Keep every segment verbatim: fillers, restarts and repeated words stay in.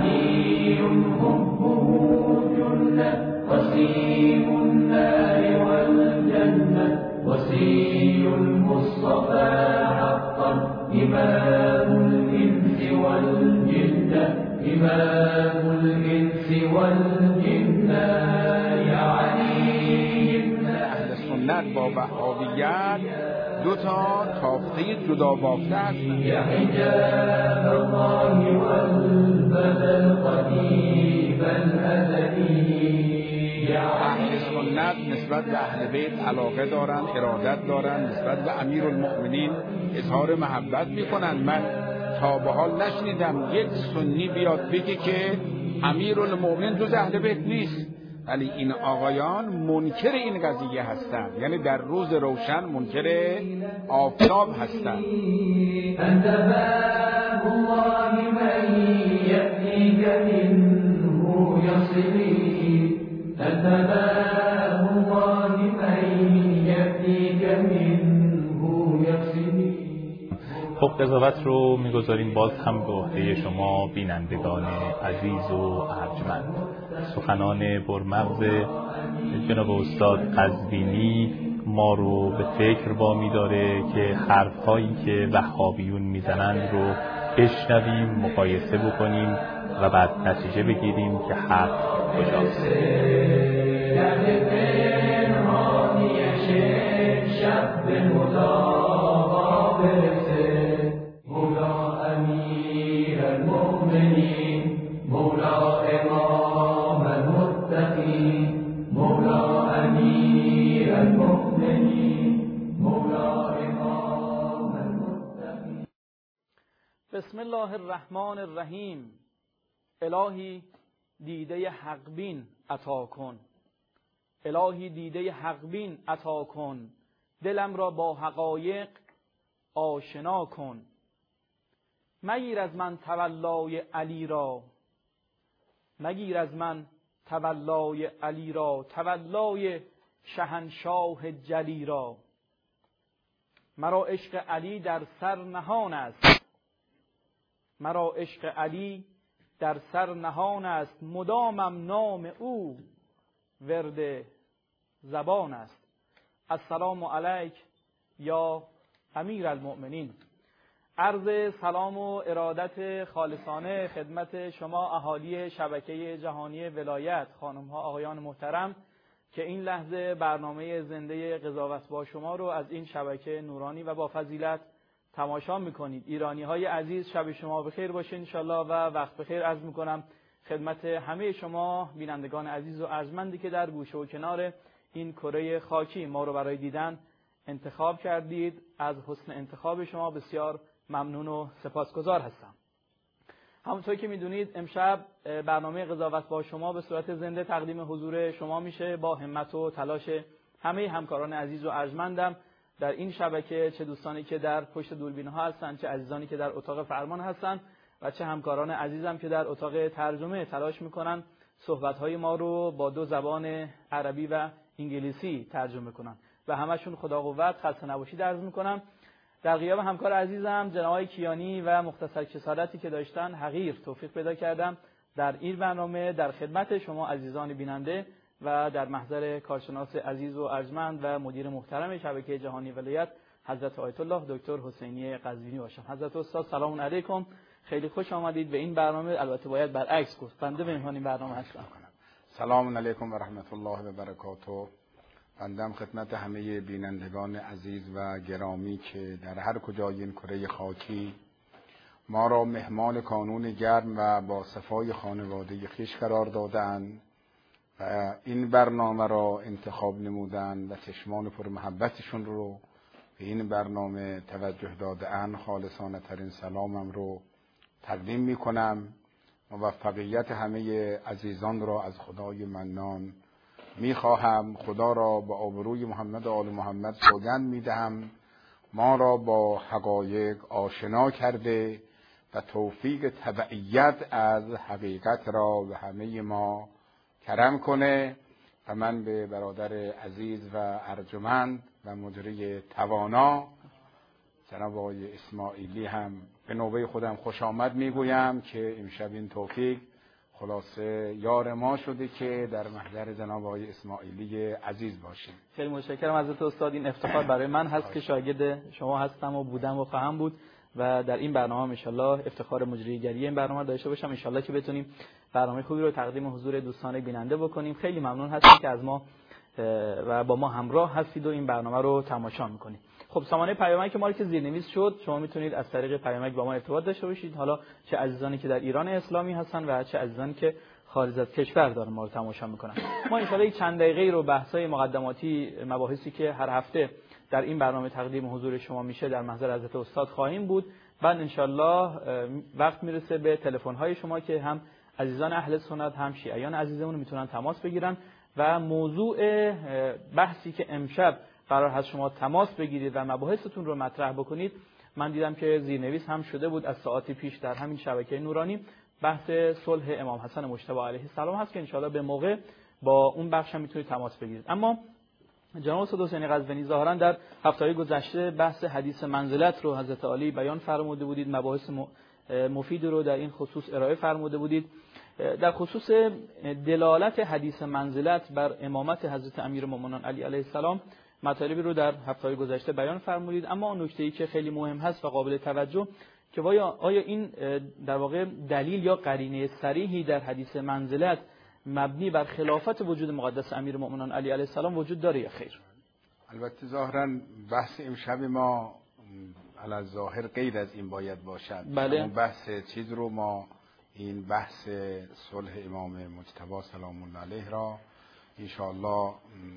علي حبه جنة وسيم النار والجنة وسي المصطفى حقا إمام الإنس والجنة إمام الإنس والجنة يا علي. اهل سنت با وهابیت دو تا تافته جدا بافته هستند. یا حجاب الله والبدل قدیم الازلی. اهل سنت نسبت به اهل بیت علاقه دارن، ارادت دارن، نسبت به امیرالمؤمنین اظهار محبت میکنن. من تا به حال نشنیدم یک سنی بیاد بگه که امیرالمؤمنین جز اهل بیت نیست، ولی این آقایان منکر این قضیه هستند، یعنی در روز روشن منکر آفتاب هستند. انت باب الله من یأتیک منه یصلی. انت باب الله من یأتیک منه یصلی. خب قضاوت رو میگذاریم باز هم به عهده شما بینندگان عزیز و ارجمند. سخنان برمغز جناب استاد قزوینی ما رو به فکر وامی داره که حرفهایی که وهابیون میزنند رو بشنویم، مقایسه بکنیم و بعد نتیجه بگیریم که حق کجاست. بسم الله الرحمن الرحیم. الهی دیده حق بین عطا کن، الهی دیده حق بین عطا کن، دلم را با حقایق آشنا کن. مگیر از من تولای علی را، مگیر از من تولای علی را، تولای شهنشاه جلی را. مرا عشق علی در سر نهان است، مرا عشق علی در سر نهان است، مدامم نام او ورد زبان است. السلام علیک یا امیر المؤمنین. عرض سلام و ارادت خالصانه خدمت شما اهالی شبکه جهانی ولایت، خانم ها آقایان محترم که این لحظه برنامه زنده قضاوت با شما رو از این شبکه نورانی و با فضیلت تماشا میکنید. ایرانی های عزیز شب شما بخیر باشه انشالله و وقت بخیر عرض میکنم خدمت همه شما بینندگان عزیز و ارجمندی که در گوشه و کنار این کره خاکی ما رو برای دیدن انتخاب کردید. از حسن انتخاب شما بسیار ممنون و سپاسگزار هستم. همونطور که میدونید امشب برنامه قضاوت با شما به صورت زنده تقدیم حضور شما میشه با همت و تلاش همه همکاران عزیز و ارجمندم در این شبکه، چه دوستانی که در پشت دوربین ها هستند، چه عزیزانی که در اتاق فرمان هستند و چه همکاران عزیزم که در اتاق ترجمه تلاش میکنن صحبت های ما رو با دو زبان عربی و انگلیسی ترجمه کنن و همشون خدا قوت خسته نباشید عرض میکنم. در غیاب همکار عزیزم جناب کیانی و مختصر کسالتی که داشتن حقیر توفیق پیدا کردم در این برنامه در خدمت شما عزیزان بیننده و در محضر کارشناس عزیز و ارجمند و مدیر محترم شبکه جهانی ولایت حضرت آیت الله دکتر حسینی قزوینی باشم. حضرت استاد سلام علیکم، خیلی خوش آمدید به این برنامه. البته باید برعکس گفت، بنده به مهمان این برنامه هستم. سلام علیکم و رحمت الله و برکاته. بندم خدمت همه بینندگان عزیز و گرامی که در هر کجای این کره خاکی ما را مهمان کانون گرم و با صفای خانواده خویش قرار دادند و این برنامه را انتخاب نمودند و چشمان پر محبتشون رو به این برنامه توجه داده‌اند، خالصانه ترین سلامم رو تقدیم می کنم. موفقیت همه عزیزان را از خدای منان می خواهم. خدا را با آبروی محمد و آل محمد سوگند می دهم ما را با حقایق آشنا کرده و توفیق تبعیت از حقیقت را به همه ما کرم کنه و من به برادر عزیز و ارجمند و مجری توانا جناب آقای اسماعیلی هم به نوبه خودم خوش آمد میگویم که امشب این توفیق خلاصه یار ما شده که در محضر جناب آقای اسماعیلی عزیز باشیم. خیلی متشکرم حضرت استاد. این افتخار برای من هست که شاگرد شما هستم و بودم و خواهم بود و در این برنامه ان شاءالله افتخار مجریگری این برنامه داشته باشم. ان شاءالله که بتونیم برنامه خوبی رو تقدیم حضور دوستان بیننده بکنیم. خیلی ممنون هستید که از ما و با ما همراه هستید و این برنامه رو تماشا میکنید. خب سامانه پیامک ما رو که زیرنویس شد، شما میتونید از طریق پیامک با ما ارتباط داشته باشید، حالا چه عزیزانی که در ایران اسلامی هستن و چه عزیزانی که خارج از کشور دارن ما رو تماشا میکنن. ما ان شاءالله چند دقیقه رو بحث‌های مقدماتی مباحثی که هر هفته در این برنامه تقدیم حضور شما میشه در محضر حضرت استاد خواهیم بود. بعد ان شاءالله وقت میرسه به تلفن‌های شما که هم عزیزان اهل سنت هم شیعیان عزیزمون میتونن تماس بگیرن و موضوع بحثی که امشب قرار هست شما تماس بگیرید و مباحثتون رو مطرح بکنید، من دیدم که زیرنویس هم شده بود از ساعتی پیش در همین شبکه نورانی، بحث صلح امام حسن مجتبی علیه السلام هست که انشاءالله به موقع با اون بخش هم میتونید تماس بگیرید. اما جناب استاد حسینی قزوینی ظاهرا در هفته‌های گذشته بحث حدیث منزلت رو حضرت علی بیان فرموده بودید، مباحث مفید رو در این خصوص ارائه فرموده بودید. در خصوص دلالت حدیث منزلت بر امامت حضرت امیرالمومنین علی علیه السلام مطالبی رو در هفته‌های گذشته بیان فرمودید. اما اون نکته‌ای که خیلی مهم هست و قابل توجه که آیا این در واقع دلیل یا قرینه صریحی در حدیث منزلت مبنی بر خلافت وجود مقدس امیرالمومنین علی علیه السلام وجود داره یا خیر؟ البته ظاهرا بحث امشب ما علی ظاهر غیر از این باید باشد. بله. اون بحث چیز رو ما این بحث صلح امام مجتبی سلام الله علیه را ان شاء الله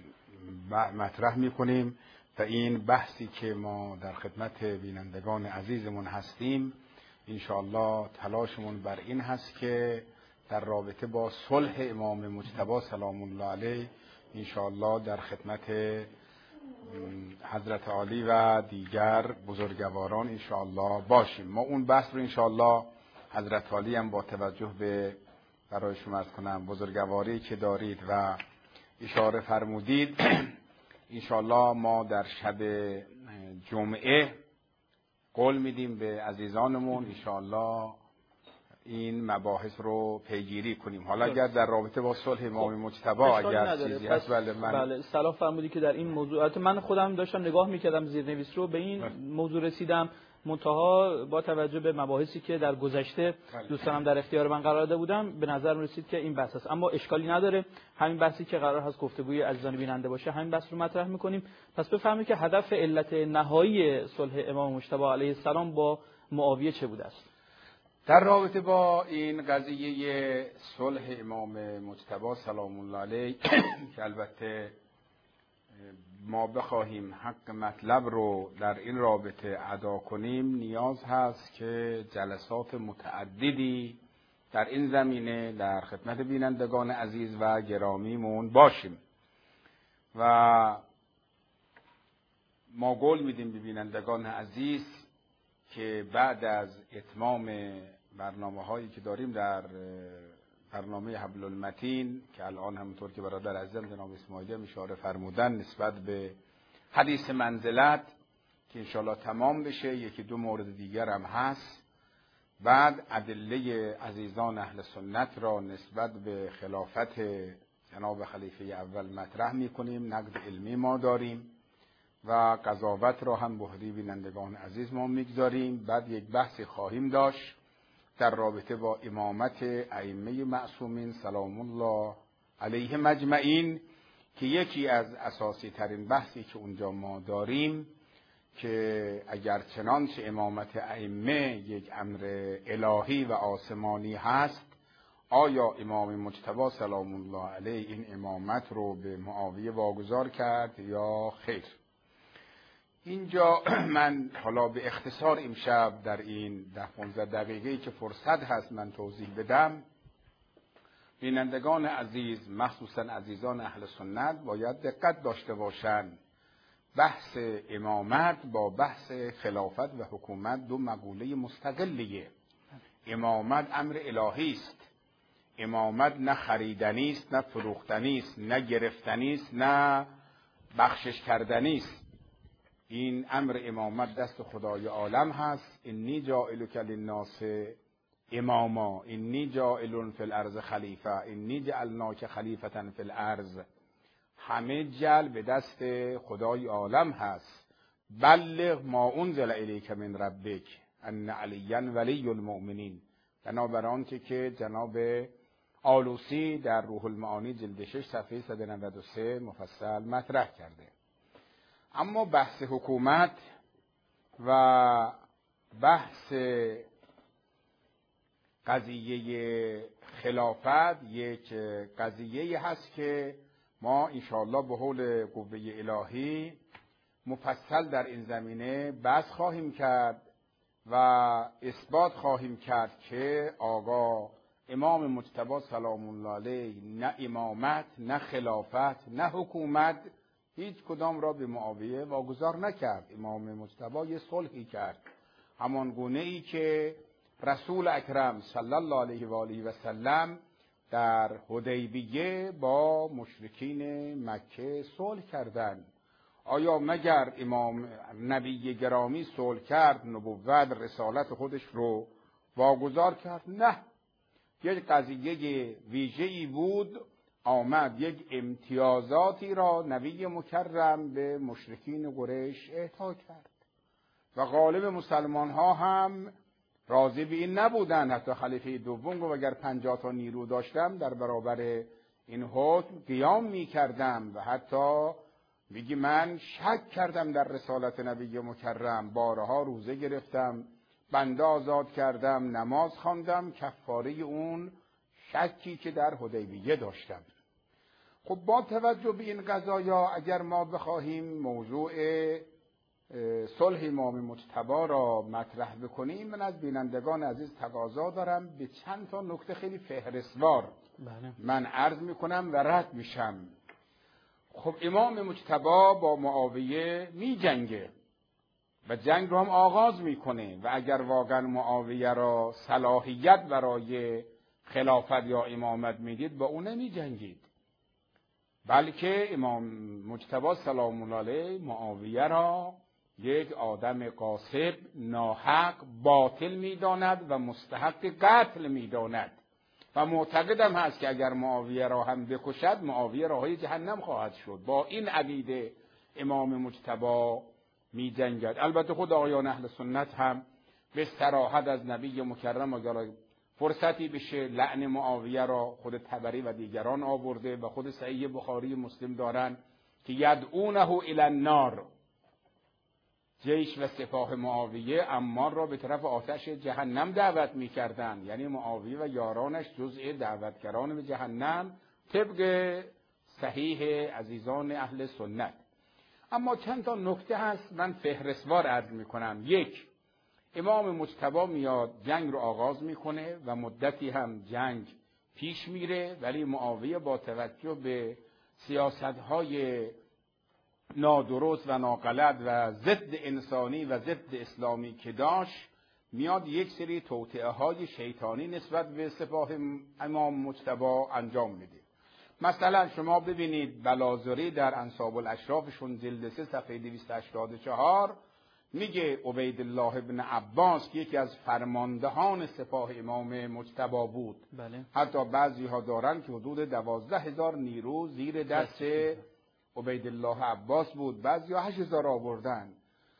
مطرح میکنیم و این بحثی که ما در خدمت بینندگان عزیزمون هستیم ان شاء الله تلاشمون بر این هست که در رابطه با صلح امام مجتبی سلام الله علیه ان شاء الله در خدمت حضرت علی و دیگر بزرگواران ان شاء الله باشیم. ما اون بحث رو ان شاء الله حضرت علی هم با توجه به برای شما عرض کنم بزرگواری که دارید و اشاره فرمودید انشاءالله ما در شب جمعه قول میدیم به عزیزانمون انشاءالله این مباحث رو پیگیری کنیم. حالا اگر در رابطه با صلح امام مجتبی اگر چیزی هست بله من بله صلاح فرمودی که در این موضوعات من خودم داشتم نگاه میکردم زیرنویس رو به این بله. موضوع رسیدم، منتها با توجه به مباحثی که در گذشته دوستانم در اختیار من قرار داده بودم به نظر می رسید که این بحث است. اما اشکالی نداره، همین بحثی که قرار هست گفتگوی عزیزان بیننده باشه همین بحث رو مطرح میکنیم. پس بفهمید که هدف علت نهایی صلح امام مجتبی علیه السلام با معاویه چه بوده است. در رابطه با این قضیه صلح امام مجتبی سلام الله علیه که البته ما بخواهیم حق مطلب رو در این رابطه ادا کنیم نیاز هست که جلسات متعددی در این زمینه در خدمت بینندگان عزیز و گرامیمون باشیم و ما قول میدیم به بینندگان عزیز که بعد از اتمام برنامه هایی که داریم در برنامه حبل المتین که الان همونطور که برادر عزیزم جناب اسماعیلی اشاره فرمودن نسبت به حدیث منزلت که انشاءالله تمام بشه، یکی دو مورد دیگر هم هست، بعد ادله عزیزان اهل سنت را نسبت به خلافت جناب خلیفه اول مطرح میکنیم، نقد علمی ما داریم و قضاوت را هم به عهده بینندگان عزیز ما میگذاریم. بعد یک بحث خواهیم داشت در رابطه با امامت ائمه معصومین سلام الله علیه مجمعین که یکی از اساسی ترین بحثی که اونجا ما داریم که اگر چنانچه امامت ائمه یک امر الهی و آسمانی هست، آیا امام مجتبی سلام الله علیه این امامت رو به معاویه واگذار کرد یا خیر؟ اینجا من حالا به اختصار امشب در این ده پانزده دقیقه‌ای که فرصت هست من توضیح بدم. بینندگان عزیز مخصوصا عزیزان اهل سنت باید دقت داشته باشند بحث امامت با بحث خلافت و حکومت دو مقوله مستقلیه. امامت امر الهی است، امامت نه خریدنی است، نه فروختنی است، نه گرفتنی است، نه بخشش کردنی است. این امر امامت دست خدای عالم هست. انی جاعلک للناس اماما انی جاعل فی الارض خلیفه انی جعلناک خلیفة فی الارض، همه جل به دست خدای عالم هست. بلغ ما انزل الیک من ربک ان علیا ولی المؤمنین، بنابراین که که جناب آلوسی در روح المعانی جلد شش صفحه صد و نود و سه مفصل مطرح کرده. اما بحث حکومت و بحث قضیه خلافت یک قضیه هست که ما انشاءالله به حول قوه الهی مفصل در این زمینه بحث خواهیم کرد و اثبات خواهیم کرد که آقا امام مجتبی سلام الله علیه نه امامت، نه خلافت، نه حکومت هیچ کدام را به معاویه واگذار نکرد. امام مجتبی یه صلحی کرد، همان گونه ای که رسول اکرم صلی الله علیه و آله و سلم در حدیبیه با مشرکین مکه صلح کردند. آیا مگر امام نبی گرامی صلح کرد، نبوت رسالت خودش رو واگذار کرد؟ نه، یک قضیه ویژه‌ای بود، آمد یک امتیازاتی را نبی مکرم به مشرکین قریش اعطا کرد و غالب مسلمان ها هم راضی به این نبودن. حتی خلیفه دوم گفت اگر پنجاه تا نیرو داشتم در برابر این حکم قیام می کردم و حتی میگی من شک کردم در رسالت نبی مکرم، بارها روزه گرفتم، بنده آزاد کردم، نماز خواندم، کفاره اون شکی که در حدیبیه داشتم. خب با توجه به این قضایا اگر ما بخواهیم موضوع صلح امام مجتبی را مطرح بکنیم، من از بینندگان عزیز تقاضا دارم به چند تا نکته خیلی فهرستوار من عرض میکنم و رد میشم. خب امام مجتبی با معاویه می جنگه و جنگ رو هم آغاز میکنه و اگر واقعا معاویه را صلاحیت برای خلافت یا امامت میدید با اون نمی جنگید، بلکه امام مجتبی سلام الله علیه معاویه را یک آدم غاصب، ناحق، باطل میداند و مستحق قتل میداند و معتقدم هست که اگر معاویه را هم بکشد معاویه راهی جهنم خواهد شد. با این عقیده امام مجتبی می جنگد. البته خود آقایان اهل سنت هم به صراحت از نبی مکرم اگر فرصتی بشه لعن معاویه را خود طبری و دیگران آورده و خود صحیح بخاری مسلم دارن که یدعونه الی النار، جیش و سپاه معاویه عمار را به طرف آتش جهنم دعوت می کردن. یعنی معاویه و یارانش جزء دعوتگران به جهنم طبق صحیح عزیزان اهل سنت. اما چند تا نکته هست من فهرستوار عرض می کنم. یک، امام مجتبی میاد جنگ رو آغاز میکنه و مدتی هم جنگ پیش میره، ولی معاویه با توجه به سیاست‌های نادرست و ناغلط و ضد انسانی و ضد اسلامی که داشت میاد یک سری توطئه های شیطانی نسبت به سپاه امام مجتبی انجام میده. مثلا شما ببینید بلازری در انساب الاشرافشون جلد سه صفحه دویست و هشتاد و چهار میگه عبیدالله ابن عباس که یکی از فرماندهان سپاه امام مجتبی بود. بله. حتی بعضی ها دارن که حدود دوازده هزار نیرو زیر دست عبیدالله عباس بود، بعضی ها هشت هزار آوردن.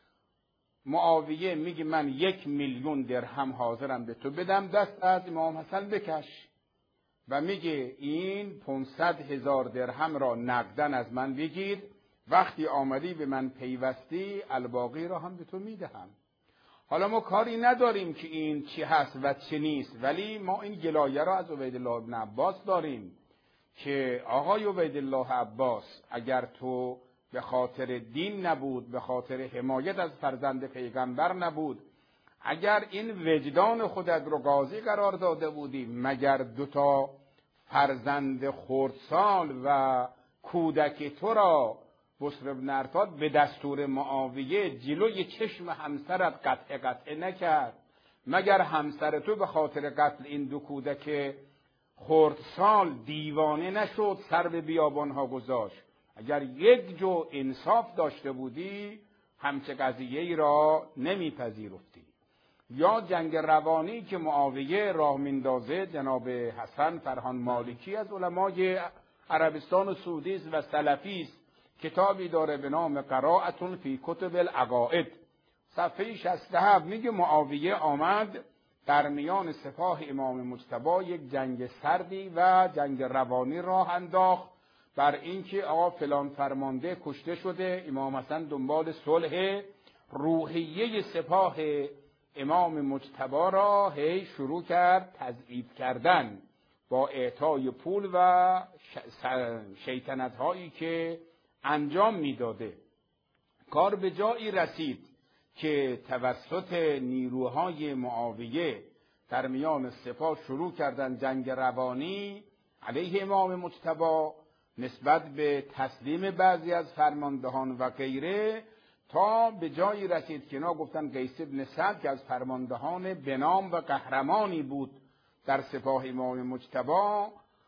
معاویه میگه من یک میلیون درهم حاضرم به تو بدم، دست از امام حسن بکش، و میگه این پانصد هزار درهم را نقدن از من بگیر، وقتی آمدی به من پیوستی الباقی را هم به تو میدهم. حالا ما کاری نداریم که این چی هست و چی نیست، ولی ما این گلایه را از عبیدالله ابن عباس داریم که آقای عبیدالله عباس اگر تو به خاطر دین نبود، به خاطر حمایت از فرزند پیغمبر نبود، اگر این وجدان خودت رو قاضی قرار داده بودی، مگر دوتا فرزند خردسال و کودک تو را بسر بن ارتاد به دستور معاویه جلوی چشم همسرت قطع قطع نکرد؟ مگر همسر تو به خاطر قتل این دو کودک خردسال دیوانه نشد، سر به بیابانها گذاشت؟ اگر یک جو انصاف داشته بودی همچه قضیه ای را نمیپذیرفتی. یا جنگ روانی که معاویه راه میندازه، جناب حسن فرهان مالکی از علمای عربستان و سعودی است و سلفی است، کتابی داره به نام قراءة فی کتب العقائد، صفحه شصت و هفت میگه معاویه آمد در میان سپاه امام مجتبی یک جنگ سردی و جنگ روانی راه انداخت بر اینکه آقا فلان فرمانده کشته شده. امام حسن دنبال صلح، روحیه سپاه امام مجتبی را هی شروع کرد تضعیف کردن با اعطای پول و شیطنت هایی که انجام میداده. کار به جایی رسید که توسط نیروهای معاویه در میان سپاه شروع کردن جنگ روانی علیه امام مجتبی نسبت به تسلیم بعضی از فرماندهان و غیره، تا به جایی رسید که اینا گفتن قیس بن سعد که از فرماندهان بنام و قهرمانی بود در سپاه امام مجتبی،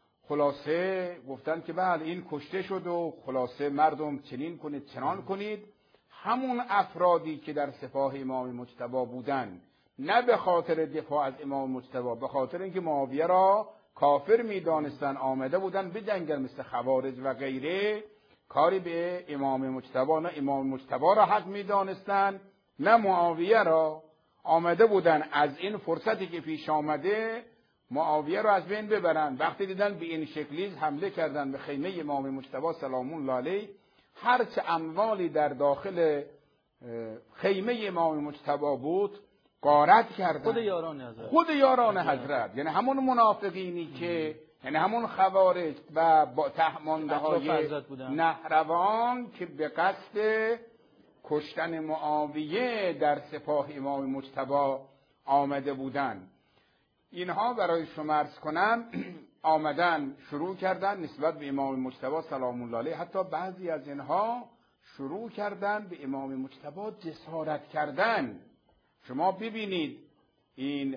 خلاصه گفتن که بله این کشته شد و خلاصه مردم چنین کنید چنان کنید. همون افرادی که در سپاه امام مجتبی بودن، نه به خاطر دفاع از امام مجتبی، به خاطر اینکه معاویه را کافر میدانستن آمده بودن به جنگل مثل خوارج و غیره، کاری به امام مجتبی، نه امام مجتبی را حق میدانستن نه معاویه را، آمده بودن از این فرصتی که پیش آمده معاویه را از بین ببرن. وقتی دیدن به این شکلی حمله کردن به خیمه امام مجتبی سلام الله علیه، هرچه اموالی در داخل خیمه امام مجتبی بود غارت کردن. خود یاران حضرت، خود یاران حضرت، یعنی همون منافقینی که یعنی همون خوارج و با تهمانده های نهروان که به قصد کشتن معاویه در سپاه امام مجتبی آمده بودند. اینها برای شما عرض کنم آمدن شروع کردن نسبت به امام مجتبی سلام الله علیه. حتی بعضی از اینها شروع کردن به امام مجتبی جسارت کردن. شما ببینید این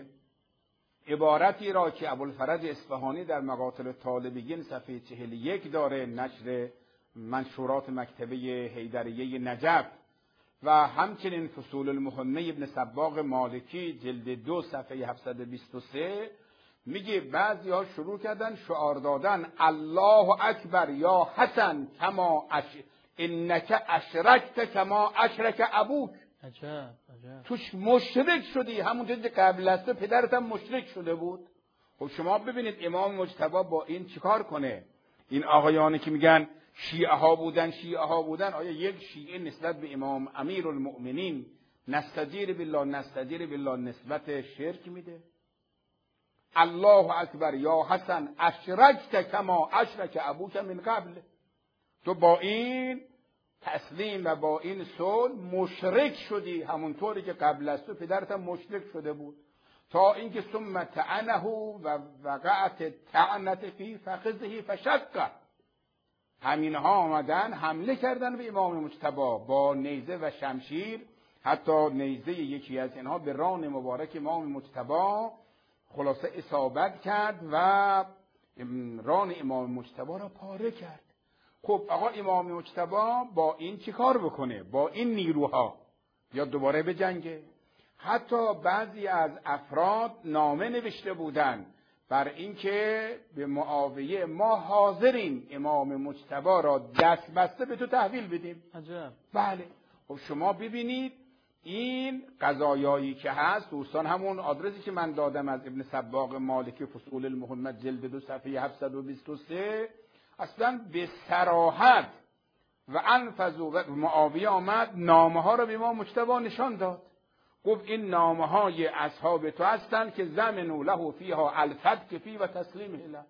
عبارتی را که ابوالفرج اصفهانی در مقاتل طالبیین صفحه چهل و یک داره، نشر منشورات مکتبه حیدریه نجف، و همچنین فصول المهمه ابن صباغ مالکی جلد دو صفحه هفتصد و بیست و سه، میگه بعضی ها شروع کردن شعار دادن الله اکبر یا حسن کما اش... انک اشرکت کما اشرک ابوک. عجب عجب. توش مشرک شدی، همونطور که قبل از تو پدرت هم مشرک شده بود. خب شما ببینید امام مجتبی با این چیکار کنه. این آقایانی که میگن شیعه ها بودن شیعه ها بودن، آیا یک شیعه نسبت به امام امیر المؤمنین نستجیر بالله نستجیر بالله نسبت شرک میده؟ الله اکبر یا حسن اشرکت کما اشرک ابوک من قبل. تو با این تسلیم و با این صلح مشرک شدی، همونطوری که قبل از تو پدرت هم مشرک شده بود. تا اینکه ثم طعنه و وقعت طعنت فی فخذه فشق. همینها آمدن حمله کردن به امام مجتبی با نیزه و شمشیر. حتی نیزه یکی از اینها به ران مبارک امام مجتبی خلاصه اصابت کرد و ران امام مجتبی را پاره کرد. خب آقا امام مجتبی با این چی کار بکنه؟ با این نیروها یا دوباره به جنگه؟ حتی بعضی از افراد نامه نوشته بودن بر اینکه به معاویه ما حاضریم امام مجتبی را دست بسته به تو تحویل بدیم. عجب. بله. خب شما ببینید این قضایایی که هست، دوستان همون آدرسی که من دادم از ابن صباغ مالکی فصول المهمه جلد دو صفحه هفتصد و بیست و سه، اصلا به صراحت و انفذوا و معاویه آمد نامه ها را به امام مجتبی نشان داد. گفت این نامه های اصحاب تو هستند که زمنوا له فیها الفتح فی و تسلیم له.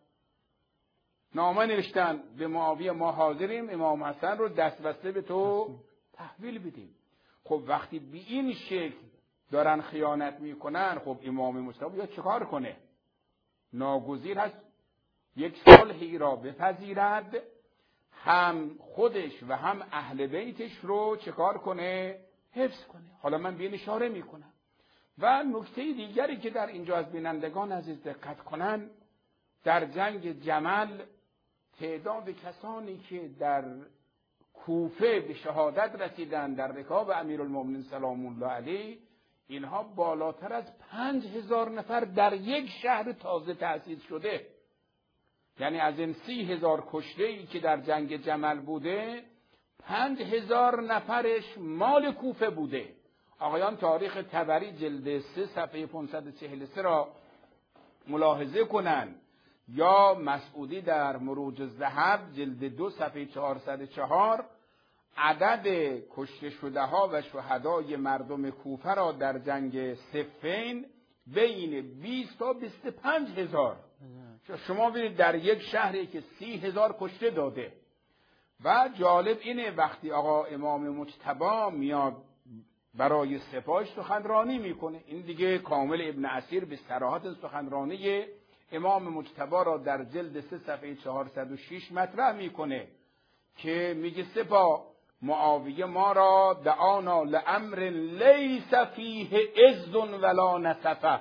نامه نوشتن به معاویه ما حاضریم امام حسن رو دست بسته به تو تحویل بدیم. خب وقتی به این شکل دارن خیانت میکنن، خب امام مجتبی یا چیکار کنه؟ ناگزیر هست یک صلحی را بپذیرد، هم خودش و هم اهل بیتش رو چیکار کنه؟ حفظ کنه. حالا من به این اشاره میکنم. و نکته دیگری که در اینجا از بینندگان عزیز دقت کنن، در جنگ جمل تعداد کسانی که در کوفه به شهادت رسیدن در رکاب امیرالمومنین سلام الله علیه، اینها بالاتر از پنج هزار نفر در یک شهر تازه تأسیس شده. یعنی از این سی هزار کشته‌ای که در جنگ جمل بوده، پنج هزار نفرش مال کوفه بوده. آقایان تاریخ طبری جلد سه صفحه پانصد و چهل و سه را ملاحظه کنن، یا مسعودی در مروج الذهب جلد دو صفحه چهارصد و چهار عدد کشته شده ها و شهدای مردم کوفه را در جنگ صفین بین بیست تا بیست و پنج هزار. شما ببینید در یک شهری که سی هزار کشته داده. و جالب اینه وقتی آقا امام مجتبی میاد برای سپاهش سخنرانی میکنه، این دیگه کامل ابن اسیر به صراحت سخنرانی امام مجتبی را در جلد سه صفحه چهارصد و شش مطرح میکنه که میگه سپاه معاویه ما را دعانا لامر لیس فیه عز ولا نصفه.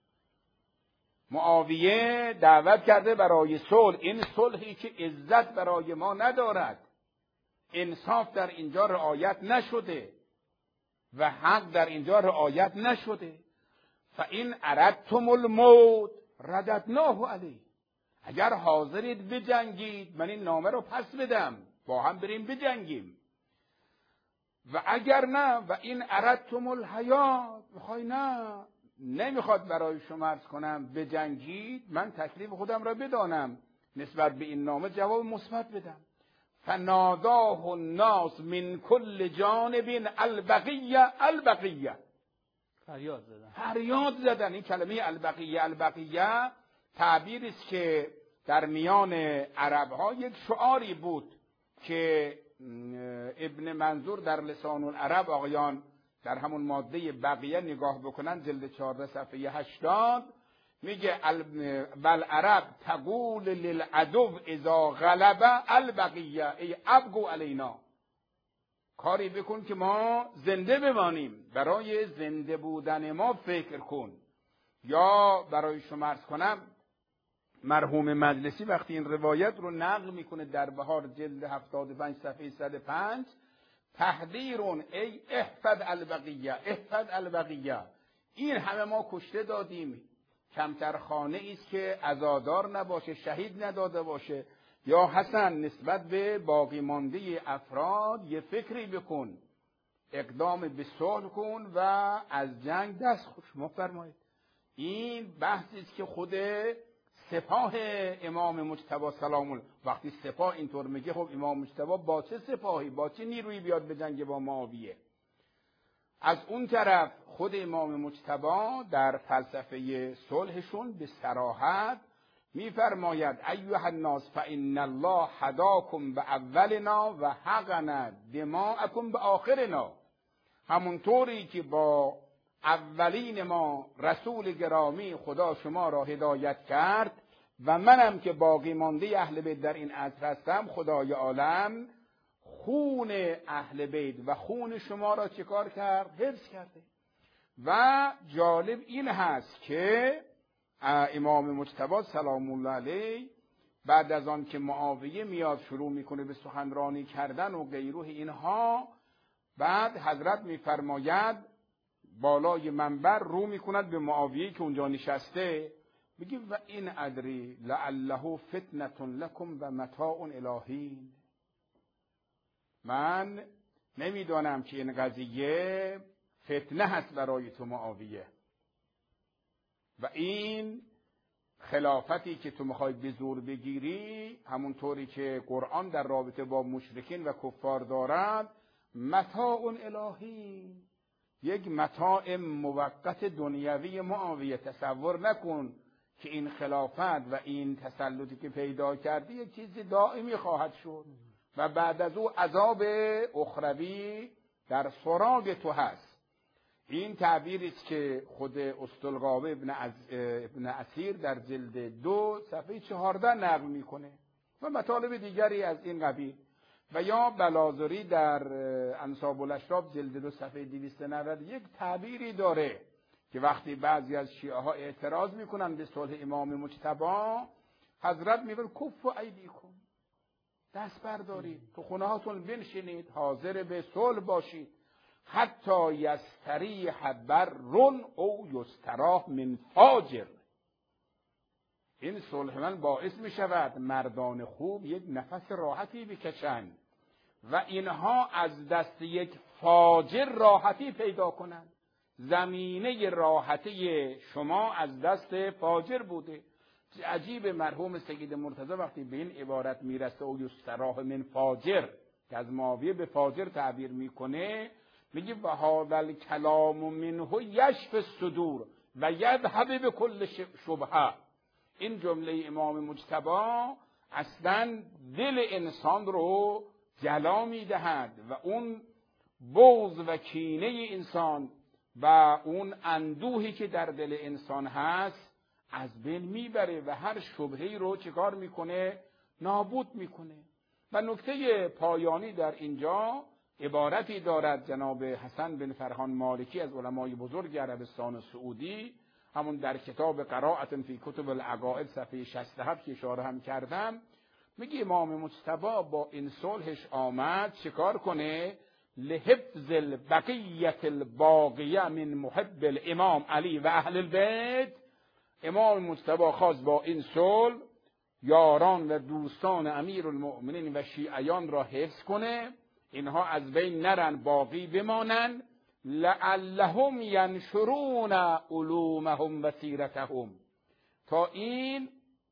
معاویه دعوت کرده برای صلح، این صلحی که عزت برای ما ندارد، انصاف در اینجا رعایت نشده و حق در اینجا رعایت نشده. فإن اردتم الموت رددناه علیه. اگر حاضرید بجنگید من این نامه رو پس بدم، با هم بریم بجنگیم. و اگر نه و این اردتم الحیات، میخوای نه نمیخواد برای شما عرض کنم بجنگید، من تکلیف خودم را بدانم، نسبت به این نامه جواب مثبت بدم. فناداه الناس من کل جانب البقیه البقیه. فریاد زدن فریاد زدن. این کلمه البقیه البقیه تعبیری است که در میان عرب‌ها یک شعاری بود که ابن منظور در لسان العرب، آقایان در همون ماده بقیه نگاه بکنن جلد چهارده صفحه هشتاد، میگه بل عرب تقول للعدو اذا غلب البقیه ای ابگو علینا. کاری بکن که ما زنده بمانیم، برای زنده بودن ما فکر کن. یا برای شما عرض کنم مرحوم مجلسی وقتی این روایت رو نقل میکنه در بهار جلد هفتاد و پنج صفحه صد و پنج، تحذیرون ای احفظ البقیه احفظ البقیه، این همه ما کشته دادیم، کمتر خانه ایست که عزادار نباشه، شهید نداده باشه. یا حسن نسبت به باقی مانده افراد یه فکری بکن، اقدام به صلح کن و از جنگ دست خوش مفرمایید. این بحثی است که خود سپاه امام مجتبی سلام الله، وقتی سپاه اینطور میگه، خب امام مجتبی با چه سپاهی با چه نیرویی بیاد به جنگ با معاویه؟ از اون طرف خود امام مجتبی در فلسفه صلحشون به صراحت میفرماید ایها الناس فان الله هداکم به اولنا و حقنا دماءکم به آخرنا. همونطوری که با اولین ما رسول گرامی خدا شما را هدایت کرد و منم که باقی مانده اهل بیت در این عصر هستم، خدای عالم خون اهل بیت و خون شما را چیکار کرد؟ حفظ کرده. و جالب این هست که امام مجتبی سلام الله علیه بعد از آن که معاویه میاد شروع میکنه به سخنرانی کردن و غیره اینها، بعد حضرت میفرماید بالای منبر رو میکند به معاویه که اونجا نشسته، میگه و این ادری لعله فتنه لکم و متاع الهی. من نمیدانم که این قضیه فتنه هست برای تو معاویه، و این خلافتی که تو میخوای به زور بگیری، همونطوری که قرآن در رابطه با مشرکین و کفار دارد، متاع الهی، یک متاع موقت دنیوی معاویه. تصور نکن که این خلافت و این تسلطی که پیدا کردی یک چیز دائمی خواهد شد و بعد از او عذاب اخروی در سراغ تو هست. این تعبیری است که خود استلقابه ابن, از ابن اسیر در جلد دو صفحه چهارده نقل میکنه و مطالب دیگری از این قبیل. و یا بلازری در انساب الاشراف جلد دو صفحه دویست و نود و یک تعبیری داره که وقتی بعضی از شیعه ها اعتراض میکنن به صلح امام مجتبی، حضرت میگه کف ایدیکم، دست بردارید، تو خونه هاتون بنشینید، حاضر به صلح باشید. حتی یستریح برون او یستراح من فاجر. این صلح من باعث می شود مردان خوب یک نفس راحتی بکشند و اینها از دست یک فاجر راحتی پیدا کنند. زمینه راحتی شما از دست فاجر بوده. عجیب، مرحوم سید مرتضی وقتی به این عبارت میرسه او یستراح من فاجر که از معاویه به فاجر تعبیر میکنه، میگه و هذا الکلام منه یشف الصدور و یذهب بكل شبهه. این جمله امام مجتبی اصلا دل انسان رو جلا میدهد و اون بغض و کینه انسان و اون اندوهی که در دل انسان هست از بین میبره و هر شبهه‌ای رو چیکار میکنه؟ نابود میکنه. و نکته پایانی در اینجا عبارتی دارد جناب حسن بن فرهان مالکی از علمای بزرگ عربستان سعودی، همون در کتاب قرائت فی کتب العقائد صفحه شصت و هفت که اشاره هم کردم، میگه امام مجتبی با این صلحش آمد چیکار کنه؟ لحفظ البقیة الباقیه من محب الامام علی و اهل البیت. امام مجتبی خواست با این صلح یاران و دوستان امیر المؤمنین و شیعیان را حفظ کنه، اینها از بین نرن، باقی بمانند، لعلهم ینشرون علومهم و سیرتهم، تا این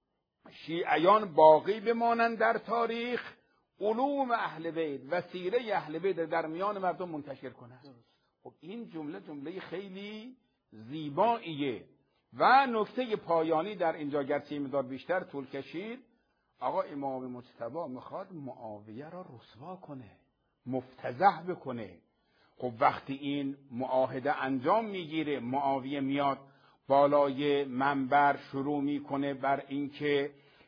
شیعیان باقی بمانند در تاریخ، علوم اهل بیت و سیره اهل بیت در میان مردم منتشر کنند. خب این جمله جمله خیلی زیباییه. و نکته پایانی در اینجا گرچه مقدار بیشتر طول کشید، آقا امام مجتبی میخواد معاویه را رسوا کنه، مفتضح بکنه. خب وقتی این معاهده انجام میگیره، معاویه میاد بالای منبر شروع میکنه بر اینکه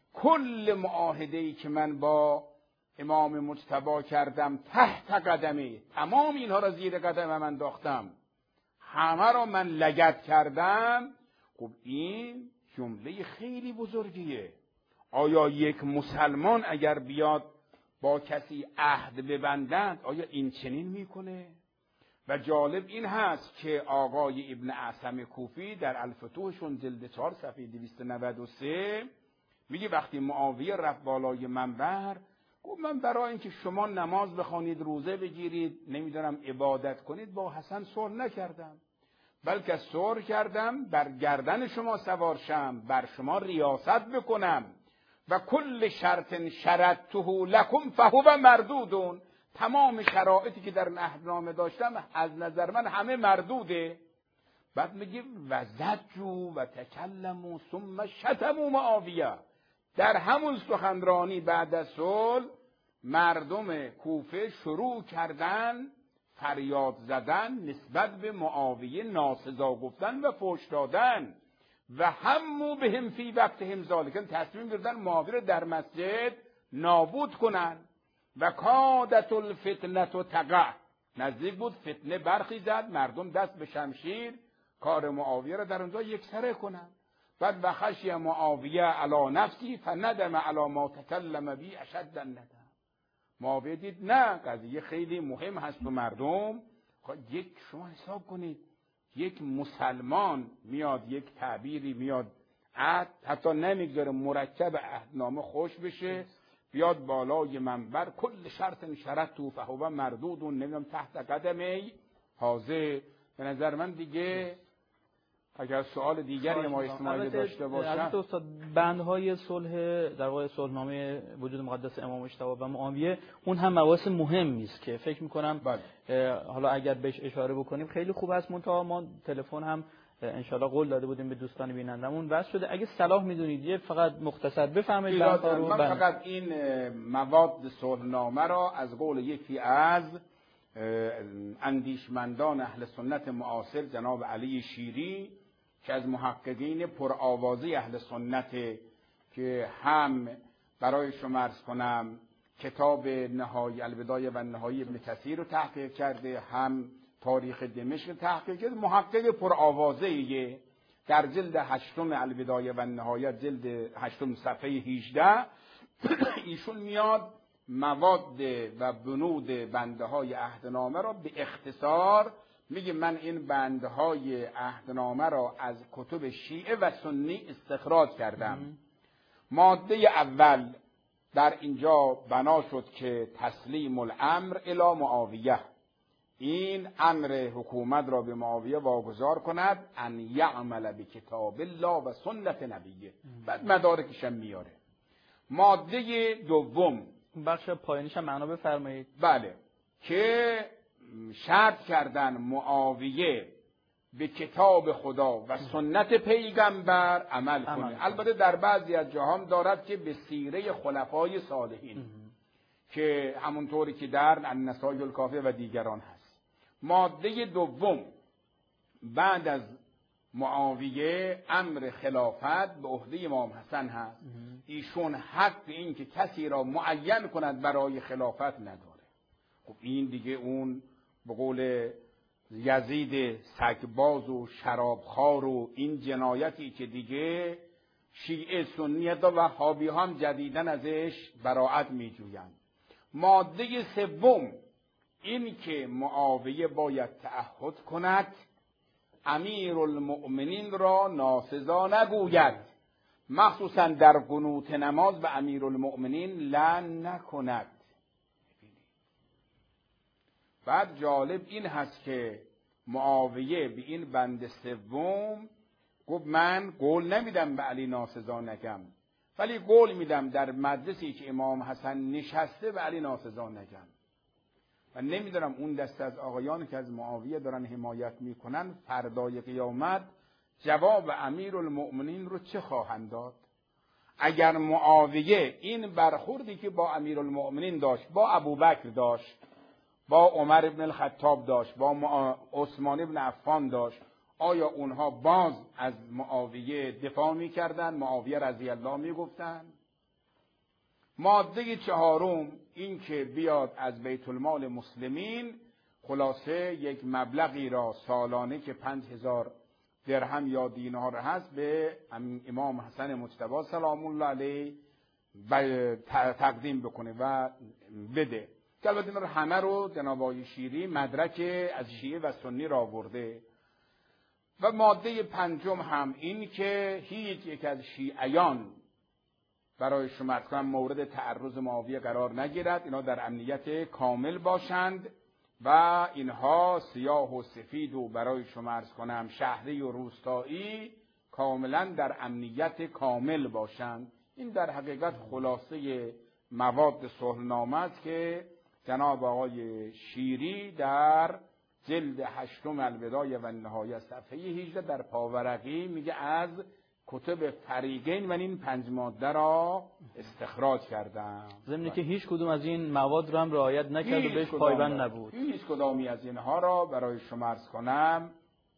کل معاهده‌ای که من با امام مجتبی کردم تحت قدمه، تمام اینها را زیر قدم من انداختم، همه را من لگد کردم. خب این جمله خیلی بزرگیه. آیا یک مسلمان اگر بیاد با کسی عهد ببندند آیا این چنین میکنه؟ و جالب این هست که آقای ابن اعصم کوفی در الفتوحشون جلد چهار صفحه دویست و نود و سه میگه وقتی معاویه رفت بالای منبر، گفت من برای اینکه شما نماز بخوانید، روزه بگیرید، نمیدونم عبادت کنید، با حسن صلح نکردم، بلکه صلح کردم بر گردن شما سوار شم، بر شما ریاست بکنم و کل شرط شرطته لکم فهو مردودون. تمام شرایطی که در عهدنامه داشتم از نظر من همه مردوده. بعد میگه و زجوا و تکلموا ثم شتموا معاویه. در همون سخنرانی بعد از صلح مردم کوفه شروع کردن فریاد زدن نسبت به معاویه، ناسزا گفتن و فحش دادن. و همو بهم فی وقتهم ذالک، تصمیم گرفتن معاویه در مسجد نابود کنن. و کادت الفتنه تقع، نزدیک بود فتنه برخیزد، مردم دست به شمشیر کار معاویه را در اونجا یکسره کنن. بعد و خشی معاویه علی نفسی فندم علی ما تکلم بی اشد الندم. معاویه دید نه، قضیه خیلی مهم هست و مردم، یک شما حساب کنید یک مسلمان میاد یک تعبیری میاد عهد، حتی نمیگذاره مرکب عهدنامه خوش بشه، بیاد بالای منبر کل شرط شرط فهو مردود و نمیدونم تحت قدمی حاضر. به نظر من دیگه اگر سوال دیگری ما اسماعیل داشته باشن، البته استاد بندهای صلح در واقع صلحنامه وجود مقدس امام مجتبی و معاویه اون هم مباحث مهمی است که فکر می‌کنم حالا اگر بهش اشاره بکنیم خیلی خوب است. منتها ما تلفن هم انشالله قول داده بودیم به دوستان بینندمون بس شده، اگه صلاح میدونید یه فقط مختصر بفرمایید. من فقط این مواد صلحنامه را از قول یکی از اندیشمندان اهل سنت معاصر جناب علی شیری که از محققین پرآوازه اهل سنت، که هم برای شما عرض کنم کتاب نهایی البدایه و نهایی ابن کثیر رو تحقیق کرده، هم تاریخ دمشق تحقیق کرده، محقق پرآوازه‌ایه. در جلد هشتم البدایه و نهایه، جلد هشتم صفحه هجده ایشون میاد مواد و بنود بنده های عهدنامه را به اختصار میگه من این بنده های عهدنامه را از کتب شیعه و سنی استخراج کردم. ماده اول در اینجا بنا شد که تسلیم الامر الی معاویه، این امر حکومت را به معاویه واگذار کند ان یعمل بکتاب الله و سنت نبیه. بعد مدارکش هم میاره. ماده دوم، بخش پایینیش هم معنا بفرمایید. بله، که شرط کردن معاویه به کتاب خدا و سنت پیغمبر عمل کنه. عمل. البته در بعضی از جاها دارد که به سیره خلفای صالحین ام. که همونطوری که در النسائی الکافیه و دیگران هست. ماده دوم، بعد از معاویه امر خلافت به عهده امام حسن هست. ام. ایشون حق این که کسی را معین کند برای خلافت نداره. خب این دیگه اون به قول یزید سگباز و شرابخوار و این جنایتی که دیگه شیعه سنیت و وهابی هم جدیدن ازش براءت می جویند. ماده سوم، این که معاویه باید تعهد کند امیر المؤمنین را ناسزا نگوید، مخصوصا در قنوت نماز به امیر المؤمنین لعن نکند. بعد جالب این هست که معاویه به این بند سوم گفت من قول نمیدم به علی ناسزا نگم، ولی قول میدم در مجلسی که امام حسن نشسته به علی ناسزا نگم. و نمیدارم اون دست از آقایان که از معاویه دارن حمایت میکنن فردای قیامت جواب امیر المؤمنین رو چه خواهند داد. اگر معاویه این برخوردی که با امیر المؤمنین داشت، با ابوبکر داشت، با عمر ابن الخطاب داشت، با عثمان ابن عفان داشت، آیا اونها باز از معاویه دفاع میکردن؟ معاویه رضی الله میگفتن؟ ماده چهارم، این که بیاد از بیت المال مسلمین خلاصه یک مبلغی را سالانه که پنج هزار درهم یا دینار هست به امام حسن مجتبی سلام الله علیه تقدیم بکنه و بده. که البته این رو همه رو جناب آقای شیری مدرک از شیعه و سنی را آورده. و ماده پنجم هم این که هیچ یک از شیعیان برای شما ارز کنم مورد تعرض معاویه قرار نگیرد، اینها در امنیت کامل باشند و اینها سیاه و سفید و برای شما ارز کنم شهری و روستایی کاملا در امنیت کامل باشند. این در حقیقت خلاصه مواد صلحنامه است که جناب آقای شیری در جلد هشتم البدایه و نهایه صفحه هجده در پاورقی میگه از کتب فریقین و این پنج ماده را استخراج کردم. ضمن که هیچ کدوم از این مواد رو هم رعایت نکرد و بهش پایبند نبود. هیچ کدامی از اینها را برای شما عرض کنم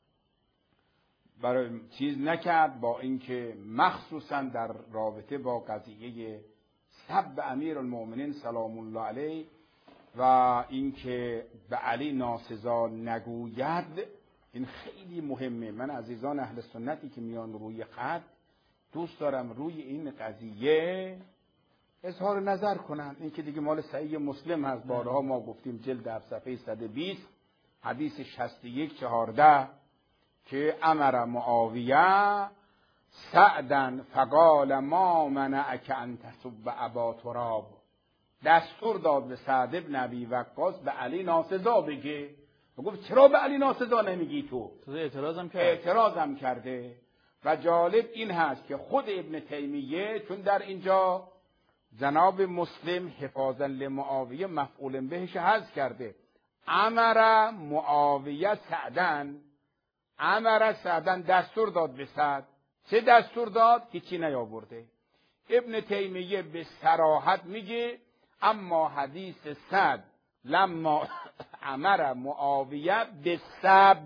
برای چیز نکرد، با اینکه مخصوصا در رابطه با قضیه سب امیر المؤمنین سلام الله علیه و اینکه به علی ناسزا نگوید، این خیلی مهمه. من عزیزان اهل سنتی که میان روی خط دوست دارم روی این قضیه اظهار نظر کنن. این که دیگه مال صحیح مسلم هست، بارها ما گفتیم جلد هفت صفحه صد و بیست حدیث شصت و یک چهارده که امر معاویه سعدا فقال ما منعک ان تسب ابا تراب، دستور داد به سعد ابن ابی وقاص به علی ناسزا بگه. گفت چرا به علی ناسزا نمیگی تو؟ اعتراضم کرد. اعتراضم کرده. و جالب این هست که خود ابن تیمیه چون در اینجا جناب مسلم حفاظا لمعاویه مفعول بهش حذف کرده، امر معاویه سعدن، امر سعدن دستور داد به سعد. چه دستور داد؟ هیچی نیاورده. ابن تیمیه به صراحت میگه اما حدیث سعد لما امر معاویه به سب،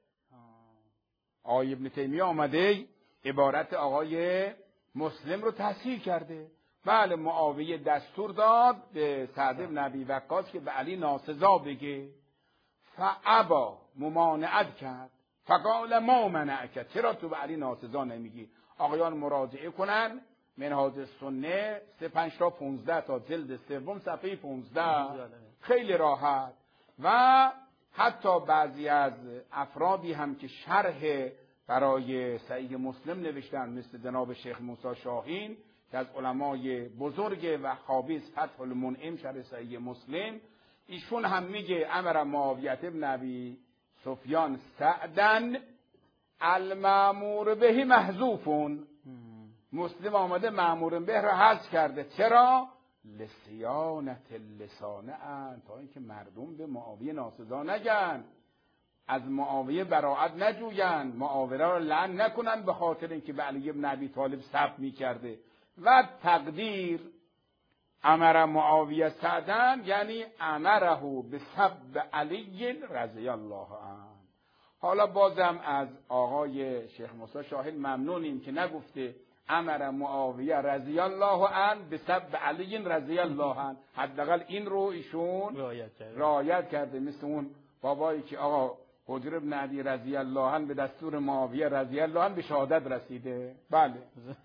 آقای ابن تیمیه آمده عبارت آقای مسلم رو تصحیح کرده. بله معاویه دستور داد به سعد بن ابی وقاص که به علی ناسزا بگه، فابا ممانعت کرد، فقال ما منعک، چرا تو به علی ناسزا نمیگی؟ آقایان مراجعه کنن منهاج السنه سه پنج تا پونزده تا جلد سوم صفحه پونزده خیلی راحت. و حتی بعضی از افرادی هم که شرح برای صحیح مسلم نوشتن مثل جناب شیخ موسی شاهین که از علمای بزرگ و حافظ فتح المنعم شرح صحیح مسلم، ایشون هم میگه امر معاویه ابن ابی سفیان سعدن المأمور به محذوفون. مسلم آمده مأمور به را حذف کرده. چرا؟ لصیانت اللسانه ان، تا اینکه مردم به معاویه ناسزا نگن، از معاویه براءت نجوین، معاویه را لعن نکنن به خاطر اینکه به علی ابن ابی طالب سب میکرده. و تقدیر امر معاویه سعدن یعنی امره به سب علی رضی الله عنه. حالا بازم از آقای شیخ موسی شاهین ممنونیم که نگفته امر معاویه رضی الله عنه به سب علی رضی الله عنه، حداقل این رو ایشون رعایت کرده. مثل اون بابایی که آقا حجر ابن علی رضی الله عنه به دستور معاویه رضی الله عنه به شهادت رسیده. بله.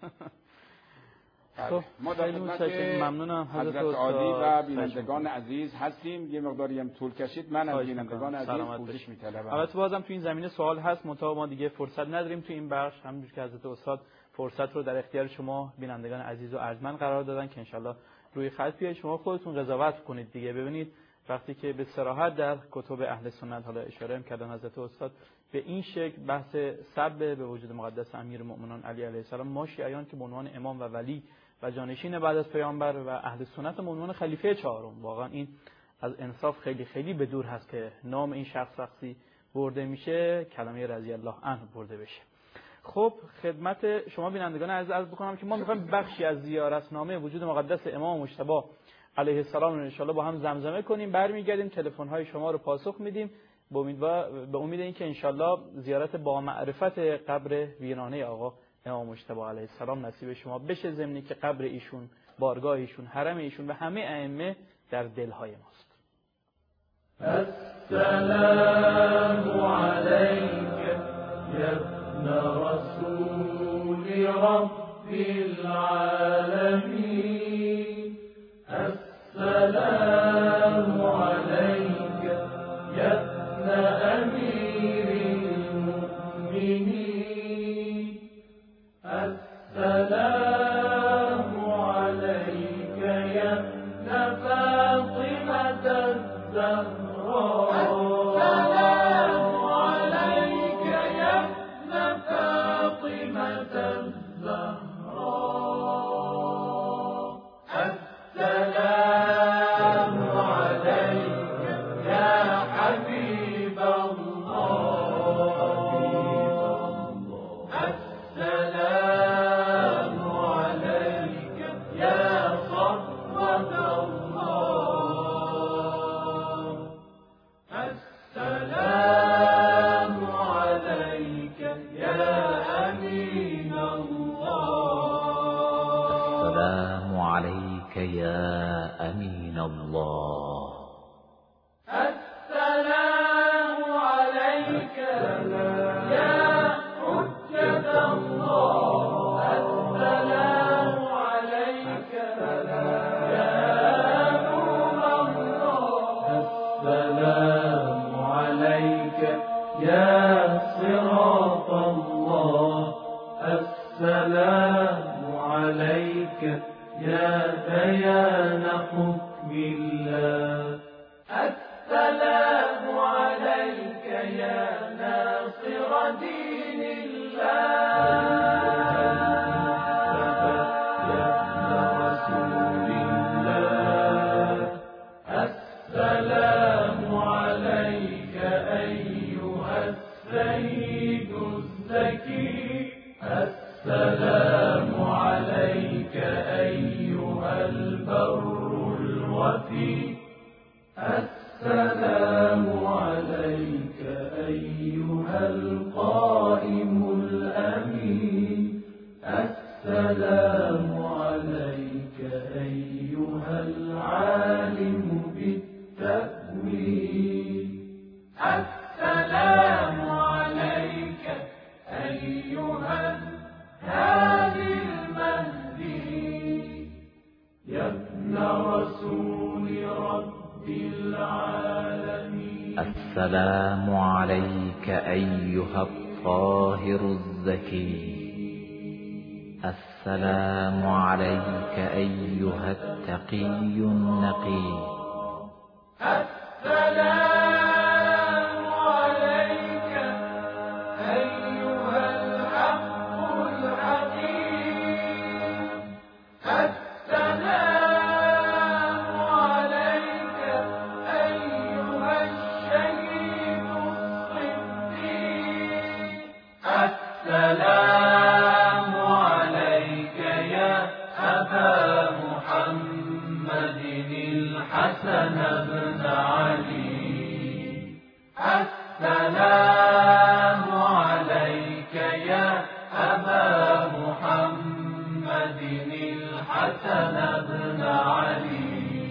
خب ما در خدمت ممنونم حضرت عالی و بینندگان عزیز هستیم. یه مقداری هم طول کشید، من از بینندگان عزیز پوزش می‌طلبم. البته بازم تو این زمینه سوال هست، منتها ما دیگه فرصت نداریم تو این بخش. همونجوری که حضرت استاد فرصت رو در اختیار شما بینندگان عزیز و ارجمند قرار دادن که انشالله روی خط بیاید شما خودتون قضاوت کنید دیگه. ببینید وقتی که به صراحت در کتب اهل سنت حالا اشاره هم کردن حضرت استاد به این شکل بحث سب به وجود مقدس امیرالمؤمنین علی علیه السلام، ما شیعیان که به عنوان امام و ولی و جانشین بعد از پیامبر و اهل سنت به عنوان خلیفه چهارم، واقعا این از انصاف خیلی خیلی به دور هست که نام این شخص وقتی برده میشه کلمه رضی الله عنه برده بشه. خب خدمت شما بینندگان عزیز عرض بکنم که ما میخوایم بخشی از زیارتنامه وجود مقدس امام مجتبی علیه السلام رو ان شاءالله با هم زمزمه کنیم. برمیگردیم تلفن های شما رو پاسخ میدیم به امید به امید اینکه ان شاءالله زیارت با معرفت قبر ویرانه آقا امام مجتبی علیه السلام نصیب شما بشه، ضمنی که قبر ایشون، بارگاه ایشون، حرم ایشون و همه ائمه در دلهای ماست. السلام علیک یا ابن رسول رب العالمین. السلام علیک یا ابن امیر المؤمنین. السلام علیک یا ابن فاطمة الزهراء. السلام علیک یا ابن فاطمة الزهراء. السلام علیک یا حبیب الله. السلام علیک یا صفوة الله. السلام علیک یا امین الله. السلام عليك يا أمين الله. السلام عليك يا حجة الله. السلام عليك يا نور الله. السلام عليك يا صراط الله. السلام عليك يا بيان حكم الله. السلام عليك يا ناصر دين الله. يا ابن رسول الله. السلام عليك أيها السيد الزكي. السلام عليك أيها البر الوفي. السلام عليك أيها القائم الأمين. السلام عليك أيها العالم بالتأويل. السلام عليك أيها الهادي المهدي رسول رب العالمين. السلام عليك أيها الطاهر الزكي. السلام عليك أيها التقي النقي. السلام عليك أيها الحق الحكيم. السلام عليك أيها الشهيد الصديق. السلام عليك يا أبا محمد الحسن بن علي. السلام عليك يا أبا محمد الحسن بن علي.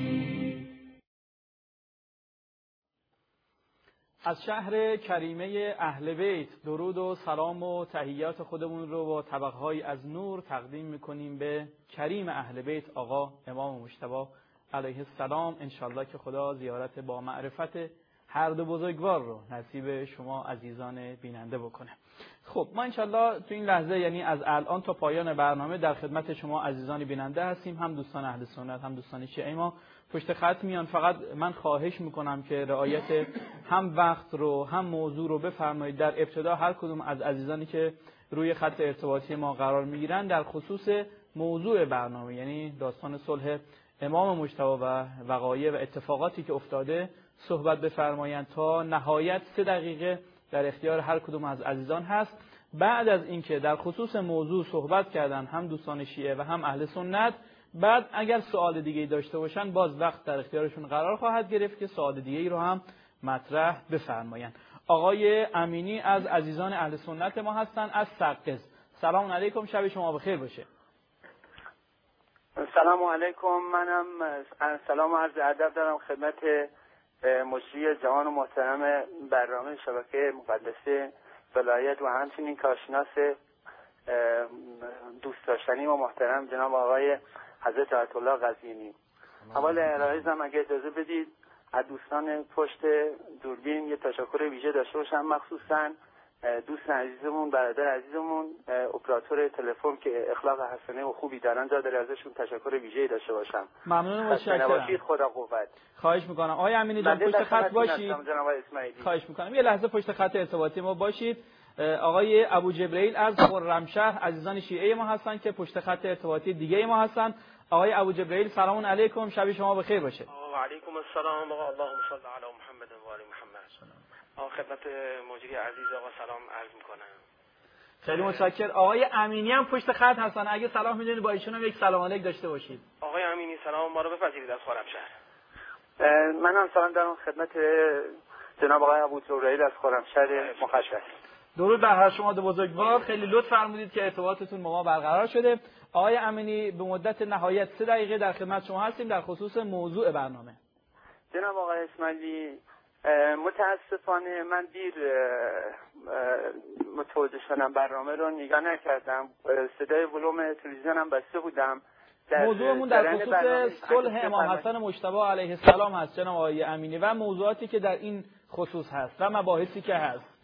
از شهر کریمه اهل بیت درود و سلام و تحیات خودمون رو با طبقه‌های از نور تقدیم میکنیم به کریم اهل بیت آقا امام مجتبی علیه السلام. انشالله که خدا زیارت با معرفت هر دو بزرگوار رو نصیب شما عزیزان بیننده بکنه. خب ما انشالله تو این لحظه، یعنی از الان تا پایان برنامه، در خدمت شما عزیزان بیننده هستیم، هم دوستان اهل سنت هم دوستان شیعه. ما پشت خط میان، فقط من خواهش میکنم که رعایت هم وقت رو هم موضوع رو بفرمایید. در ابتدا هر کدوم از عزیزانی که روی خط ارتباطی ما قرار میگیرن در خصوص موضوع برنامه، یعنی داستان صلح امام مجتبی و وقایع و اتفاقاتی که افتاده، صحبت بفرمایند. تا نهایت سه دقیقه در اختیار هر کدوم از عزیزان هست. بعد از اینکه در خصوص موضوع صحبت کردن هم دوستان شیعه و هم اهل سنت، بعد اگر سوال دیگه‌ای داشته باشن باز وقت در اختیارشون قرار خواهد گرفت که سوال دیگه‌ای رو هم مطرح بفرمایند. آقای امینی از عزیزان اهل سنت ما هستن از سقز. سلام علیکم، شب شما بخیر باشه. سلام علیکم. منم سلام و عرض ادب دارم خدمت مجری جوان و محترم برنامه شبکه مقدسه ولایت و همچنین کارشناس دوست داشتنی و محترم جناب آقای حضرت آیت الله قزوینی. اول عرایزم اگه اجازه بدید از دوستان پشت دوربین یه تشکر ویژه داشته باشم، مخصوصا دوست عزیزمون، برادر عزیزمون، اپراتور تلفن که اخلاق حسنه و خوبی دارن، جا داره ازشون تشکر ویژه‌ای داشته باشم. ممنون و متشکرم. خدا قوت. خواهش میکنم. آقای امینی جان پشت خط باشید. اسماعیلی. خواهش میکنم یه لحظه پشت خط ارتباطی ما باشید. آقای ابو جبرئیل از خرمشهر عزیزان شیعه ما هستن که پشت خط ارتباطی دیگه ما هستن. آقای ابو جبرئیل سلام علیکم، شب شما بخیر باشه. و علیکم السلام. آقا اللهم صل علی محمد و آل محمد. آقا خدمت مجری عزیز آقا سلام عرض میکنم. خیلی متشکرم. آقای امینی هم پشت خط هستن، اگه سلام میدونید با ایشون هم یک سلام علیک داشته باشید. آقای امینی سلام ما رو بپذیرید از خرمشهر. منم سلام دارم خدمت جناب آقای ابو جبرئیل از خرمشهر مقدس. درود بر هر شما دو بزرگوار. خیلی لطف فرمودید که ارتباطتون با ما برقرار شده. آقای امینی به مدت نهایت سه دقیقه در خدمت شما هستیم در خصوص موضوع برنامه. جناب آقای اسماعیلی، متاسفانه من دیر متوجه شدم، برنامه رو نگاه نکردم، صدای ولوم تلویزیونم بسته بودم. موضوعمون در خصوص صلح امام حسن مجتبی علیه السلام هست جناب آقای امینی و موضوعاتی که در این خصوص هست و مباحثی که هست.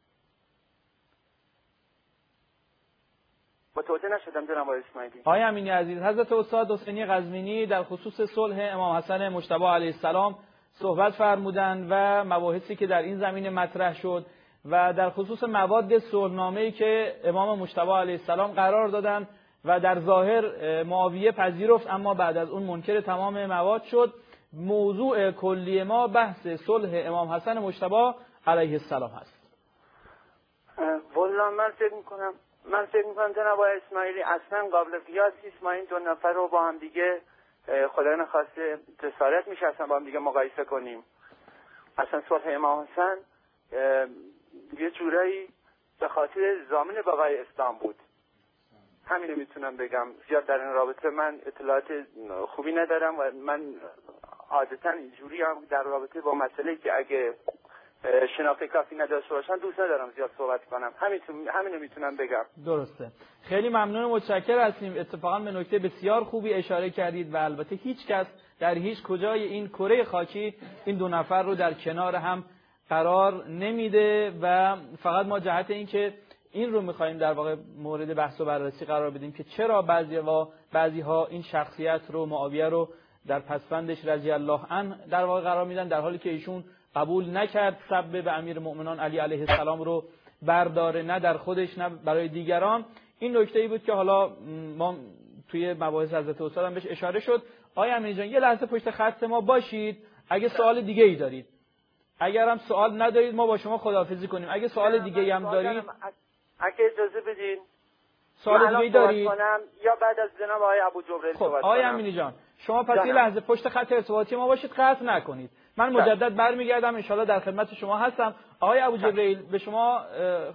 متوجه نشدم جناب آقای اسماعیلی. آقای امینی عزیز، حضرت استاد حسینی قزوینی در خصوص صلح امام حسن مجتبی علیه السلام صحبت فرمودند و مباحثی که در این زمینه مطرح شد و در خصوص مواد صلحنامه‌ای که امام مجتبی علیه السلام قرار دادند و در ظاهر معاویه پذیرفت اما بعد از اون منکر تمام مواد شد. موضوع کلی ما بحث صلح امام حسن مجتبی علیه السلام هست. والله من فکر می‌کنم من فکر می‌کنم جناب آقای اسماعیلی اصلا قابل قیاس نیست ما این دو نفر رو با هم دیگه خدا نخواسته جسارت میشه اصلا با هم دیگه مقایسه کنیم. اصلا صلح امام حسن یه جورایی به خاطر ضامن بقای اسلام بود. همین میتونم بگم. زیاد در این رابطه من اطلاعات خوبی ندارم و من عادتا اینجوری هم در رابطه با مسئله که اگه شناخت کافی نداشته باشن دوست ندارم زیاد صحبت کنم. همین همینو میتونم بگم. درسته. خیلی ممنون و متشکر هستیم. اتفاقا به نکته بسیار خوبی اشاره کردید و البته هیچ کس در هیچ کجای این کره خاکی این دو نفر رو در کنار هم قرار نمیده و فقط ما جهت این که این رو می‌خوایم در واقع مورد بحث و بررسی قرار بدیم که چرا بعضی و بعضی‌ها این شخصیت رو معاویه رو در پسوندش رضی الله عنه در واقع قرار میدن، در حالی که ایشون قبول نکرد سب به امیرالمؤمنان علی علیه السلام رو برداره، نه در خودش نه برای دیگران. این نکته‌ای بود که حالا ما توی مباحث حضرت استاد هم بهش اشاره شد. آقای امینی جان یه لحظه پشت خط ما باشید، اگه سوال دیگه ای دارید. اگر هم سوال ندارید ما با شما خداحافظی کنیم. اگه سوال دیگه ای هم دارید اگه اجازه بدین سوال دیگه ای دارید یا بعد از جناب آقای ابو جبریل صحبت کنم. خب آقای امینی جان شما پس یه لحظه پشت خط ارتباطی ما باشید، قطع نکنید. من مجدد برمیگردم ان شاءالله در خدمت شما هستم. آقای ابو جبریل به شما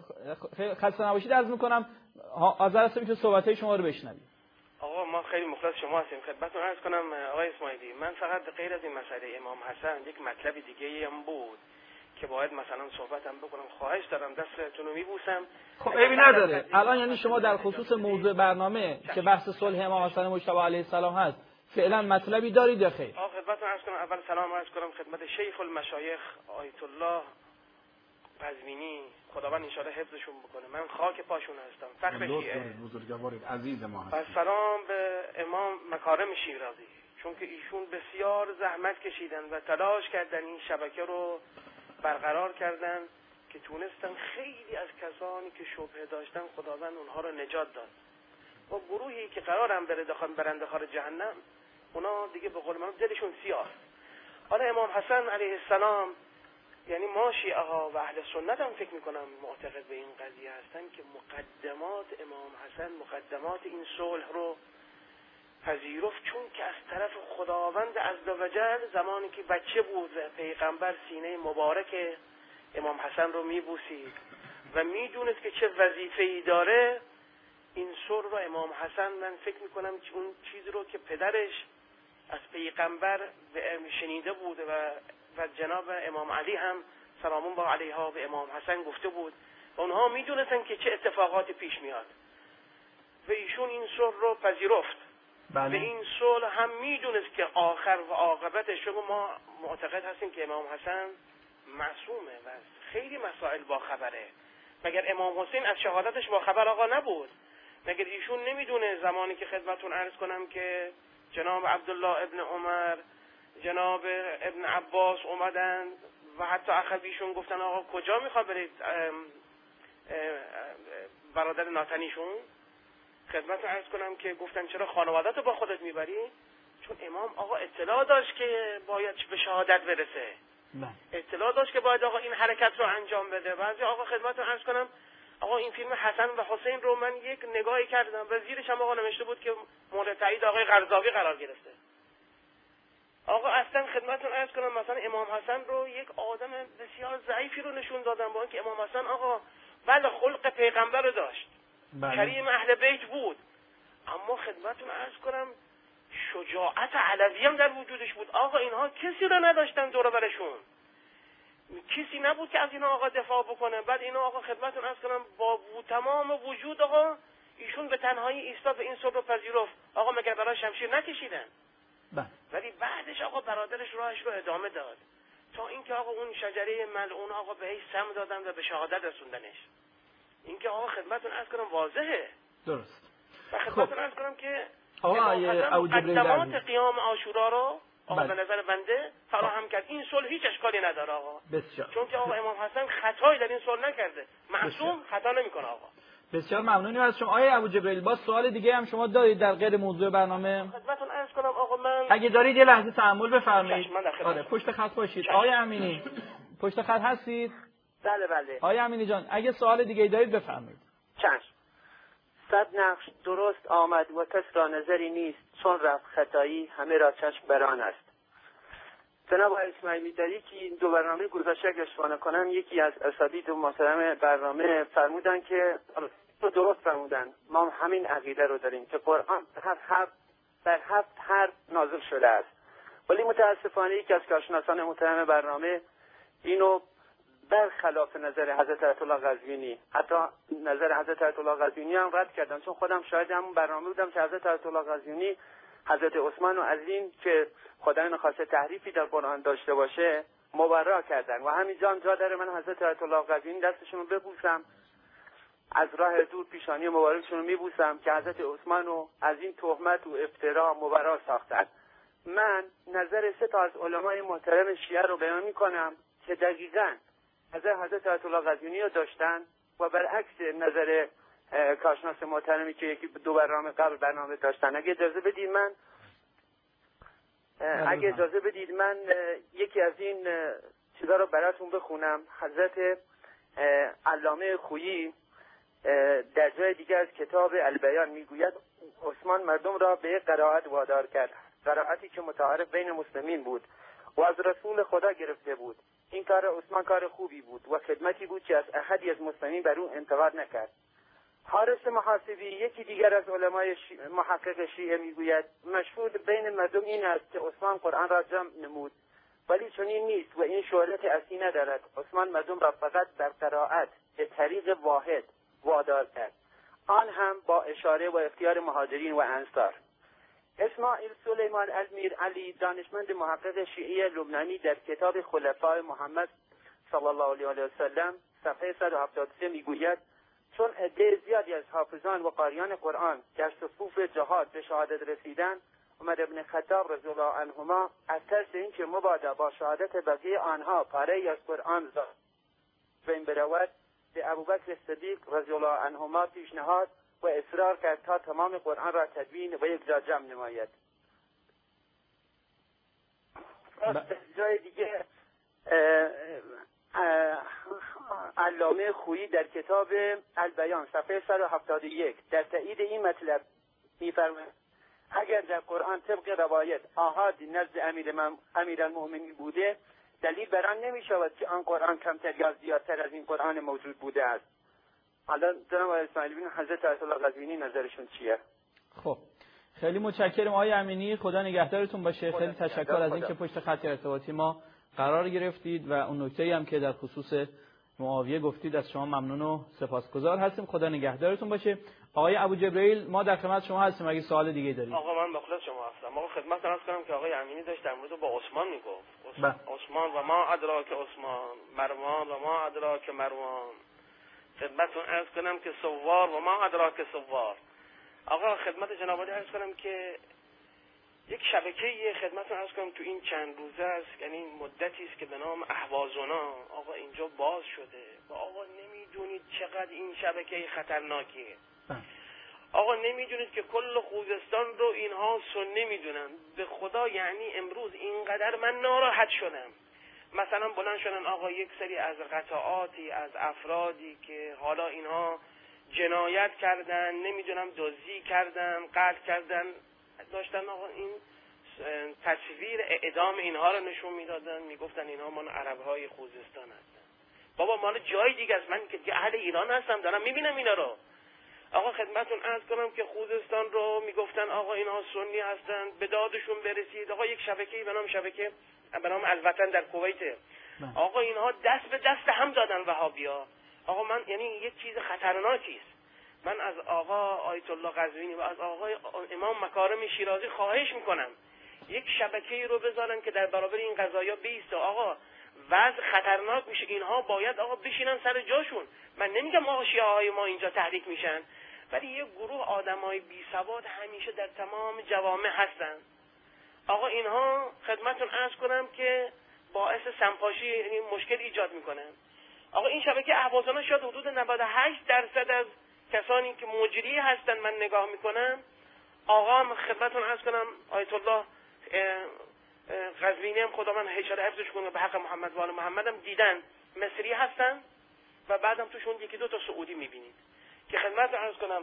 خسته نباشید عرض میکنم. حاضر هستم که صحبت‌های شما رو بشنویم. آقا ما خیلی مخلص شما هستیم. خدمتتون عرض کنم آقای اسماعیلی، من فقط غیر از این مسئله امام حسن یک مطلب دیگه هم بود که باید مثلا صحبتم بکنم. خواهش دارم دستتون رو میبوسم. خب عیبی نداره. الان یعنی شما در خصوص موضوع برنامه که بحث صلح امام حسن مجتبی علیه السلام هست فعلا مطلبی دارید یا خیر؟ آقا خدمتتون عرض کنم اول سلام عرض کنم خدمت شیخ المشایخ آیت الله قزوینی، خداوند ان شاءالله حفظشون بکنه. من خاک پاشون هستم. فخر شیعه بزرگوارید عزیز ما هستید. و سلام به امام مکارم شیرازی، چون که ایشون بسیار زحمت کشیدن و تلاش کردن این شبکه رو برقرار کردن که تونستن خیلی از کسانی که شبهه داشتن خداوند اونها رو نجات داد. و گروهی که قرارن بره داخل برنده خار جهنم اونا دیگه به قول من دلشون سیاه. حالا امام حسن علیه السلام، یعنی ما شیعه ها و اهل سنت هم فکر میکنم معتقد به این قضیه هستن که مقدمات امام حسن، مقدمات این صلح رو پذیرفت، چون که از طرف خداوند عزوجل زمانی که بچه بود پیغمبر سینه مبارک امام حسن رو میبوسید و میدونست که چه وظیفه‌ای داره. این صلح رو امام حسن، من فکر میکنم اون چیزی رو که پدرش از پیغمبر شنیده بود و و جناب امام علی هم سلام الله علیها به امام حسن گفته بود و اونها میدونستن که چه اتفاقاتی پیش میاد و ایشون این صلح رو پذیرفت. بله. و این صلح هم میدونست که آخر و عاقبتش رو ما معتقد هستیم که امام حسن معصومه و خیلی مسائل با خبره. مگر امام حسین از شهادتش با خبر آقا نبود؟ مگر ایشون نمیدونه زمانی که خدمتون عرض کنم که جناب عبدالله ابن عمر، جناب ابن عباس اومدن و حتی اخویشون گفتن آقا کجا میخواد برید برادر ناتنیشون؟ خدمتون عرض کنم که گفتن چرا خانواده‌تو با خودت میبری؟ چون امام آقا اطلاع داشت که باید به شهادت برسه. نه. اطلاع داشت که باید آقا این حرکت رو انجام بده. بعضی آقا خدمتون عرض کنم آقا این فیلم حسن و حسین رو من یک نگاهی کردم و زیرش هم آقا نوشته بود که مورد تایید آقای قرضاوی قرار گرفته. آقا اصلا خدمتون عرض کنم مثلا امام حسن رو یک آدم بسیار ضعیفی رو نشون دادن، با اینکه امام حسن آقا بله خلق پیغمبر رو داشت، بله. کریم اهل بیت بود، اما خدمتون عرض کنم شجاعت علوی هم در وجودش بود. آقا اینها کسی رو نداشتن دور برشون، کسی نبود که از اینا آقا دفاع بکنه. بعد اینا آقا خدمتون عرض کنم با تمام وجود آقا ایشون به تنهایی ایستاد و این صلح رو پذیرفت. آقا مگر برای شمشیر نکشیدن؟ بله. ولی بعدش آقا برادرش راهش رو ادامه داد تا اینکه آقا اون شجره ملعون آقا بهش سم دادن و به شهادت رسوندنش. اینکه آقا خدمتون عرض کنم واضحه. درست. و خدمتون عرض کنم که آقا مقدمات قیام عاشورا رو آقا بله. به نظر بنده فراهم کرد. این صلح هیچ اشکالی نداره آقا. بسیار. چون که آقا امام حسن خطایی در این صلح نکرده. معصوم خطا نمیکنه آقا. بسیار ممنونیم از شما. آقای ابو جبریل با سوال دیگه هم شما دارید در غیر موضوع برنامه؟ خدمتتون عرض کنم آقا من اگه دارید یه لحظه تحمل بفرمایید. آره آره پشت خط باشید. آقای امینی پشت خط هستید؟ بله بله. آقای امینی جان اگه سوال دیگه دارید بفرمایید. چشم. صد نقش درست آمد و کس را نظری نیست، چون رفت خطایی همه را چشم بران است. جناب آقای اسماعیلی در یکی دو برنامه گذشته اگه اشتباه کنم یکی از اساتید محترم برنامه فرمودن که تو درست فرمودن، ما همین عقیده رو داریم که قرآن هفت هفت در هفت حرف نازل شده است. ولی متاسفانه یکی از کارشناسان محترم برنامه اینو برخلاف نظر حضرت آیت الله قزوینی. حتی نظر حضرت آیت الله قزوینی هم رد کردم، چون خودم شاهد همون برنامه بودم که حضرت آیت الله قزوینی حضرت عثمان و از این که خدای نخواسته تحریفی در قرآن داشته باشه مبرا کردن و همینجا جا داره من حضرت آیت الله قزوینی دستشون رو ببوسم، از راه دور پیشانی مبارکشون رو میبوسم که حضرت عثمان رو از این تهمت و افترا مبرا ساختن. من نظر سه تا از علمای محترم شیعه رو بیان میکنم که دقیقاً نظر حضرت آیت الله قزوینی رو داشتن و برعکس نظر کارشناس محترمی که یکی دو برنامه قبل برنامه داشتن. اگه اجازه بدید من اگه اجازه بدید من یکی از این چیزا رو براتون بخونم. حضرت علامه خویی در جای دیگر از کتاب البیان میگوید عثمان مردم را به قرائت وادار کرد، قرائتی که متعارف بین مسلمین بود و از رسول خدا گرفته بود. این کار عثمان کار خوبی بود و خدمتی بود که از احدی از مسلمین بر او انتقاد نکرد. حارس محاسبی یکی دیگر از علمای شی... محقق شیعه میگوید مشهور بین مردم این است که عثمان قرآن را جمع نمود، ولی چنین نیست و این شهرت اصلی ندارد. عثمان مردم را فقط در قرائت به طریق واحد وادار کرد، آن هم با اشاره و اختیار مهاجرین و انصار. اسماعیل سلیمان المیر علی دانشمند محقق شیعی لبنانی در کتاب خلفای محمد صلی الله علیه و سلم صفحه صد و هفتاد و سه میگوید چون عده زیادی از حافظان و قاریان قرآن در صفوف جهاد به شهادت رسیدن، عمر ابن خطاب رضی الله عنهما از ترس اینکه مبادا با شهادت بقیه آنها پاره از قرآن زاد بین برود به ابوبکر صدیق رضی الله عنهما پیشنهاد و اصرار کرد تا تمام قرآن را تدوین و یک جا جمع نماید. جای دیگه علامه خویی در کتاب البیان صفحه صد و هفتاد و یک در تایید این مطلب می‌فرماید اگر در قرآن طبق روایت آحادی نزد امیر امیرالمؤمنین بوده، دلیل بر آن نمی‌شود که آن قرآن کمتر یا زیادتر از این قرآن موجود بوده است. حالا جناب اسماعیل بن حضرت آیت الله قزوینی نظرشون چیه؟ خب خیلی متشکرم آقای امینی، خدا نگهدارتون باشه. خیلی تشکر از اینکه پشت خط ارتباطی ما قرار گرفتید و اون نکته‌ای هم که در خصوص معاویه گفتید از شما ممنون و سپاسگزار هستیم. خدا نگهدارتون باشه. آقای ابو جبرئیل ما در خدمت شما هستیم، اگه سوال دیگه دارید. آقا من بخلص شما هستم. آقا خدمت عرض کنم که آقای امینی داشت در مورد با عثمان میگفت. عثمان و ما ادراک عثمان، مروان و ما ادراک مروان. خدمتتون عرض کنم که سوار و ما ادراک سوار. آقا خدمت جناب عالی عرض کنم که یک شبکه خدمتتون عرض کنم تو این چند روزه است، یعنی مدتی است که به نام اهوازونا آقا اینجا باز شده و آقا نمیدونید چقدر این شبکه خطرناکیه. آقا نمیدونید که کل خوزستان رو اینها سنی میدونن. به خدا یعنی امروز اینقدر من ناراحت شدم. مثلا بلند شدن آقا یک سری از قطعاتی از افرادی که حالا اینها جنایت کردن، نمیدونم دزدی کردن، قتل کردن، داشتن آقا این تصویر اعدام اینها رو نشون میدادن، میگفتن اینها مال عربهای خوزستان هستن. بابا مال جای دیگه است، من که اهل ایران هستم دارم میبینم اینا رو. آقا خدمتون عرض کنم که خوزستان رو میگفتن آقا اینها سنی هستن، به دادشون برسید. آقا یک شبکه‌ای به نام شبکه به نام الوطن در کویت، آقا اینها دست به دست هم دادن وهابیا. آقا من یعنی یک چیز خطرناکی است. من از آقا آیت الله قزوینی و از آقای امام مکارم شیرازی خواهش میکنم یک شبکه‌ای رو بذارن که در برابر این قضایا بیسته. آقا وضع خطرناک میشه، اینها باید آقا بشینن سر جاشون. من نمیگم آقا شیعه های ما اینجا تحریک میشن، ولی یک گروه آدمای بی سواد همیشه در تمام جوامع هستن. آقا اینها خدمتتون عرض کنم که باعث سمپاشی یعنی مشکل ایجاد میکنن. آقا این شبکه اهوازونا شاید حدود نود و هشت درصد از کسانی که مجری هستن من نگاه میکنم، آقا خدمتتون عرض کنم آیت الله قزوینی هم خدا من اشاره حفظش کنه به حق محمد و آل محمد هم دیدن مصری هستن و بعدم توشون یکی دو تا سعودی میبینید که خدمتتون عرض کنم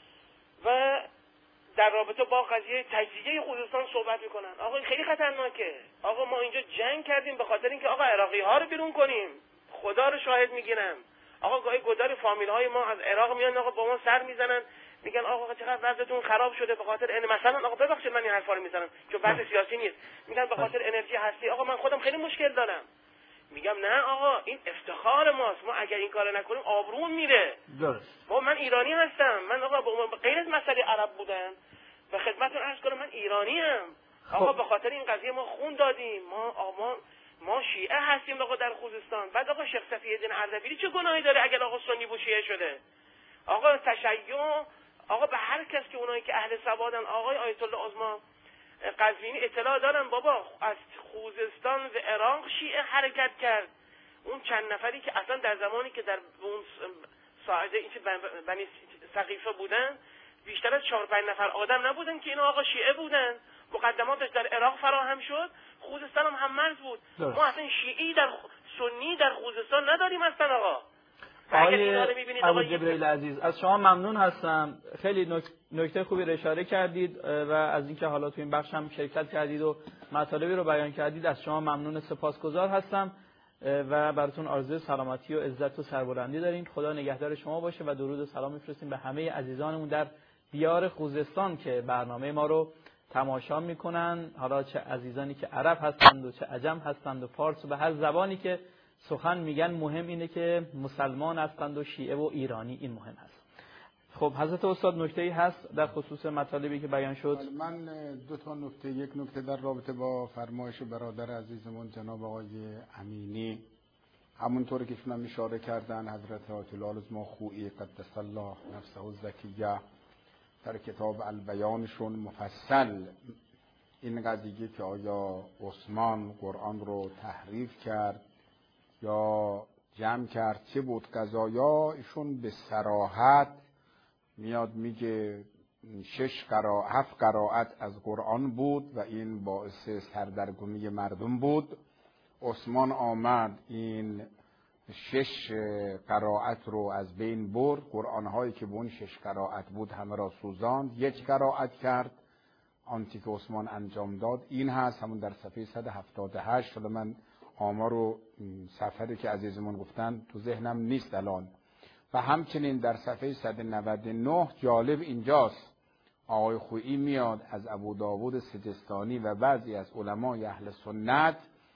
و در رابطه با قضیه تجزیه خوزستان صحبت میکنن. آقا این خیلی خطرناکه. آقا ما اینجا جنگ کردیم به خاطر اینکه آقا عراقی ها رو بیرون کنیم. خدا رو شاهد میگیرم آقا گاهی گدار فامیل های ما از عراق میان آقا با ما سر میزنن، میگن آقا چقدر وضعتون خراب شده به خاطر ان مثلا آقا ببخشید من این حرفا رو میزنم چون بحث سیاسی نیست، میگن به خاطر انرژی هستی. آقا من خودم خیلی مشکل دارم. میگم نه آقا این افتخار ماست، ما اگر این کار نکنیم آبرومون میره. درست. با من ایرانی هستم، من آقا با غیر از مسئله عرب بودن و خدمتتون عرض کنم من ایرانی ام. آقا به خاطر این قضیه ما خون دادیم، ما آقا ما شیعه هستیم آقا در خوزستان. بعد آقا شیخ صفی الدین اردبیلی چه گناهی داره اگر آقا سنی بود شیعه شده؟ آقا تشیع آقا به هر کس که اونایی که اهل سوادن، آقای آیت الله عظما قزوینی اطلاع دارن بابا از خوزستان و عراق شیعه حرکت کرد. اون چند نفری که اصلا در زمانی که در اون ساعده این بنی سقیفه بودن بیشتر از چهار پنج نفر آدم نبودن که اینا آقا شیعه بودن. مقدماتش در عراق فراهم شد، خوزستان هم هم مرز بود. درست. ما اصلا شیعی در سنی در خوزستان نداریم اصلا آقا. آقای ابو جبریل عزیز از شما ممنون هستم، خیلی نکته خوبی رو اشاره کردید و از اینکه حالا تو این بخش هم شرکت کردید و مطالبی رو بیان کردید از شما ممنون، سپاسگزار هستم و براتون آرزوی سلامتی و عزت و سربلندی دارین. خدا نگهدار شما باشه و درود و سلام میفرستیم به همه عزیزانمون در دیار خوزستان که برنامه ما رو تماشا میکنن، حالا چه عزیزانی که عرب هستند و چه عجم هستند و فارس و به هر زبانی که سخن میگن. مهم اینه که مسلمان هستند و شیعه و ایرانی، این مهم هست. خب حضرت استاد نکته‌ای هست در خصوص مطالبی که بیان شد؟ من دو تا نکته، یک نکته در رابطه با فرمایش برادر عزیزمون جناب آقای امینی، همونطوری که شما اشاره کردن حضرت آیت الله العظما خویی قدس الله نفسه الزکیه در کتاب البیانشون مفصل این قضیه که آیا عثمان قرآن رو تحریف کرد یا جمع کرد چه بود قضایا، ایشون به صراحت میاد میگه شش قرائت هفت قرائت از قرآن بود و این باعث سردرگمی مردم بود. عثمان آمد این شش قرائت رو از بین برد، قرآن هایی که به اون شش قرائت بود همه را سوزاند، یک قرائت کرد. آنچه که عثمان انجام داد این هست، همون در صفحه صد و هفتاد و هشت. حالا من آمار و صفحه که عزیزمون گفتن تو ذهنم نیست الان. و همچنین در صفحه صد و نود و نه جالب اینجاست، آقای خویی میاد از ابو داود سجستانی و بعضی از علمای اهل سنت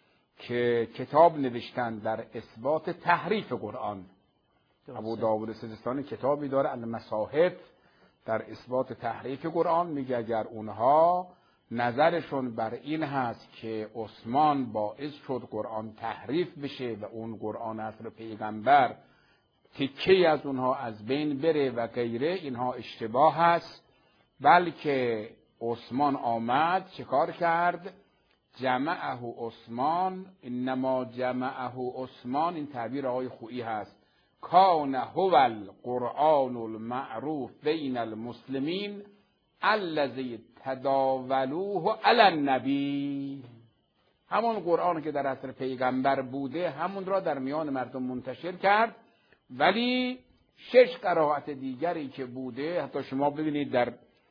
که کتاب نوشتن در اثبات تحریف قرآن. ابو داود سجستانی کتابی داره المصاحف در اثبات تحریف قرآن، میگه اگر اونها نظرشون بر این هست که عثمان باعث شد قرآن تحریف بشه و اون قرآن اصل پیغمبر تکی از اونها از بین بره و غیره، اینها اشتباه هست. بلکه عثمان آمد چیکار کرد؟ جمعه عثمان، انما جمعه عثمان، این تعبیر آقای خویی هست، کان هو القرآن المعروف بین المسلمین الذی تداولوه علی النبی. همون قرآن که در عصر پیغمبر بوده همون را در میان مردم منتشر کرد. ولی شش قرائت دیگری که بوده، حتی شما ببینید در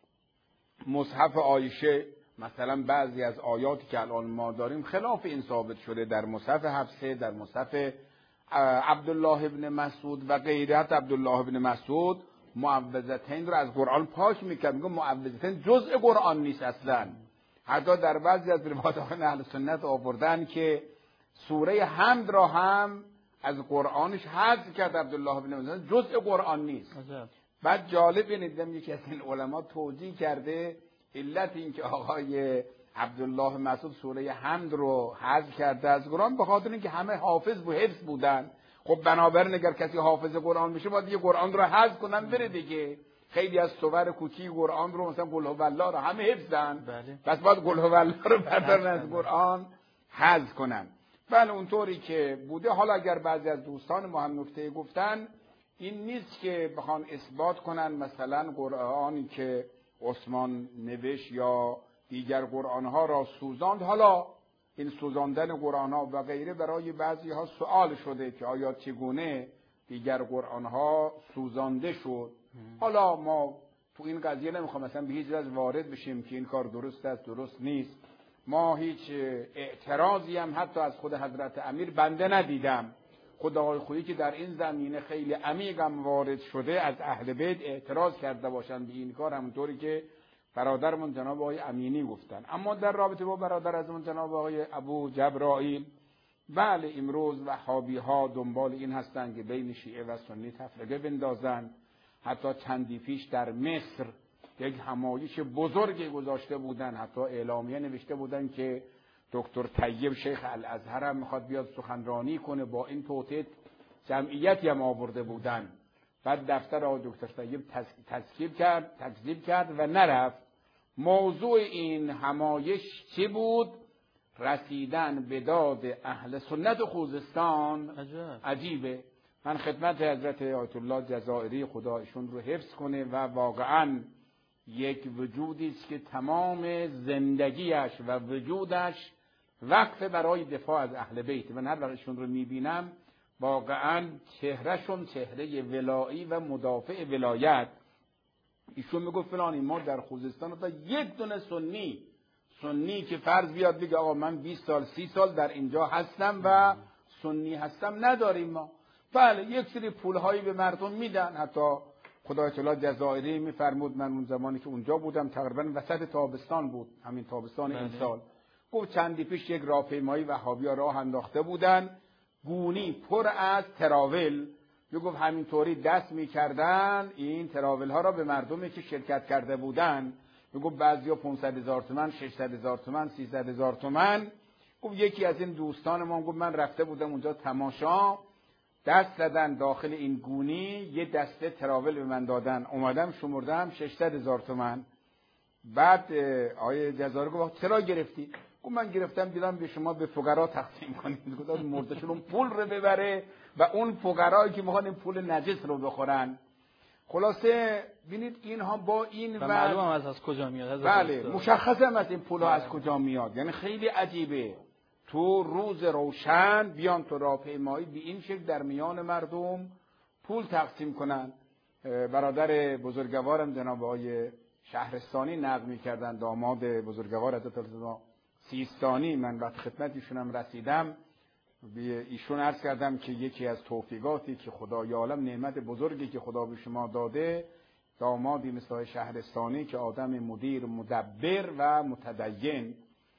مصحف عایشه مثلا بعضی از آیاتی که الان ما داریم خلاف این ثابت شده، در مصحف حفصه، در مصحف عبدالله ابن مسعود و غیره. عبدالله ابن مسعود معوذتین رو از قرآن پاک میکرد، میگه معوذتین جزء قرآن نیست اصلا. حتی در بعضی از روایات اهل سنت آوردن که سوره حمد را هم از قرآنش حذف کرد عبدالله ابن مسعود، جزء قرآن نیست. بعد جالب اینه دیدم یکی از این علما توجیه کرده علت این که آقای عبدالله مسعود سوره حمد رو حذف کرده از قرآن به خاطر اینکه همه حافظ و حفظ بودن. خب بنابراین اگر کسی حافظ قرآن میشه باید دیگه قرآن رو حذف کنن بره دیگه. خیلی از سور کوچی قرآن رو مثلا قل هو الله رو همه حفظن، بله. پس باید قل هو الله رو بردارن از قرآن حذف کنن. بله اونطوری که بوده. حالا اگر بعضی از دوستان ما هم نکته گفتن، این نیست که بخوان اثبات کنن مثلا قرآنی که عثمان نوشت یا دیگر قرآن ها را سوزاند. حالا این سوزاندن قرآن ها و غیره برای بعضی ها سوال شده که آیا چگونه دیگر قرآن ها سوزانده شد. حالا ما تو این قضیه نمیخوام مثلا به هیچ وجه وارد بشیم که این کار درست است درست نیست. ما هیچ اعتراضی هم حتی از خود حضرت امیر بنده ندیدم. خود آقای خویی که در این زمینه خیلی عمیقم وارد شده از اهل بیت اعتراض کرده باشن به این کار، همونطوری که برادرمون جناب آقای امینی گفتن. اما در رابطه با برادر ازمون جناب آقای ابو جبرائیل بله امروز وهابی ها دنبال این هستند که بین شیعه و سنی تفرقه بندازن. حتی چندی پیش در مصر یک همایش بزرگی گذاشته بودن، حتی اعلامیه نوشته بودن که دکتر طیب شیخ الازهر هم میخواد بیاد سخنرانی کنه. با این توطئه جمعیتی هم آورده بودن. بعد دفتر آقای دکتر طیب تکذیب کرد تکذیب کرد و نرفت. موضوع این همایش چی بود؟ رسیدن به داد اهل سنت خوزستان. عجب. عجیبه. من خدمت حضرت آیت الله جزائری خدا ایشون رو حفظ کنه و واقعا یک وجودی است که تمام زندگیش و وجودش وقف برای دفاع از اهل بیت. من هر وقت ایشون رو میبینم واقعا چهرهشون چهره ولایی و مدافع ولایت. ایشون میگفت فلانی ما در خوزستان تا یک دونه سنی سنی که فرض بیاد بگه آقا من بیست سال سی سال در اینجا هستم و سنی هستم نداریم ما. بله یک سری پولهایی به مردم میدن. حتی خدای تعالی جزائری میفرمود، من اون زمانی که اونجا بودم تقریبا وسط تابستان بود، همین تابستان این سال، گفت چندی پیش یک راهپیمایی وهابی‌ها راه انداخته بودن، گونی پر از تراول. میگفت همینطوری دست میکردن این تراول ها را به مردمی که شرکت کرده بودن. میگفت بعضیا پانصد هزار تومان، ششصد هزار تومان، سیصد هزار تومان. گفت یکی از این دوستان ما گفت من رفته بودم اونجا تماشا، دست زدن داخل این گونی یه دسته تراول به من دادن، اومدم شمردم ششصد هزار تومان. بعد آیه جزائری گفت چرا گرفتی؟ گفت من گرفتم دیدم به شما به فقرا تقسیم کنید. گفت مردشون پول رو ببره و اون فقرایی که میخوان این پول نجس رو بخورن. خلاصه ببینید اینها با این و معلوم هم از از کجا میاد. بله مشخصه هم از این پول ها از کجا میاد. یعنی خیلی عجیبه تو روز روشن بیان تو راهپیمایی به این شکل در میان مردم پول تقسیم کنن. برادر بزرگوارم جناب آقای شهرستانی نقل می‌کردن، داماد بزرگوار حضرت العلماء سیستانی. من وقت خدمت ایشونم رسیدم به ایشون عرض کردم که یکی از توفیقاتی که خدای عالم، نعمت بزرگی که خدا به شما داده، دامادی مثل شهرستانی که آدم مدیر مدبر و متدین.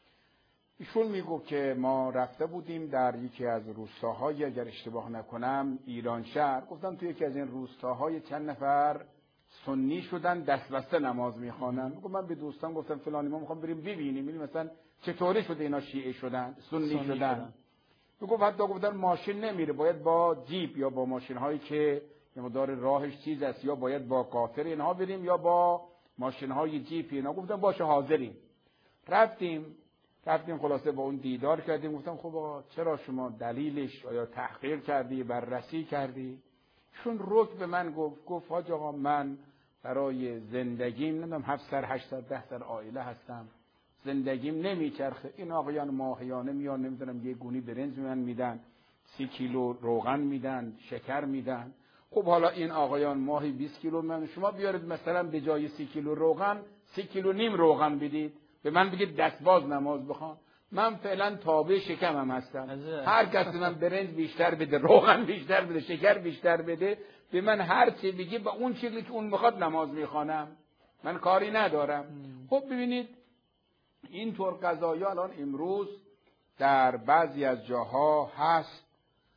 ایشون میگو که ما رفته بودیم در یکی از روستاهای، اگر اشتباه نکنم ایران شهر، گفتم تو یکی از این روستاهای چند نفر سنی شدن دست بسته نماز میخوانن. میگم من به دوستان گفتم فلانی ما میخوام بریم ببینیم ببینیم مثلا چطوری شده اینا شیعه شدن سنی, سنی شدن, شدن. میگم حتی گفتن ماشین نمیره، باید با جیپ یا با ماشین هایی که یه مقدار راهش چیز است، یا باید با قاطر اینها بریم یا با ماشین های جیپ اینا. گفتم باشه حاضریم. رفتیم رفتیم خلاصه با اون دیدار کردیم. گفتم خب چرا شما دلیلش آیا تحقیق کردی، بررسی کردی؟ چون رک به من گفت گفت حاج آقا من برای زندگیم نمیدونم هفت سر هشت سر ده سر عائله هستم، زندگیم نمیچرخه. این آقایان ماهیانه میان نمیدونم یه گونی برنج من میدن، سی کیلو روغن میدن، شکر میدن. خب حالا این آقایان ماهی بیست کیلو من، شما بیارید مثلا به جای سی کیلو روغن سی کیلو نیم روغن بدید، به من بگید دستباز نماز بخوان. من فعلا تابع شکمم هستم. هر کسی من برنج بیشتر بده، روغن بیشتر بده، شکر بیشتر بده، به من هر چی بگی با اون شکلی که اون میخواد نماز میخوانم، من کاری ندارم. خب ببینید اینطور قضایا الان امروز در بعضی از جاها هست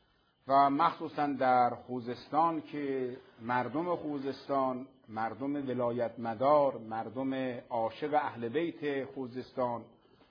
و مخصوصا در خوزستان که مردم خوزستان، مردم ولایت مدار، مردم عاشق اهل بیت خوزستان،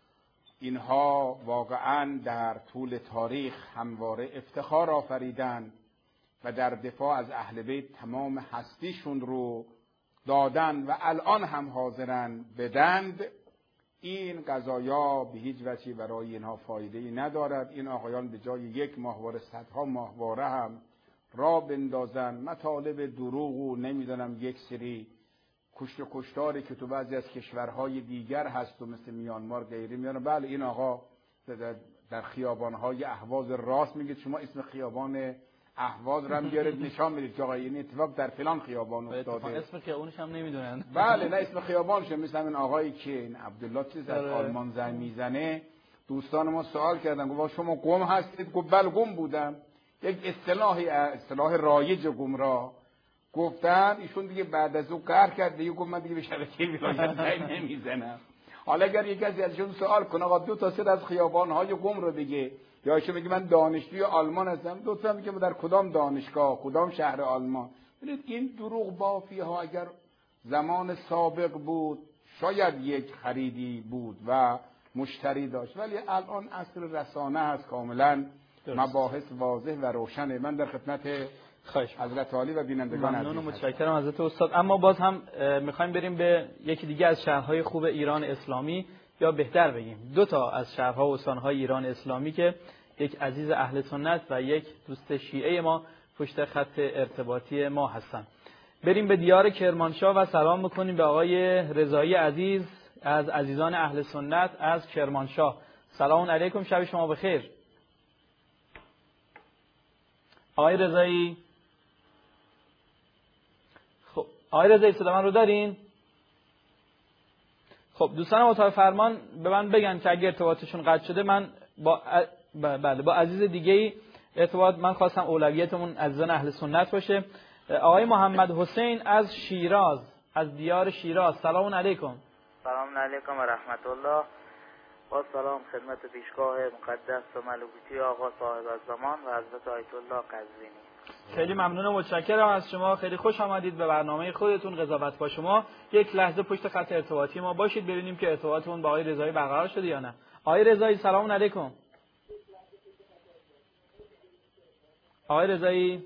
اینها واقعا در طول تاریخ همواره افتخار آفریدن و در دفاع از اهل بیت تمام هستیشون رو دادن و الان هم حاضرن بدند. این قضایا به هیچ وجهی برای اینها فایده ای ندارد. این آقایان به جای یک ماهواره صدها ماهواره هم را بندازن، مطالب دروغ و نمیدونم یک سری کشت و کشتاری که تو بعضی از کشورهای دیگر هست و مثل میانمار غیره میان. بله این آقا در خیابانهای اهواز راست میگه، شما اسم خیابان اهواز رو هم بیارید نشان میدید که آقا این اتفاق در فلان خیابان افتاده. اسم خیابانش هم نمیدونن. بله نه اسم خیابانش، مثل این آقایی که این عبدالله چیز از آلمان زنگ میزنه. دوستان ما سوال کردن گفت شما قم هستید؟ گفت بله قم بودم. یک اصطلاحی اصطلاح رایج گمراه گفتن. ایشون دیگه بعد از اون قهر کرد دیگه گفت من دیگه به شبکه ولایت زنگ نمیزنم. حالا اگر یک کسی ازشون سوال کنه آقا دو تا سه از خیابان‌های قم رو بگه یا ایشون میگه من دانشجوی آلمان هستم، دوتا میگه در کدام دانشگاه، کدام شهر آلمان. ببینید این دروغ بافی ها اگر زمان سابق بود شاید یک خریدی بود و مشتری داشت، ولی الان اصل رسانه هست، کاملا مباحث واضح و روشنه. من در خدمت حضرت عالی و بینندگان عزیز ممنون و متشکرم حضرت استاد. اما باز هم میخوایم بریم به یکی دیگه از شهرهای خوب ایران اسلامی، یا بهتر بگیم دو تا از شهرها و استانهای ایران اسلامی که یک عزیز اهل سنت و یک دوست شیعه ما پشت خط ارتباطی ما هستن. بریم به دیار کرمانشاه و سلام بکنیم به آقای رضایی عزیز از عزیزان اهل سنت از کرمانشاه. سلام علیکم، شب شما بخیر. آقای رضایی، خب آقای رضایی صدا من رو دارین؟ خب دوستان اتاق فرمان به من بگن که اگه ارتباطشون قطع شده، من با بله با عزیز دیگه‌ای ارتباط، من خواستم اولویتمون عزیزان اهل سنت باشه. آقای محمد حسین از شیراز، از دیار شیراز. سلام علیکم. سلام علیکم و رحمت الله. با سلام خدمت پیشگاه مقدس و ملکوتی آقا صاحب الزمان و حضرت آیت الله قزوینی. خیلی ممنون و متشکرم از شما. خیلی خوش آمدید به برنامه خودتون قضاوت با شما. یک لحظه پشت خط ارتباطی ما باشید ببینیم که ارتباطمون با آقای رضایی برقرار شده یا نه. آقای رضایی سلام علیکم. آقای رضایی.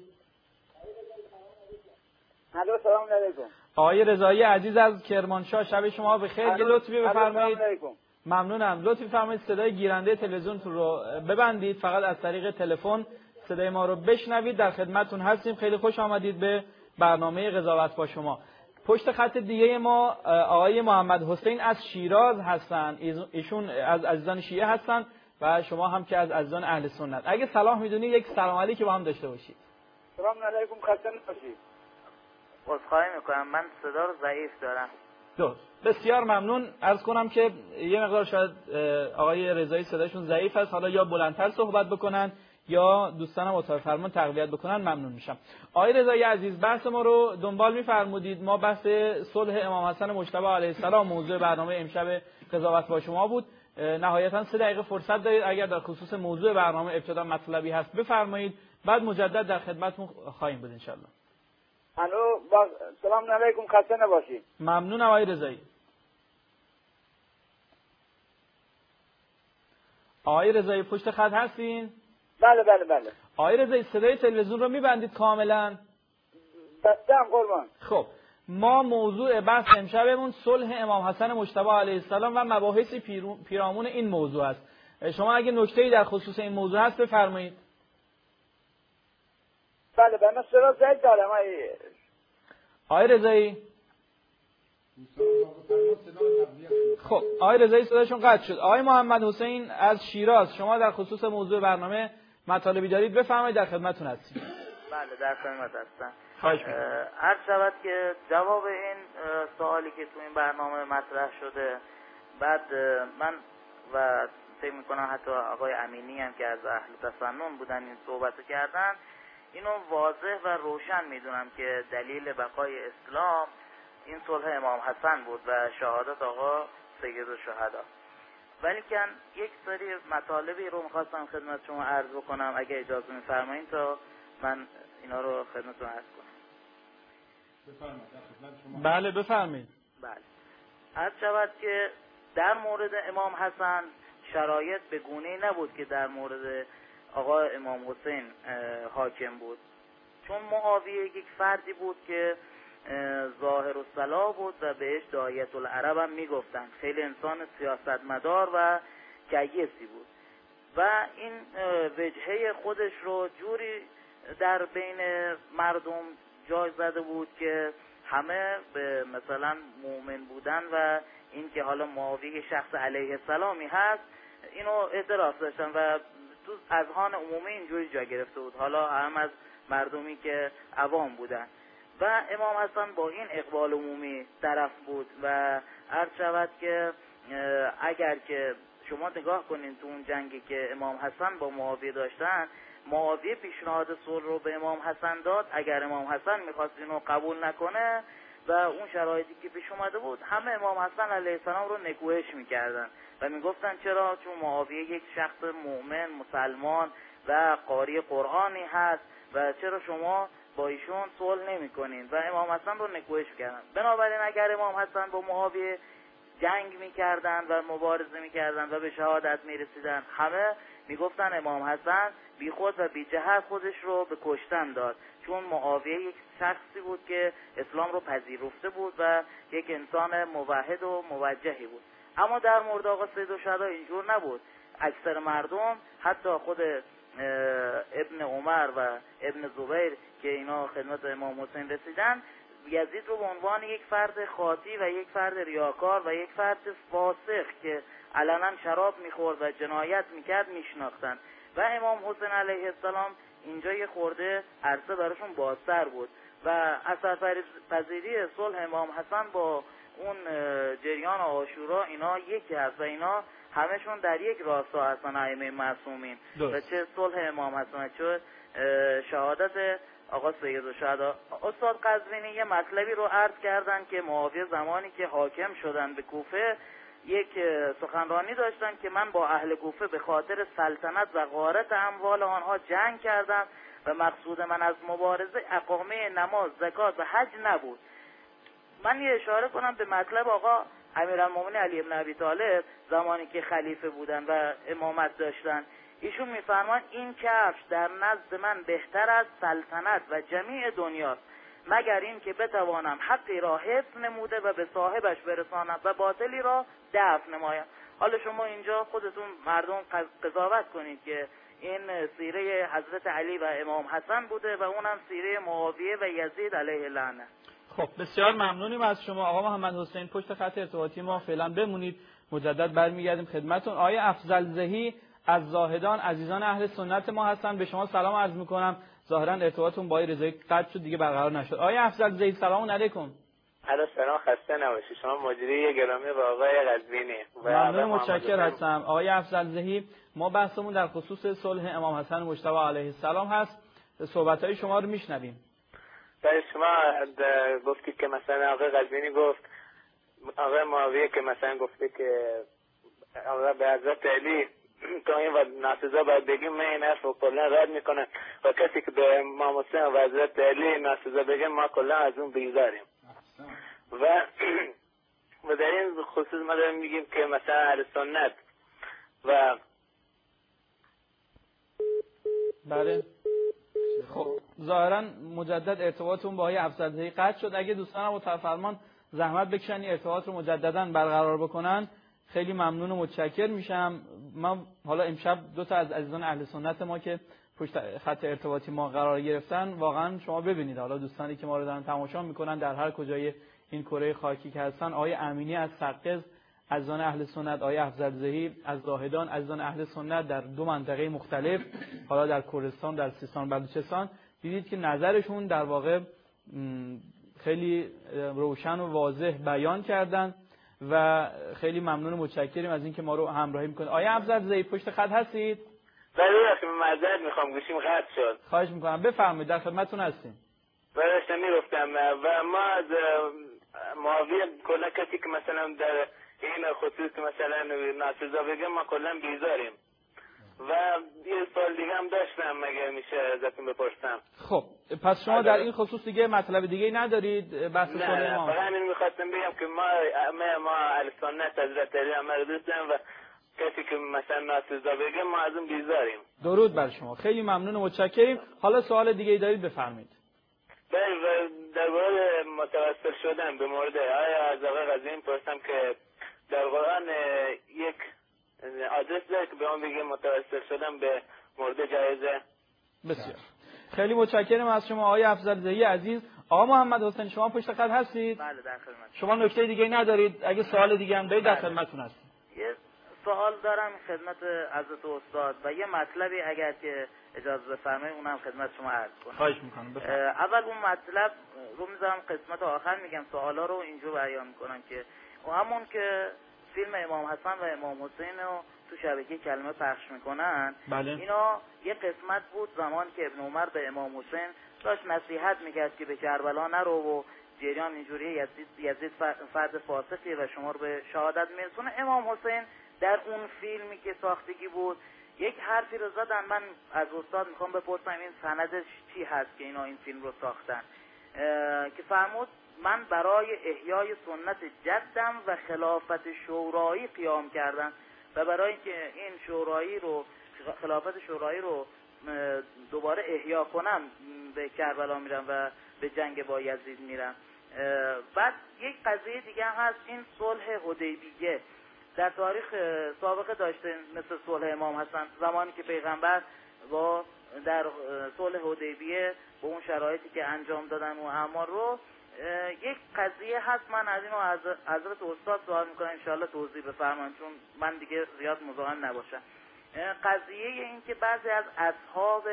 الو سلام علیکم. آقای رضایی عزیز از کرمانشاه، شب شما بخیر. یه لطفی بفرمایید. ممنونم. لطفی بفرمایید صدای گیرنده تلویزیونتون رو ببندید، فقط از طریق تلفن صدای ما رو بشنوید. در خدمتتون هستیم. خیلی خوش آمدید به برنامه قضاوت با شما. پشت خط دیگه ما آقای محمد حسین از شیراز هستن. ایشون از عزیزان شیعه هستن و شما هم که از عزیزان اهل سنت. اگه صلاح میدونید یک سلام علیکی با هم داشته باشید. سلام علیکم، خسته نباشید. عذرخواهی میکنم من صدا رو ضعیف دارم. درست. بسیار ممنون. عرض کنم که یه مقدار شاید آقای رضایی صداشون ضعیف است، حالا یا بلندتر صحبت بکنن یا دوستانم اتاق فرمان تقویت بکنن ممنون میشم. آقای رضایی عزیز بحث ما رو دنبال میفرمودید. ما بحث صلح امام حسن مجتبی علیه السلام موضوع برنامه امشب قضاوت با شما بود. نهایتا سه دقیقه فرصت دارید، اگر در خصوص موضوع برنامه ابتدا مطلبی هست بفرمایید، بعد مجدد در خدمتتون خواهیم بود ان شاء الله. الو با... سلام علیکم، خسته نباشید. ممنونم آقای رضایی. آقای رضایی پشت خط هستین؟ بله بله بله. آقای رضایی صدای تلویزیون رو میبندید کاملا؟ بستم قربان. خب ما موضوع بحث امشبمون صلح امام حسن مجتبی علیه السلام و مباحث پیرامون این موضوع است. شما اگه نکته‌ای در خصوص این موضوع هست بفرمایید. بله بله من صدا زیاد دارم. آقای رضایی. خب آقای رضایی صداشون قطع شد. آقای محمد حسین از شیراز، شما در خصوص موضوع برنامه مطالبی دارید بفرمایید، در خدمتتون هستیم. بله در خدمت هستم. خواهش می‌کنم. عرض شود که جواب این سوالی که تو این برنامه مطرح شده، بعد من و فکر می‌کنم حتی آقای امینی هم که از اهل تسنن بودن این صحبت کردن، اینو واضح و روشن میدونم که دلیل بقای اسلام این صلح امام حسن بود و شهادت آقا سید الشهدا. ولی که یک سری مطالبی رو میخواستم خدمت شما عرض بکنم اگه اجازه میفرمایید تا من اینا رو خدمتتون عرض کنم. بفرمایید. بله بفرمایید. بله. عرض شود که در مورد امام حسن شرایط به گونه‌ای نبود که در مورد آقا امام حسین حاکم بود، چون معاویه یک فردی بود که ظاهر الصلاح بود و بهش داعیت العرب هم میگفتن. خیلی انسان سیاستمدار و کیسی بود و این وجهه خودش رو جوری در بین مردم جای زده بود که همه به مثلا مؤمن بودن و این که حالا معاویه شخص علیه السلامی هست اینو اعتراف داشتن و تو اذهان عمومی اینجوری جا گرفته بود، حالا هم از مردمی که عوام بودن. و امام حسن با این اقبال عمومی طرف بود و عرض شود که اگر که شما نگاه کنین تو اون جنگی که امام حسن با معاویه داشتن، معاویه پیشنهاد صلح رو به امام حسن داد. اگر امام حسن میخواست اینو قبول نکنه و اون شرایطی که پیش اومده بود همه امام حسن علیه السلام رو نکوهش میکردن و میگفتن چرا؟ چون معاویه یک شخص مؤمن مسلمان و قاری قرآنی هست و چرا شما با ایشون صلح نمی‌کنین و امام حسن رو نکوهش کردن. بنابراین اگر امام حسن با معاویه جنگ می‌کردن و مبارزه می‌کردن و به شهادت می‌رسیدن، همه میگفتن امام حسن بیخود و بی‌جهت خودش رو به کشتن داد، چون معاویه یک شخصی بود که اسلام رو پذیرفته بود و یک انسان موحد و موجهی بود. اما در مورد آقا سیدالشهدا اینجور نبود. اکثر مردم، حتی خود ابن عمر و ابن زبیر که اینا خدمت امام حسین رسیدن، یزید رو به عنوان یک فرد خاطی و یک فرد ریاکار و یک فرد فاسق که علنا شراب میخورد و جنایت میکرد میشناختن و امام حسین علیه السلام اینجا یه خورده عرصه براشون بازتر بود و اثرپذیری صلح امام حسن با اون جریان عاشورا اینا یکی هست و اینا همشون در یک راستا هستن ائمه معصومین و چه صلح امام حسن چه شهادت آقا سیدالشهدا. استاد قزوینی یه مطلبی رو عرض کردن که معاویه زمانی که حاکم شدن به کوفه یک سخنرانی داشتن که من با اهل کوفه به خاطر سلطنت و غارت اموال آنها جنگ کردم و مقصود من از مبارزه اقامه نماز، زکات و حج نبود. من یه اشاره کنم به مطلب آقا امیرالمومنین علی بن ابی طالب زمانی که خلیفه بودن و امامت داشتن. ایشون میفرمان این کفش در نزد من بهتر از سلطنت و جمیع دنیاست، مگر این که بتوانم حقی را حفظ نموده و به صاحبش برسانم و باطلی را دفع نمایم. حالا شما اینجا خودتون مردم قضاوت کنید که این سیره حضرت علی و امام حسن بوده و اونم سیره معاویه و یزید علیه اللعنه. خب بسیار ممنونیم از شما آقا محمد حسین. پشت خط ارتباطی ما فعلا بمونید، مجدد برمیگردیم خدمتتون. آقای افضل زهی از زاهدان عزیزان اهل سنت ما هستن، به شما سلام عرض میکنم. ظاهرا ارتباطتون با آقای رضایی قطع شد، دیگه برقرار نشد. آقای افضل زهی سلام علیکم. علیکم سلام، خسته نباشید. شما مجری گرامی و آقای قزوینی ممنون، متشکر هستم. آقای افضل زهی، ما بحثمون در خصوص صلح امام حسن مجتبی علیه السلام هست، صحبت‌های شما رو میشنویم. برای شما گفتید که مثلا آقای قزوینی گفت آقای معاویه که مثلا گفته که آقا به حضرت علی تا این و ناسزا باید بگیم، من این حرف رو کلا رد میکنم و کسی که به امام حسین و حضرت علی ناسزا بگیم ما کلا از اون بیزاریم. و و در این خصوص ما داریم میگیم که مثلا اهل سنت و بله. خب ظاهرا مجدد ارتباطتون با آقای افضل زهی قطع شد. اگه دوستان با فرمان زحمت بکشن ارتباط رو مجددا برقرار بکنن خیلی ممنون و متشکر میشم. من حالا امشب دو تا از عزیزان اهل سنت ما که پشت خط ارتباطی ما قرار گرفتن، واقعا شما ببینید، حالا دوستانی که ما رو دارن تماشا میکنن در هر کجای این کره خاکی که هستن، آقای امینی از سقز عزیزان اهل سنت، آقای افضل زهی از زاهدان عزیزان اهل سنت در دو منطقه مختلف، حالا در کردستان، در سیستان، بلوچستان، دیدید که نظرشون در واقع خیلی روشن و واضح بیان کردن و خیلی ممنون و متشکریم از اینکه ما رو همراهی میکنید. آقای افضل زهی پشت خط هستید؟ بله، من معذرت میخوام گوشیم قطع شد. خواهش میکنم بفرمایید، در خدمتتون هستیم. بله داشتم میگفتم و ما از معاویه کلا کسی که مثلا در این خصوص مثلا ناسزا بگه ما کلا بیزاریم. و یه سوال دیگه هم داشتم، مگه میشه ازتون بپرسم؟ خب پس شما در این خصوص دیگه مطلب دیگه ندارید بحث صلح امام؟ نه، فقط همین میخواستم بگم که ما ما ما اهل سنت حضرت علی هم رو دوست داریم و کسی که مثلا ناسزا بگه ما از اون بیزاریم. درود بر شما، خیلی ممنون و متشکریم. حالا سوال دیگه ای دارید بفرمایید. بله، در مورد متوسل شدن به مورد آیا از آقای قزوینی پرسم که در قرآن یک آدرس داره که به اون بگیم متوسل شدن به مورد جایزه؟ بسیار خیلی متشکرم از شما آقای افضل زهی عزیز. آقا محمد حسین شما پشت خط هستید؟ بله در خدمت. شما نکته دیگه ندارید؟ اگه سوال دیگه هم دارید در خدمتتون هستیم. یه سوال دارم خدمت حضرت استاد و یه مطلبی اگر که اجازه بفرمایید اونم خدمت شما عرض کنم. خواهش میکنم بفرمایید. اول اون مطلب رو میذارم قسمت آخر میگم، سوالا رو اینجا بیان میکنم که همون که فیلم امام حسن و امام حسین رو تو شبکه کلمه پخش میکنن، بله. اینا یه قسمت بود زمان که ابن عمر به امام حسین داشت نصیحت میکرد که به کربلا نرو و جریان اینجوریه، یزید یزید فرد فاسقی و شما رو به شهادت میرسونه. امام حسین در اون فیلمی که ساختگی بود یک حرفی رو زدن، من از استاد میخوام بپرسم این سندش چی هست که اینا این فیلم رو ساختن، که فرمود من برای احیای سنت جدم و خلافت شورایی قیام کردم و برای اینکه این شورایی رو خلافت شورایی رو دوباره احیا کنم به کربلا میرم و به جنگ با یزید میرم. بعد یک قضیه دیگه هست، این صلح حدیبیه در تاریخ سابقه داشته مثل صلح امام حسن، زمانی که پیغمبر با در صلح حدیبیه با اون شرایطی که انجام دادن و اعمال رو، یک قضیه هست من از اینو از حضرت استاد سوال میکنم انشاءالله توضیح بفرمایید چون من دیگه زیاد مزاحم نباشم. قضیه این که بعضی از اصحاب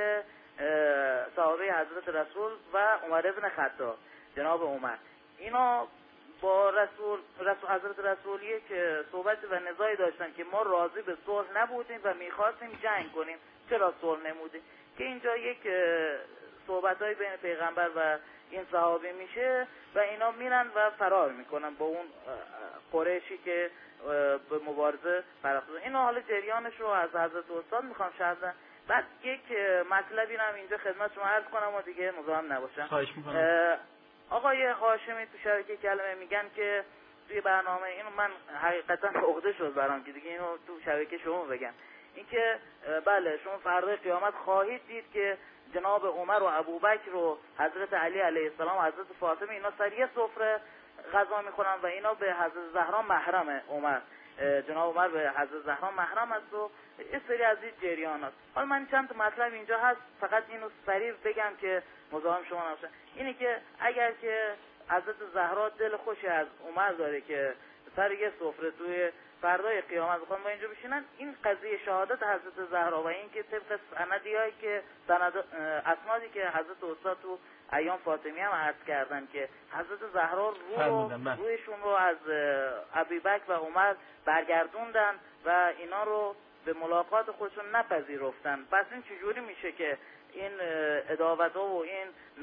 صحابه حضرت رسول و عمر ابن خطاب، جناب عمر، اینا با رسول, رسول حضرت رسولیه که صحبت و نزاعی داشتن که ما راضی به صلح نبودیم و میخواستیم جنگ کنیم، چرا صلح نمودیم؟ که اینجا یک صحبت‌های بین پیغمبر و این صحابه میشه و اینا میرن و فرار میکنن با اون قریشی که به مبارزه پرداخته. اینا حالا جریانش رو از حضرت استاد میخوام شرح بدم. بعد یک مطلبی رو هم اینجا خدمت شما عرض کنم و دیگه مزاحم نباشم. خواهش میکنم. آقای هاشمی تو شبکه کلمه میگن که توی برنامه، اینو من حقیقتا عقده شد برام که دیگه اینو تو شبکه شما بگم، اینکه بله شما فردا قیامت خواهید دید که جناب عمر و ابوبکر و حضرت علی علیه السلام و حضرت فاطمه اینا سر یه سفره غذا میخورن و اینا به حضرت زهرا محرمه. عمر جناب عمر به حضرت زهرا محرم است و این سری از این جریانات. حالا من چند تا مطلب اینجا هست فقط اینو سریع بگم که مزاحم شما نباشم. اینه که اگر که حضرت زهرا دل خوشی از عمر داره که سر یه سفره توی فردای قیامت بخوان با اینجا بشینن، این قضیه شهادت حضرت زهرا و این که طبق سندیایی که سند اسنادی که حضرت استاد تو ایام فاطمی هم عرض کردن که حضرت زهرا رو رویشون رو از ابوبکر و عمر برگردوندن و اینا رو به ملاقات خودشون نپذیرفتن. پس این چجوری میشه که این عداوت‌ها و این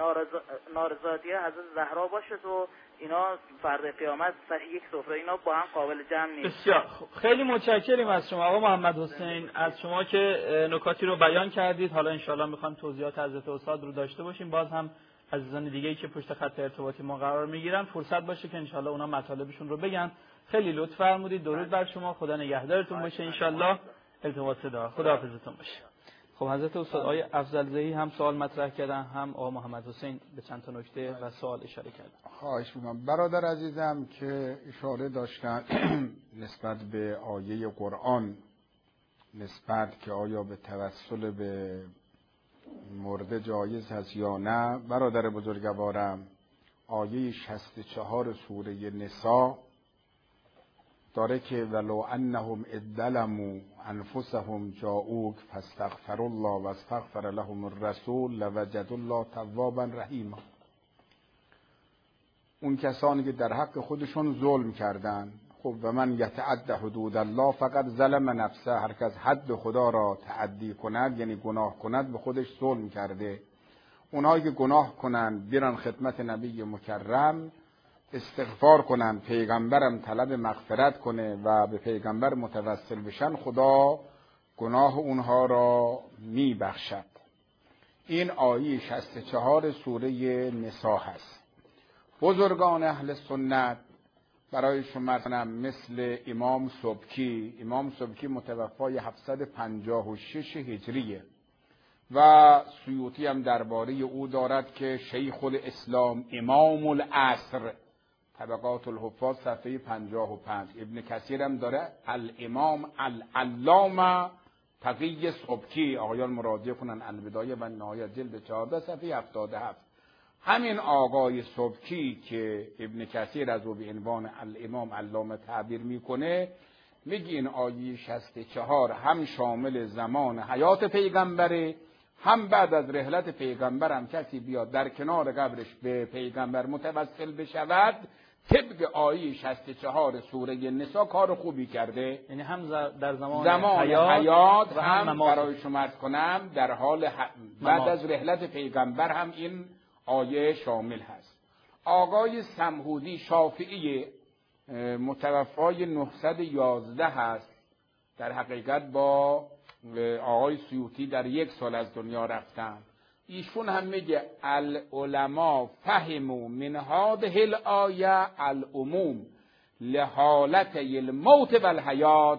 نارضایتی حضرت زهرا باشه تو اینا فرد قیامت سر یک سفره اینا با هم قابل جمع نیست؟ بسیار خیلی متشکریم از شما آقا محمد حسین، از شما که نکاتی رو بیان کردید. حالا انشالله میخوام توضیحات حضرت استاد رو داشته باشیم، باز هم عزیزان دیگه‌ای که پشت خط ارتباطی ما قرار میگیرن فرصت باشه که انشالله اونا مطالبشون رو بگن. خیلی لطف فرمودید. درود بر شما، خدا نگهدارتون باشه انشالله. التماس دعا، خداحافظتون باشه. خب حضرت استاد آقای افضلزئی هم سوال مطرح کردن، هم آقا محمد حسین به چند تا نکته و سوال اشاره کردن. خواهش می‌کنم. برادر عزیزم که اشاره داشتن نسبت به آیه قرآن، نسبت که آیا به توسل به مرده جایز هست یا نه، برادر بزرگوارم آیه شصت و چهار سوره نساء داره که ولو انهم اذلموا انفسهم جاءوک فاستغفروا الله واستغفر لهم الرسول لوجدوا الله توابا رحیما. اون کسانی که در حق خودشون ظلم کردن، خب و من یتعد حدود الله فقط ظلم نفسه، هر کس حد خدا را تعدی کند یعنی گناه کند به خودش ظلم کرده. اونایی که گناه کنند بیرن خدمت نبی مکرم استغفار کنن، پیغمبرم طلب مغفرت کنه و به پیغمبر متوسل بشن، خدا گناه اونها را میبخشد. این آیه شصت و چهار سوره نساء هست. بزرگان اهل سنت برای شما کنم مثل امام سبکی، امام سبکی متوفای هفتصد و پنجاه و شش هجریه و سیوطی هم درباره او دارد که شیخ الاسلام امام العصر، طبقات الحفاظ صفحه پنجاه و پنج. ابن کثیر هم داره الامام العلامه تقی سبکی، آقایان مراجعه کنن البدایه و نهایه جلد چهارده صفحه هفتاد و هفت. همین آقای سبکی که ابن کثیر از او به عنوان الامام علامه تعبیر میکنه، میگه این آیه شصت و چهار هم شامل زمان حیات پیغمبره، هم بعد از رحلت پیغمبر هم کسی بیاد در کنار قبرش به پیغمبر متوسل بشود، طبق آیه شصت و چهار سوره نساء کار خوبی کرده. یعنی هم در زمان, زمان حیات, حیات و هم, هم برای شما عرض کنم در حال ح... بعد از رحلت پیغمبر هم این آیه شامل هست. آقای سمهودی شافعی متوفای نهصد و یازده هست. در حقیقت با آقای سیوطی در یک سال از دنیا رفتن. ایشون هم میگه العلماء فهموا من هذه الآیه العموم لحالت الموت و الحیات.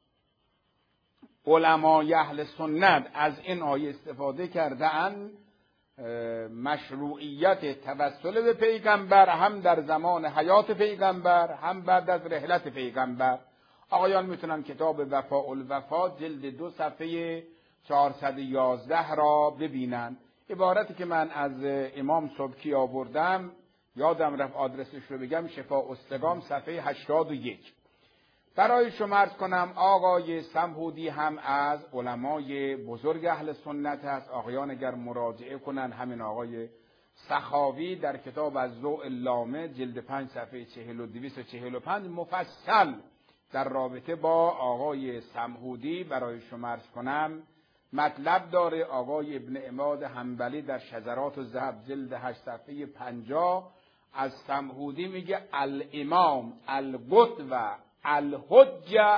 علمای اهل سنت از این آیه استفاده کردن مشروعیت توسل به پیغمبر هم در زمان حیات پیغمبر هم بعد از رحلت پیغمبر. آقایان میتونن کتاب وفاء الوفا جلد دو صفحه چهارصد و یازده را ببینن. عبارتی که من از امام سبکی آوردم یادم رفت آدرسش رو بگم، شفاء السقام صفحه هشتاد و یک. برای شما عرض کنم آقای سمهودی هم از علمای بزرگ اهل سنت است. آقایان اگر مراجعه کنن همین آقای سخاوی در کتاب از ضوء اللامه جلد پنج صفحه چهل و دویست و چهل و پنج مفصل در رابطه با آقای سمهودی برای شما عرض کنم مطلب داره. آقای ابن عماد حنبلی در شذرات الذهب جلد هشت صفحه پنجاه از سمهودی میگه الامام القدوه الحجه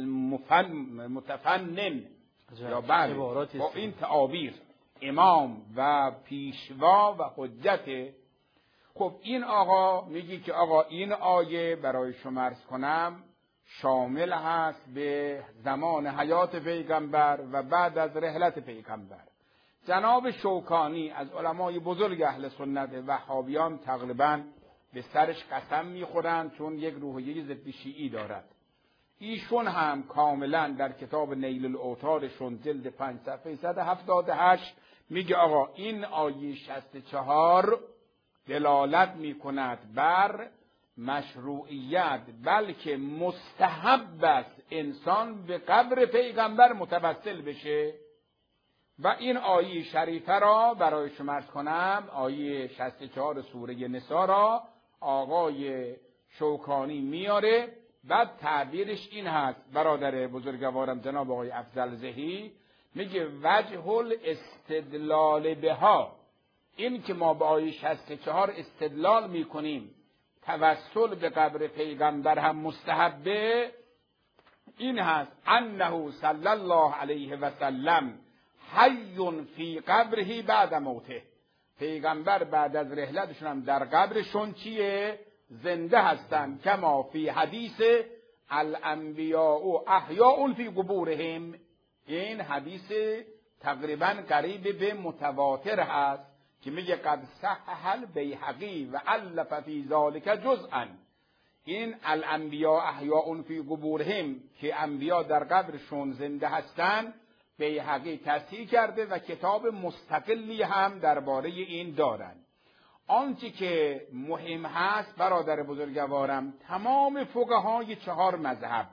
المتفنن، یا بله با این تعابیر امام و پیشوا و حجت. خب این آقا میگه که آقا این آیه برای شما عرض کنم شامل هست به زمان حیات پیغمبر و بعد از رحلت پیغمبر. جناب شوکانی از علمای بزرگ اهل سنت وهابیان تقریبا به سرش قسم میخورند چون یک روحیه ضد شیعی دارد. ایشون هم کاملا در کتاب نیل الاوتارشون جلد پنج صفحه صد و هفتاد و هشت میگه آقا این آیه شصت و چهار دلالت میکند بر مشروعیت بلکه مستحب است انسان به قبر پیغمبر متوسل بشه. و این آیه شریفه را برای شما عرض کنم آیه شصت و چهار سوره نساء را آقای شوکانی میاره. بعد تعبیرش این هست برادر بزرگوارم جناب آقای افضل زهی میگه وجه الاستدلال بها، این که ما با آیه شصت و چهار استدلال میکنیم توسل به قبر پیغمبر هم مستحبه، این هست انه صلی الله علیه و سلم حی فی قبره بعد موته. پیغمبر بعد از رحلتشون هم در قبرشون چیه؟ زنده هستند. کما فی حدیث الانبیاء احیاء فی قبورهم. این حدیث تقریبا قریب به متواتر هست که میگه قد صحح البیهقی و الف فی ذلک جزءا. این الانبیاء احیاء فی قبورهم که انبیا در قبرشون زنده هستند بیهقی تصحیح کرده و کتاب مستقلی هم درباره این دارند. آنچه که مهم هست برادر بزرگوارم تمام فقهای چهار مذهب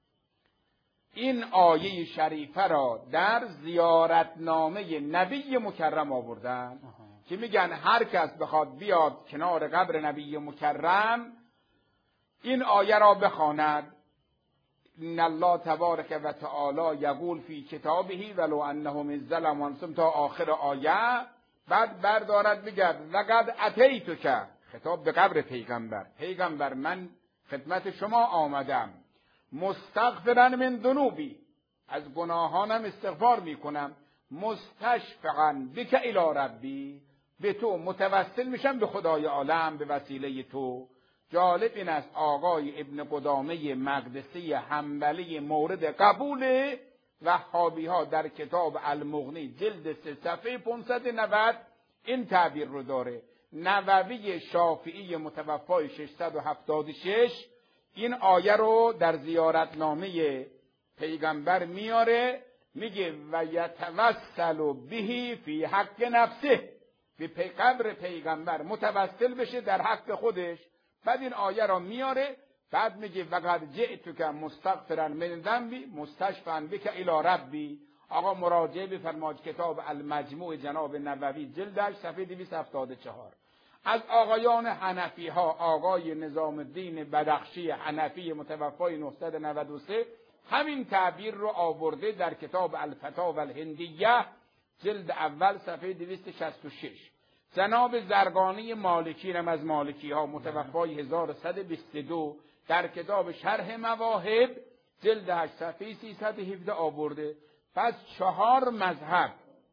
این آیه شریفه را در زیارتنامه نبی مکرم آوردن که میگن هر کس بخواد بیاد کنار قبر نبی مکرم این آیه را بخواند. ان الله تبارک و تعالی یقول فی کتابه ولو انهم اذ ظلموا انفسهم تا آخر آیه. بعد بردارد بگرد لقد اتیتک، خطاب به قبر پیغمبر، پیغمبر من خدمت شما آمدم مستغفرا من ذنوبی، از گناهانم استغفار میکنم، مستشفعا بک الی ربی، به تو متوسل میشم به خدای عالم به وسیله تو. جالب این است آقای ابن قدامه مقدسی حنبلی مورد قبول وهابی ها در کتاب المغنی جلد سه صفحه پانصد و نود این تعبیر رو داره. نووی شافعی متوفای ششصد و هفتاد و شش این آیه رو در زیارتنامه پیغمبر میاره، میگه و یتوسل به فی حق نفسه، به قبر پیغمبر متوسل بشه در حق خودش. بعد این آیه را میاره بعد میگه وقد جئتک مستغفرا من ذنبی مستشفعا بک الی ربی. آقا مراجعه بفرمایید کتاب المجموع جناب نووی جلد صفحه دویست و هفتاد و چهار. از آقایان حنفی ها آقای نظام الدین بدخشی حنفی متوفای نهصد و نود و سه همین تعبیر رو آورده در کتاب الفتاوی الهندیه جلد اول صفحه دویست و شصت و شش. جناب زرقانی مالکی هم از مالکی ها متوفای هزار و صد و بیست و دو در کتاب شرح مواهب جلد هشت صفحه سیصد و هفده آورده. پس چهار مذهب،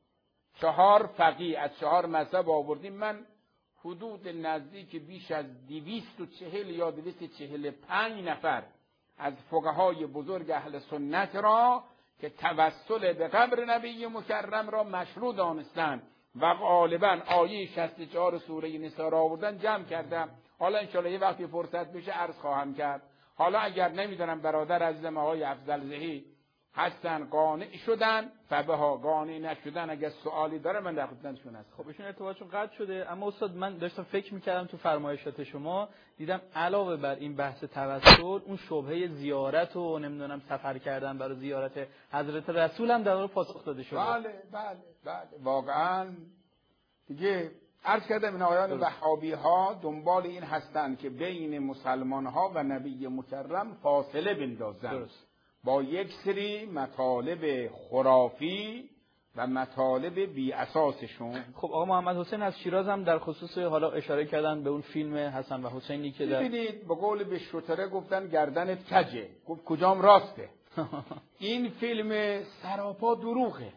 چهار فقیه از چهار مذهب آوردیم. من حدود نزدیک بیش از دویست و چهل یا دویست و چهل و پنج نفر از فقهای بزرگ اهل سنت را که توسل به قبر نبی مکرم را مشروع دانستند و غالبا آیه شصت و چهار سوره نساء را آوردن جمع کردم. حالا انشاءالله یه وقتی فرصت بشه عرض خواهم کرد. حالا اگر نمیدونم برادر عزیزم آقای افضل زهی هستن قانع شدن فبها، قانع نشدن اگر سوالی داره من در خدمتشون هستم. خب ایشون ارتباطشون قطع شده. اما استاد من داشتم فکر میکردم تو فرمایشات شما دیدم علاوه بر این بحث توسل اون شبهه زیارت و نمیدونم سفر کردن برای زیارت حضرت رسول هم در اون پاسخ داده شده. بله بله بله واقعا دیگه عرض کردم این آیان وهابی ها دنبال این هستند که بین مسلمان ها و نبی مکرم فاصله بندازن. درست. با یک سری مطالب خرافی و مطالب بی اساسشون. خب آقا محمد حسین از شیراز هم در خصوص حالا اشاره کردن به اون فیلم حسن و حسینی که در ببینید به قول به شتره گفتن گردنت کجه، گفت کجام راسته. این فیلم سراپا دروغه.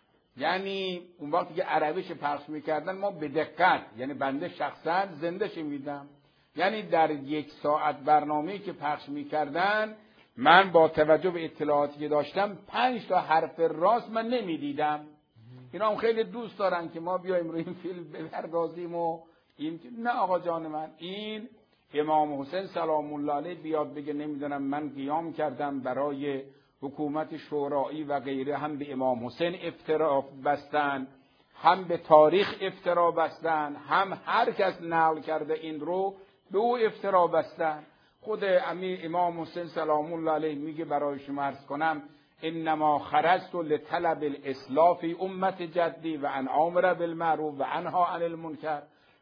یعنی اون وقتی که عربیش پخش میکردن ما به دقت، یعنی بنده شخصا زنده شنیدم، یعنی در یک ساعت برنامه‌ای که پخش میکردن من با توجه به اطلاعاتی که داشتم پنج تا حرف راست من نمیدیدم. اینا هم خیلی دوست دارن که ما بیایم روی این فیلم بپردازیم و این نه آقا جان من، این امام حسین سلام الله علیه بیاد بگه نمیدونم من قیام کردم برای حکومت شورایی و غیره، هم به امام حسین افترا بستن، هم به تاریخ افترا بستن، هم هر کس نقل کرده این رو به او افترا بستن. خود امیر امام حسین سلام الله علیه میگه برای شما عرض کنم انما خرجت لطلب الاصلاح فی امت جدی و ان امر بالمعروف و انها عن المنکر.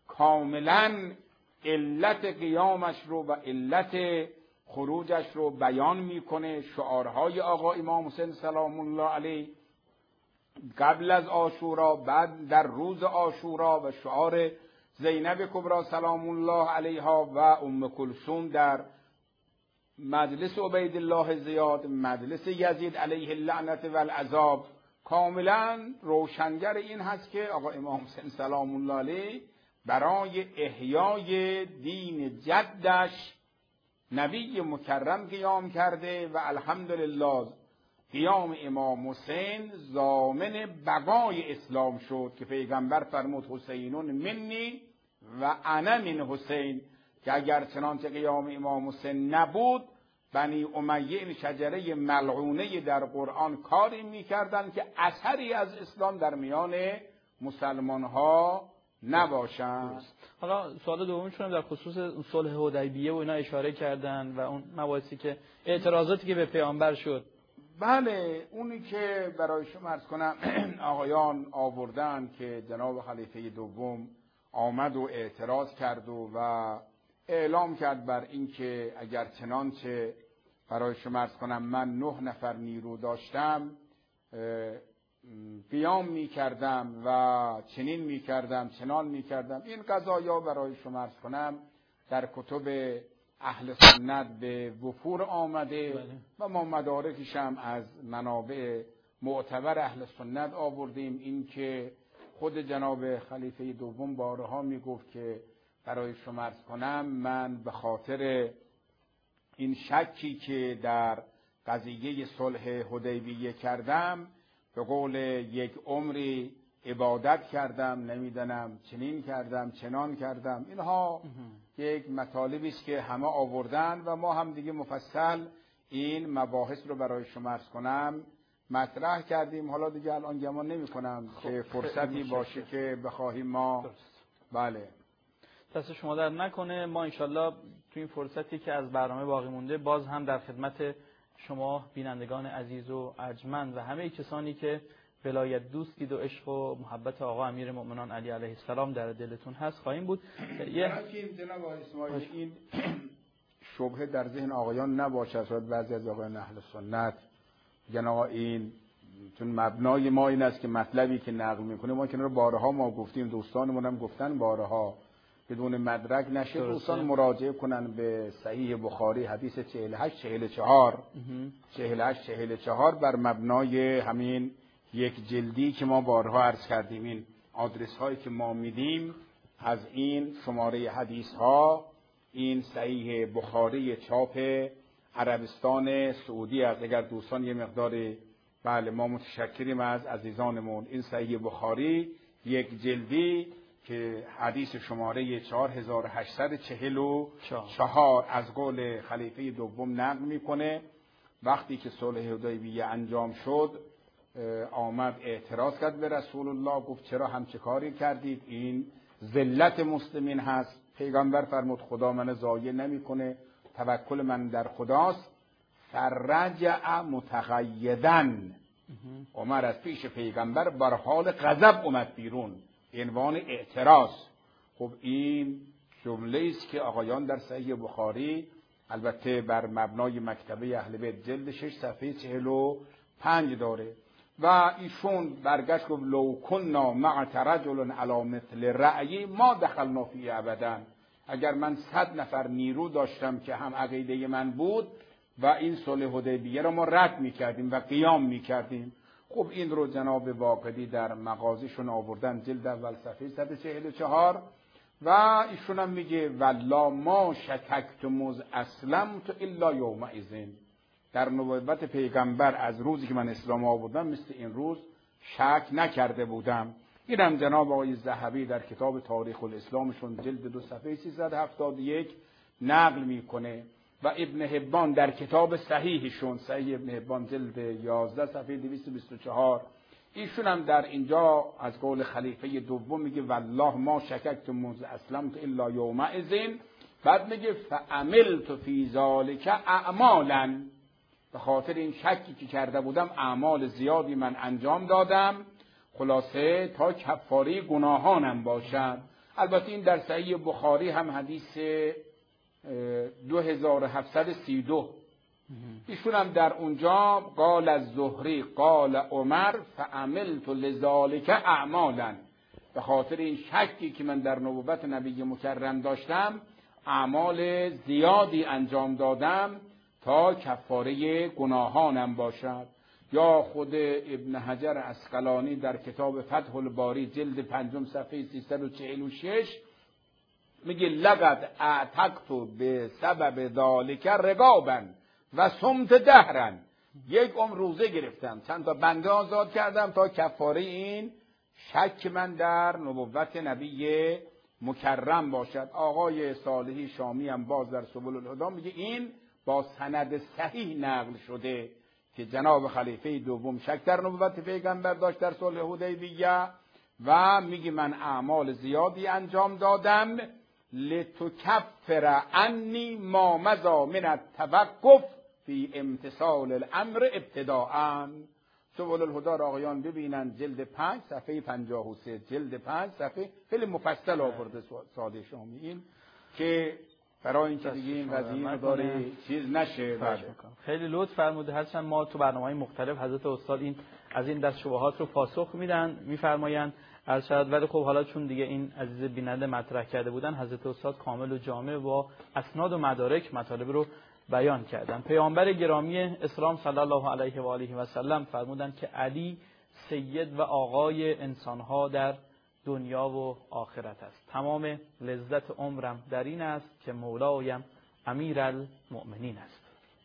کاملا علت قیامش رو و علت خروجش رو بیان میکنه. شعارهای آقا امام حسین سلام الله علیه قبل از عاشورا، بعد در روز عاشورا و شعار زینب کبری سلام الله علیها و ام کلثوم در مجلس عبید الله زیاد، مجلس یزید علیه اللعنت و العذاب، کاملا روشنگر این هست که آقا امام حسین سلام الله علیه برای احیای دین جدش نبی مکرم قیام کرده و الحمدلله قیام امام حسین ضامن بقای اسلام شد که پیغمبر فرمود حسینون منی و انا من حسین، که اگر چنانچه قیام امام حسین نبود بنی امیه این شجره ملعونه در قرآن کاری میکردن که اثری از اسلام در میان مسلمان ها نباشند. حالا سوال دومشون در خصوص صلح حدیبیه و اینا اشاره کردن و اون مباحثی که اعتراضاتی که به پیامبر شد. بله اونی که برای شما عرض کنم آقایان آوردن که جناب خلیفه دوم آمد و اعتراض کرد و, و اعلام کرد بر این که اگر چنانچه برای شما عرض کنم من نه نفر نیرو داشتم قیام می کردم و چنین می کردم چنان می کردم. این قضایا برای شما عرض کنم در کتب اهل سنت به وفور آمده بله. و ما مدارکش هم از منابع معتبر اهل سنت آوردیم. این که خود جناب خلیفه دوم بارها می گفت که برای شما عرض کنم من به خاطر این شکی که در قضیه صلح حدیبیه کردم به قول یک عمری عبادت کردم، نمیدانم چنین کردم چنان کردم. اینها یک مطالبی است که همه آوردن و ما هم دیگه مفصل این مباحث رو برای شما عرض کنم مطرح کردیم. حالا دیگه الان گمان نمی کنم که فرصتی باشه که بخواهیم ما درست. بله دست شما در نکنه. ما انشالله تو این فرصتی که از برنامه باقی مونده باز هم در خدمت شما بینندگان عزیز و ارجمند و همه کسانی که ولایت دوستید و عشق و محبت آقا امیر مؤمنان علی علیه السلام در دلتون هست خواهیم بود. یه جناب اسماعیل این شبهه در ذهن آقایان نباشه، شاید بعضی از آقایان اهل سنت جناب این چون مبنای ما این است که مطلبی که نقل میکنه ما که رو بارها ما گفتیم، دوستانمون هم گفتن بارها، بدون مدرک نشه. دوستان مراجعه کنن به صحیح بخاری حدیث چهل و هشت چهل و چهار چهل و هشت چهل و چهار بر مبنای همین یک جلدی که ما بارها عرض کردیم. این آدرس هایی که ما میدیم از این شماره حدیث ها، این صحیح بخاری چاپ عربستان سعودی است. اگر دوستان یه مقداری، بله ما متشکریم از عزیزانمون. این صحیح بخاری یک جلدی که حدیث شماره چهار هزار و هشتصد و چهل و چهار از قول خلیفه دوم نقل میکنه. وقتی که صلح حدیبیه انجام شد آمد اعتراض کرد به رسول الله، گفت چرا همچه کاری کردید؟ این ذلت مسلمین هست. پیغمبر فرمود خدا من ضایع نمیکنه، توکل من در خداست. فرجع متقیدن، عمر از پیش پیغمبر بر حال غضب اومد بیرون، عنوان اعتراض. خب این جمله است که آقایان در صحیح بخاری، البته بر مبنای مکتبه اهل بیت جلد شش صفحه چهل و پنج داره. و ایشون برگشت گفت لو کنا مع رجل علی مثل رأی ما دخلنا فی ابدا. اگر من صد نفر نیرو داشتم که هم عقیده من بود و این صلح حدیبیه را ما رد میکردیم و قیام میکردیم. خب این رو جناب واقدی در مغازیشون آوردن جلد اول صفحه صد و چهل و چهار و ایشون هم میگه والله ما شککت مز اسلمت الا یومئذ. در نبوت پیغمبر از روزی که من اسلام آوردم مثل این روز شک نکرده بودم. اینم جناب آقای ذهبی در کتاب تاریخ الاسلامشون جلد دو صفحه سیصد و هفتاد و یک نقل میکنه و ابن حبان در کتاب صحیحشون، صحیح ابن حبان جلد یازده صفحه دویست و بیست و چهار، ایشون هم در اینجا از قول خلیفه دوم میگه والله ما شککت منذ اسلمت الا یومئذ. بعد میگه فعملت فی ذلک اعمالا، به خاطر این شکی که کرده بودم اعمال زیادی من انجام دادم، خلاصه تا کفاره گناهانم باشد. البته این در صحیح بخاری هم حدیث دو هزار و هفتصد و سی و دو. ایشون هم در اونجا قال از زهری قال عمر فعملت لذالک اعمالا، به خاطر این شکی که من در نبوت نبی مکرم داشتم اعمال زیادی انجام دادم تا کفاره گناهانم باشد. یا خود ابن حجر عسقلانی در کتاب فتح الباری جلد پنجم صفحه سیصد و چهل و شش میگه لقد اعتقت به سبب ذالک رقابا و صمت دهرا. یک عمر روزه گرفتم، چند تا بنده آزاد کردم تا کفاره این شک من در نبوت نبی مکرم باشد. آقای صالحی شامی هم باز در سبل الهدی میگه این با سند صحیح نقل شده که جناب خلیفه دوم شک در نبوت پیغمبر داشت در صلح حدیبیه و میگه من اعمال زیادی انجام دادم لتکفر عنی ما مضی من التوقف فی امتثال الامر ابتداء. سبل الهدی را آقایان ببینن جلد پنج صفحه پنجاه و سه، جلد پنج صفحه خیلی مفصل آورده صادق شامی این که برای اینکه دیگه این قضیه مداری چیز نشه. خیلی لطف فرموده. هرچند ما تو برنامه‌های مختلف حضرت استاد این از این دست شبهات رو پاسخ میدن میفرمایند از شاید، ولی خب حالا چون دیگه این عزیز بیننده مطرح کرده بودن حضرت استاد کامل و جامع با اسناد و مدارک مطالب رو بیان کردن. پیامبر گرامی اسلام صلی الله علیه و آله و سلم فرمودند که علی سید و آقای انسان‌ها در دنیا و آخرت است. تمام لذت عمرم در این است که مولایم امیرالمؤمنین است.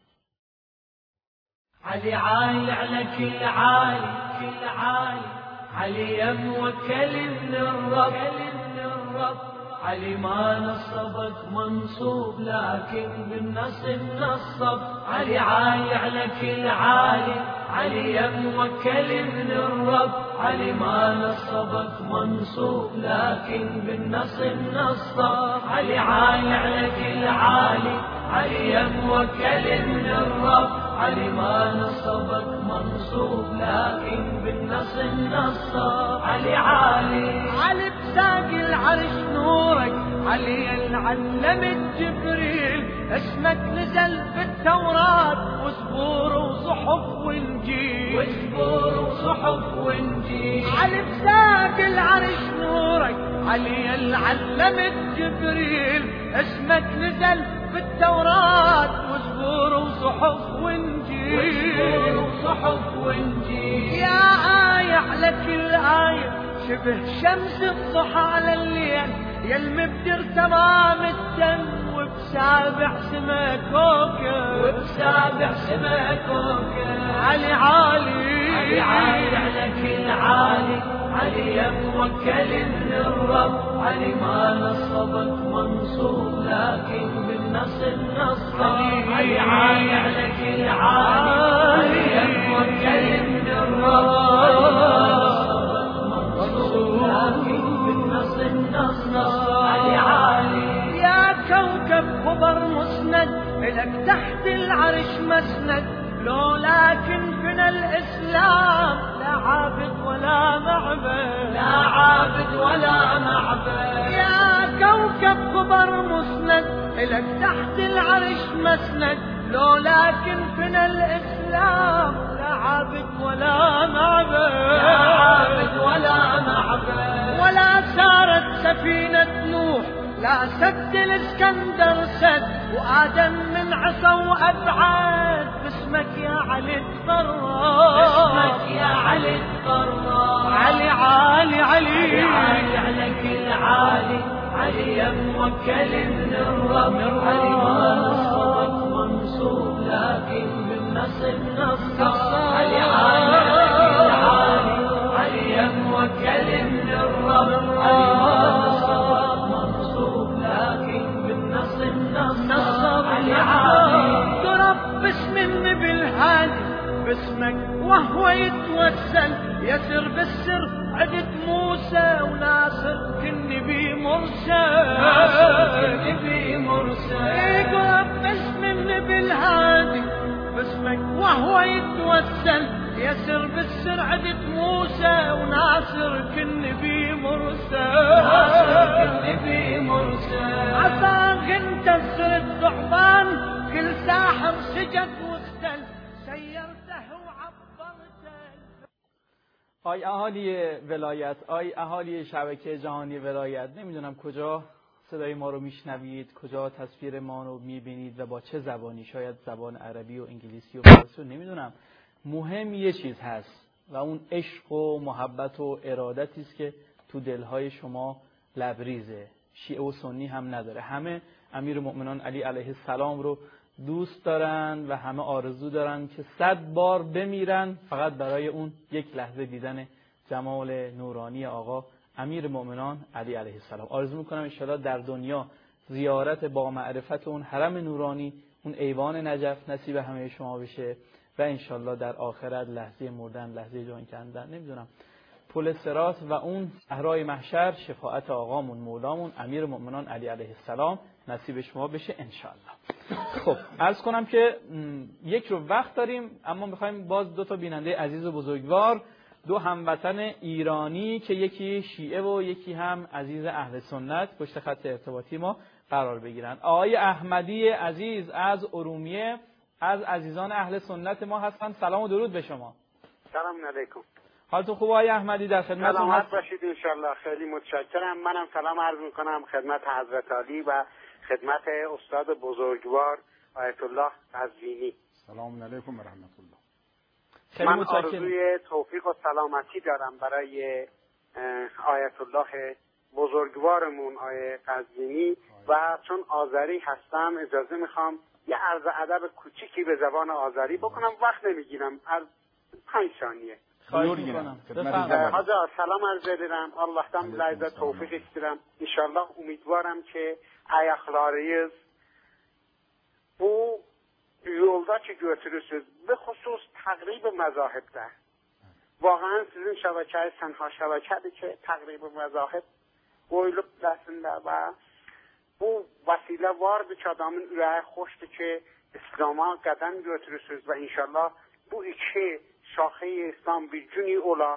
علی عالی على كل عالی كل عالی علی موکل من الرب علي ما نصبك منصوب لكن بالنصب نصب علي عالي على كل عالي علي موكل من الرب علي ما نصبك منصوب لكن بالنصب نصب علي عالي على كل عالي علي موكل من الرب علي ما نصبك منصوب لكن بالنصب نصب علي عالي علي بساق العرش نورك علي العلم جبريل اسمك نزل في التوراة وزبور وصحف وانجيل وزبور وصحف وانجيل علي بساق العرش نورك علي العلمت جبريل اسمك نزل في التوراة وزبور وصحف وانجيل وزبور وصحف وانجيل يا آية على كل آية شبه شمس الضحى على الليل يا المبدر تمام الدم وبسابع سما كوكب وبسابع سما كوكب علي عالي علي عالي على كل عالي علي يا موكل من الرب علي ما نصبك منصوب لكن بالنص النصر علي عالي على كل عالي علي يا موكل من الرب لكن بالنص النصر علي عالي يا كوكب خبر مسند إلك تحت العرش مسند لو لكن فينا الإسلام لا عابد ولا معبد لا عابد ولا معبد يا كوكب خبر مسند إلك تحت العرش مسند لو لكن فينا الإسلام لا عابد ولا معبد لا عابد ولا معبد ولا سارت سفينة نوح لا سد الاسكندر سد وآدم من عصا وأبعاد باسمك يا علي تفرج باسمك يا علي تفرج علي عالي علي علي على كل عالي علي يا موكل من الرب علي ما نصبك منصوب لكن بالنص النصر علي عالي على كل عالي علي يا موكل من الرب علي ما نصبك منصوب لكن بالنص النصر علي عالي ترب باسم النبي الهادي باسمك وهو يتوسل يسر بالسر عدد موسى وناصر كالنبي مرسل ناصر كالنبي مرسل يقرب باسم النبي الهادي باسمك وهو يتوسل يسر بالسر عدد موسى وناصر كالنبي مرسل ناصر كالنبي مرسل عصاك انت سر الثعبان كل ساحر سجد واختل سيرته وعبرته. آی اهالی ولایت، آی اهالی شبکه جهانی ولایت، نمیدونم کجا صدای ما رو میشنوید، کجا تصویر ما رو میبینید و با چه زبانی، شاید زبان عربی و انگلیسی و فارسی، نمیدونم. مهم یه چیز هست و اون عشق و محبت و ارادتی است که تو دلهای شما لبریزه. شیعه و سنی هم نداره، همه امیرالمؤمنان علی علیه السلام رو دوست دارن و همه آرزو دارن که صد بار بمیرن فقط برای اون یک لحظه دیدن جمال نورانی آقا امیرالمؤمنان علی علیه السلام. آرزو میکنم انشاءالله در دنیا زیارت با معرفت اون حرم نورانی، اون ایوان نجف نصیب همه شما بشه و انشاءالله در آخرت لحظه مردن، لحظه جان کندن، نمیدونم، پل صراط و اون صحرای محشر شفاعت آقامون مولامون امیرالمؤمنان علی علیه السلام نصیب شما بشه انشاءالله. خب عرض کنم که یک رو وقت داریم، اما میخوایم باز دو تا بیننده عزیز و بزرگوار، دو هموطن ایرانی که یکی شیعه و یکی هم عزیز اهل سنت پشت خط ارتباطی ما قرار بگیرن. آقای احمدی عزیز از ارومیه از عزیزان اهل سنت ما هستن. سلام و درود به شما. سلام علیکم. حالتون خوبه آقای احمدی؟ در خدمتتون سلامت باشید انشالله. خیلی متشکرم. منم سلام عرض میکنم خدمت حضرت علی و خدمت استاد بزرگوار آیت الله قزوینی. سلام علیکم و رحمت الله. خیلی من متشکرم. آرزوی توفیق و سلامتی دارم برای آیت الله بزرگوارمون آیه قزوینی و چون آذری هستم اجازه میخوام یه عرض ادب کوچیکی به زبان آذری بکنم. وقت نمیگیرم، از پنج ثانیه. خواهش میکنم. حاضر سلام عرض ederim. Allah'tan bize tevfik istedim. İnşallah umidvarım ki ayaklarıyız bu yolda ki götürürsünüz. Ve husus takrib mezahibde. Vaقعا sizin şebeke senha şebekedi ki takrib mezahib qoyulub dəsində və bu vəsilə vardır ki adamın ürəyi xoşdur ki İslam'a qədəm götürürsünüz və inşallah bu iki şaxə İslam bir günü ola,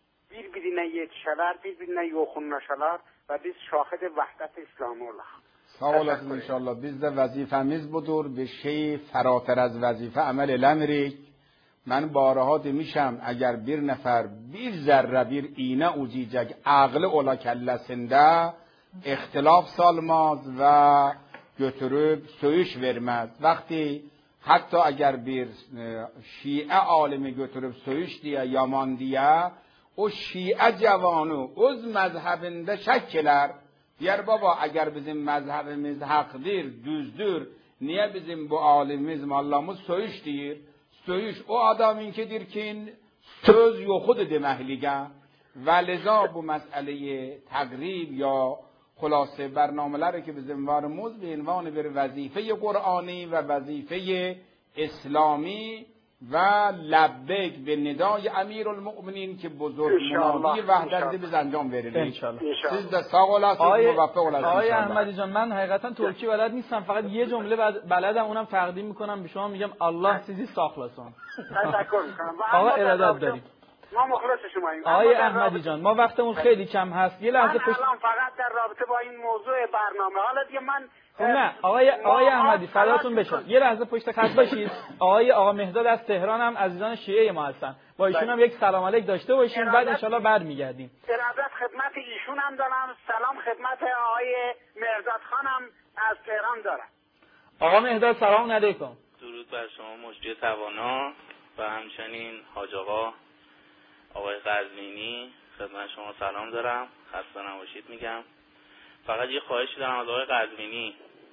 bir-birinə yetişələr, bir-birinə yoxunlaşalar və biz şahid vəhdət İslamı olaq. Sağ olasın inşallah. Biz de vazifemiz budur. Bir şey فراتر از وظیفه عمل الامریک. من بارها demişim eğer bir nefer bir zerre bir iğne uzayacak aklı ola kellesinde ihtilaf salmaz ve götürüp söğüş vermez. Vakti hatta eğer bir şiye alimi götürüp söğüş diye yaman diye o şiye cevanı öz mezhebinde şekler. Yer baba eğer bizim mezhebimiz hakdır, düzdür, niye bizim bu alimimiz mallamız söğüş deyir? Söğüş o adamınkidir ki söz yoxudur deməkliğe ve leza bu meseleyi تقریب یا خلاصه برنامه‌ları که bizim varımız به عنوان bir وظیفه قرآنی و وظیفه اسلامی و لبک به ندای امیرالمؤمنین که بزرگ منادی وحدت biz انجام verelim. siz de sağ olasınız موفق olasınız. آقای احمدی جان من حقیقتا ترکی بلد نیستم فقط یه جمله بلدم اونم تقدیم میکنم به شما میگم الله سیزی ساخلاسون. تشکر میکنم. آقا ارادت داریم. ما مخلص شماییم. آقای احمدی جان ما وقتمون خیلی کم هست. یه لحظه پشت الان فقط در رابطه با این موضوع برنامه حالا دیگه من نه آقای آقای احمدی فداتون بشه. یه لحظه پشت خط باشید. آقای آقا مهداد از تهران هم عزیزان شیعه ما هستن. با ایشون هم یک سلام علیک داشته باشیم بعد ان شاءالله برمیگردیم. ارادت خدمت ایشون هم دارم. سلام خدمت آقای مهداد خانم از تهران دارم. آقا مهداد سلام علیکم. درود بر شما مجری توانا و همچنین حاج آقا آقای قزوینی خدمت شما سلام دارم. خسته نباشید میگم. فقط یه خواهشی دارم از آقای قزوینی.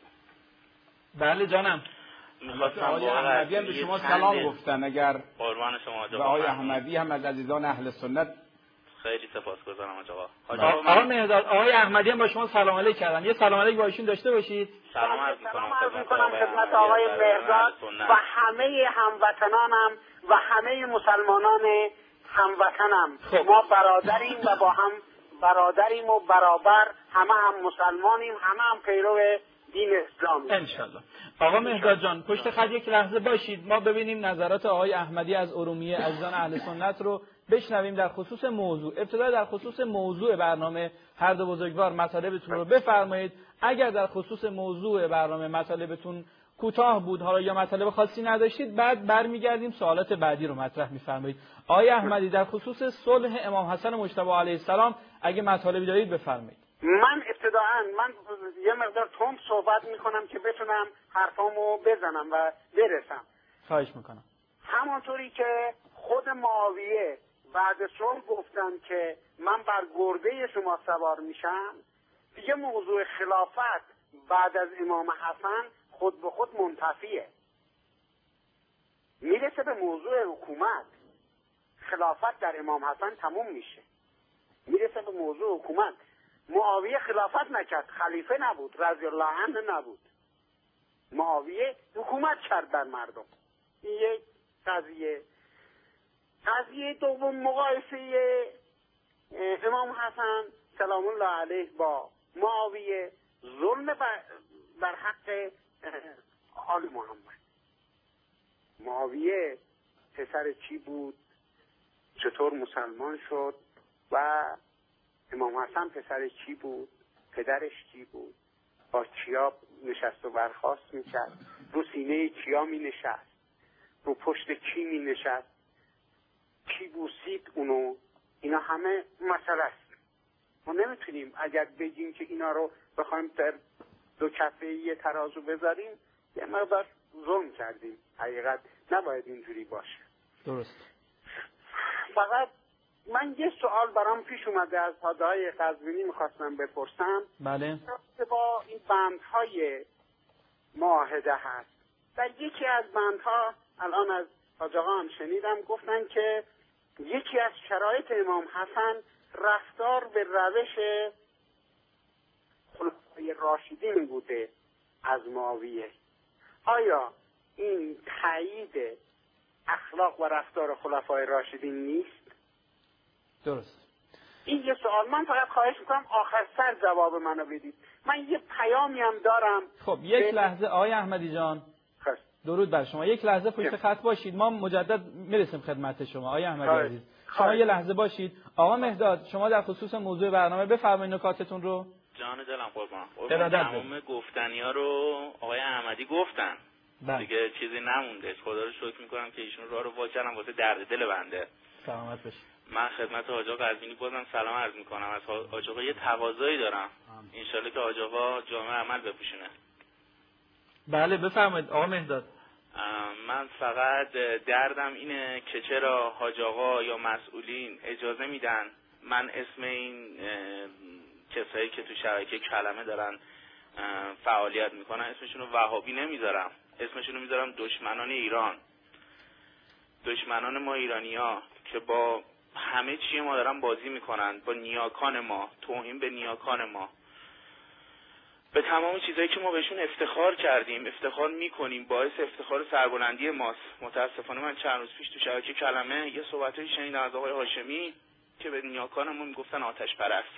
بله جانم. میخواستم آقای احمدی هم به شما سلام گفتن اگر قربان شما حاج آقا. آقای احمدی هم از عزیزان اهل سنت خیلی سپاسگزارم حاج آقا. آقا مهداد آقای احمدی هم با شما سلام علیک کردن. یه سلام علیک با ایشون داشته باشید. سلام عرض می‌کنم خدمت آقای مهداد و همه هموطنانم و همه مسلمانان هموطنم. ما برادریم و با هم برادریم و برابر همه هم مسلمانیم همه هم پیرو دین اسلام. انشالله. آقا مهداد جان پشت خط یک لحظه باشید ما ببینیم نظرات آقای احمدی از ارومیه عزیزان اهل سنت رو بشنویم در خصوص موضوع. ابتدا در خصوص موضوع برنامه هر دو بزرگوار مطالبتون رو بفرمایید. اگر در خصوص موضوع برنامه مطالبتون کوتاه بود حالا یا مطالب خاصی نداشتید بعد برمیگردیم سوالات بعدی رو مطرح می‌فرمایید. آقای احمدی در خصوص صلح امام حسن مجتبی علیه السلام اگه مطالبی دارید بفرمایید. من ابتداعا من یه مقدار تند صحبت میکنم که بتونم حرفامو بزنم و برسم. خواهش میکنم. همانطوری که خود معاویه بعد صلح گفتن که من بر گرده شما سوار میشم دیگه موضوع خلافت بعد از امام حسن خود به خود منتفیه. میرسه به موضوع حکومت خلافت در امام حسن تموم میشه. میرسه به موضوع حکومت معاویه خلافت نکرد خلیفه نبود رضی الله عنه نبود معاویه حکومت کرد بر مردم. این یک قضیه. قضیه دوم مقایسه امام حسن سلام الله علیه با معاویه ظلم بر حق آل محمد. معاویه پسر چی بود چطور مسلمان شد و امام حسن پسر چی بود پدرش چی بود با کیا نشست و برخاست میکرد رو سینه کیا می نشست رو پشت کی می نشست کی بوسید اونو. اینا همه مسئله است. ما نمیتونیم اگر بگیم که اینا رو بخوایم در دو کفه یه ترازو بذاریم یه مقدار ظلم کردیم. حقیقت نباید اینجوری باشه. درست. فقط من یه سوال برام پیش اومده از حاجی قزوینی میخواستم بپرسم. بله. با این بندهای معاهده هست. در یکی از بندها الان از حاج آقا هم شنیدم گفتن که یکی از شرایط امام حسن رفتار به روش خلفای راشدین بوده از معاویه. آیا این تایید اخلاق و رفتار خلفای راشدین نیست؟ درست. این یه سوال. من فقط خواهش میکنم آخر سر جواب منو بدید. من یه پیامی هم دارم. خب یک لحظه آقای احمدی جان درود بر شما. یک لحظه پشت خط باشید ما مجدد میرسیم خدمت شما آقای احمدی عزیز. شما یه لحظه باشید. آقا مهداد شما در خصوص موضوع برنامه بفرمایید نکاتتون رو. جان دلم قربان. تمام گفتنی ها رو آقای احمدی گفتن. بله. دیگه چیزی نمونده. خدا رو شکر میکنم که ایشون راه رو وا کردن واسه درد دل بنده. سلامت باشید. من خدمت حاج آقا قزوینی بازم سلام عرض میکنم. از حاج آقا یه تقاضایی دارم. ان شاءالله که حاج آقا جامع عمل بپوشونه. بله بفرمایید آقا مهداد. من فقط دردم اینه که چرا حاج آقا یا مسئولین اجازه میدن من اسم این کسایی که تو شبکه کلمه دارن فعالیت میکنن اسمشون رو وهابی نمیذارم، اسمشون رو میذارم دشمنان ایران، دشمنان ما ایرانی‌ها که با همه چی ما دارن بازی میکنن، با نیاکان ما، توهین به نیاکان ما، به تمام چیزایی که ما بهشون افتخار کردیم، افتخار میکنیم، باعث افتخار سربلندی ماست. متاسفانه من چند روز پیش تو شبکه کلمه یه صحبتایی شنیدم از آقای هاشمی که به نیاکان ما میگفتن آتش پرست،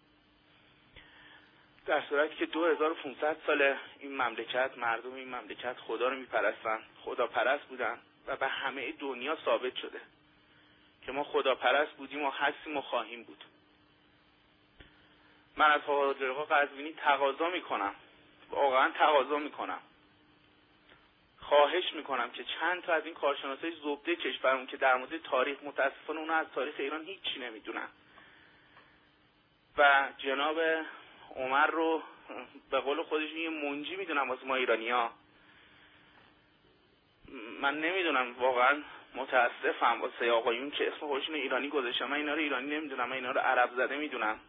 در صورتی که دو هزار و پانصد سال این مملکت، مردم این مملکت خدا رو میپرستن، خدا پرست بودن و به همه دنیا ثابت شده که ما خدا پرست بودیم و هستیم و خواهیم بود. من از حاج آقا قزوینی تقاضا میکنم، واقعا تقاضا میکنم، خواهش میکنم که چند تا از این کارشناسای زبده کشورمون که در مورد تاریخ، متاسفانه اونا از تاریخ ایران هیچی نمیدونن و جناب عمر رو به قول خودشون یه منجی میدونم واسه ما ایرانی‌ها. من نمیدونم، واقعا متاسفم واسه آقایون که اسم خودشون ایرانی گذاشتن. من اینا رو ایرانی نمیدونم، من اینا رو عرب زده میدونم.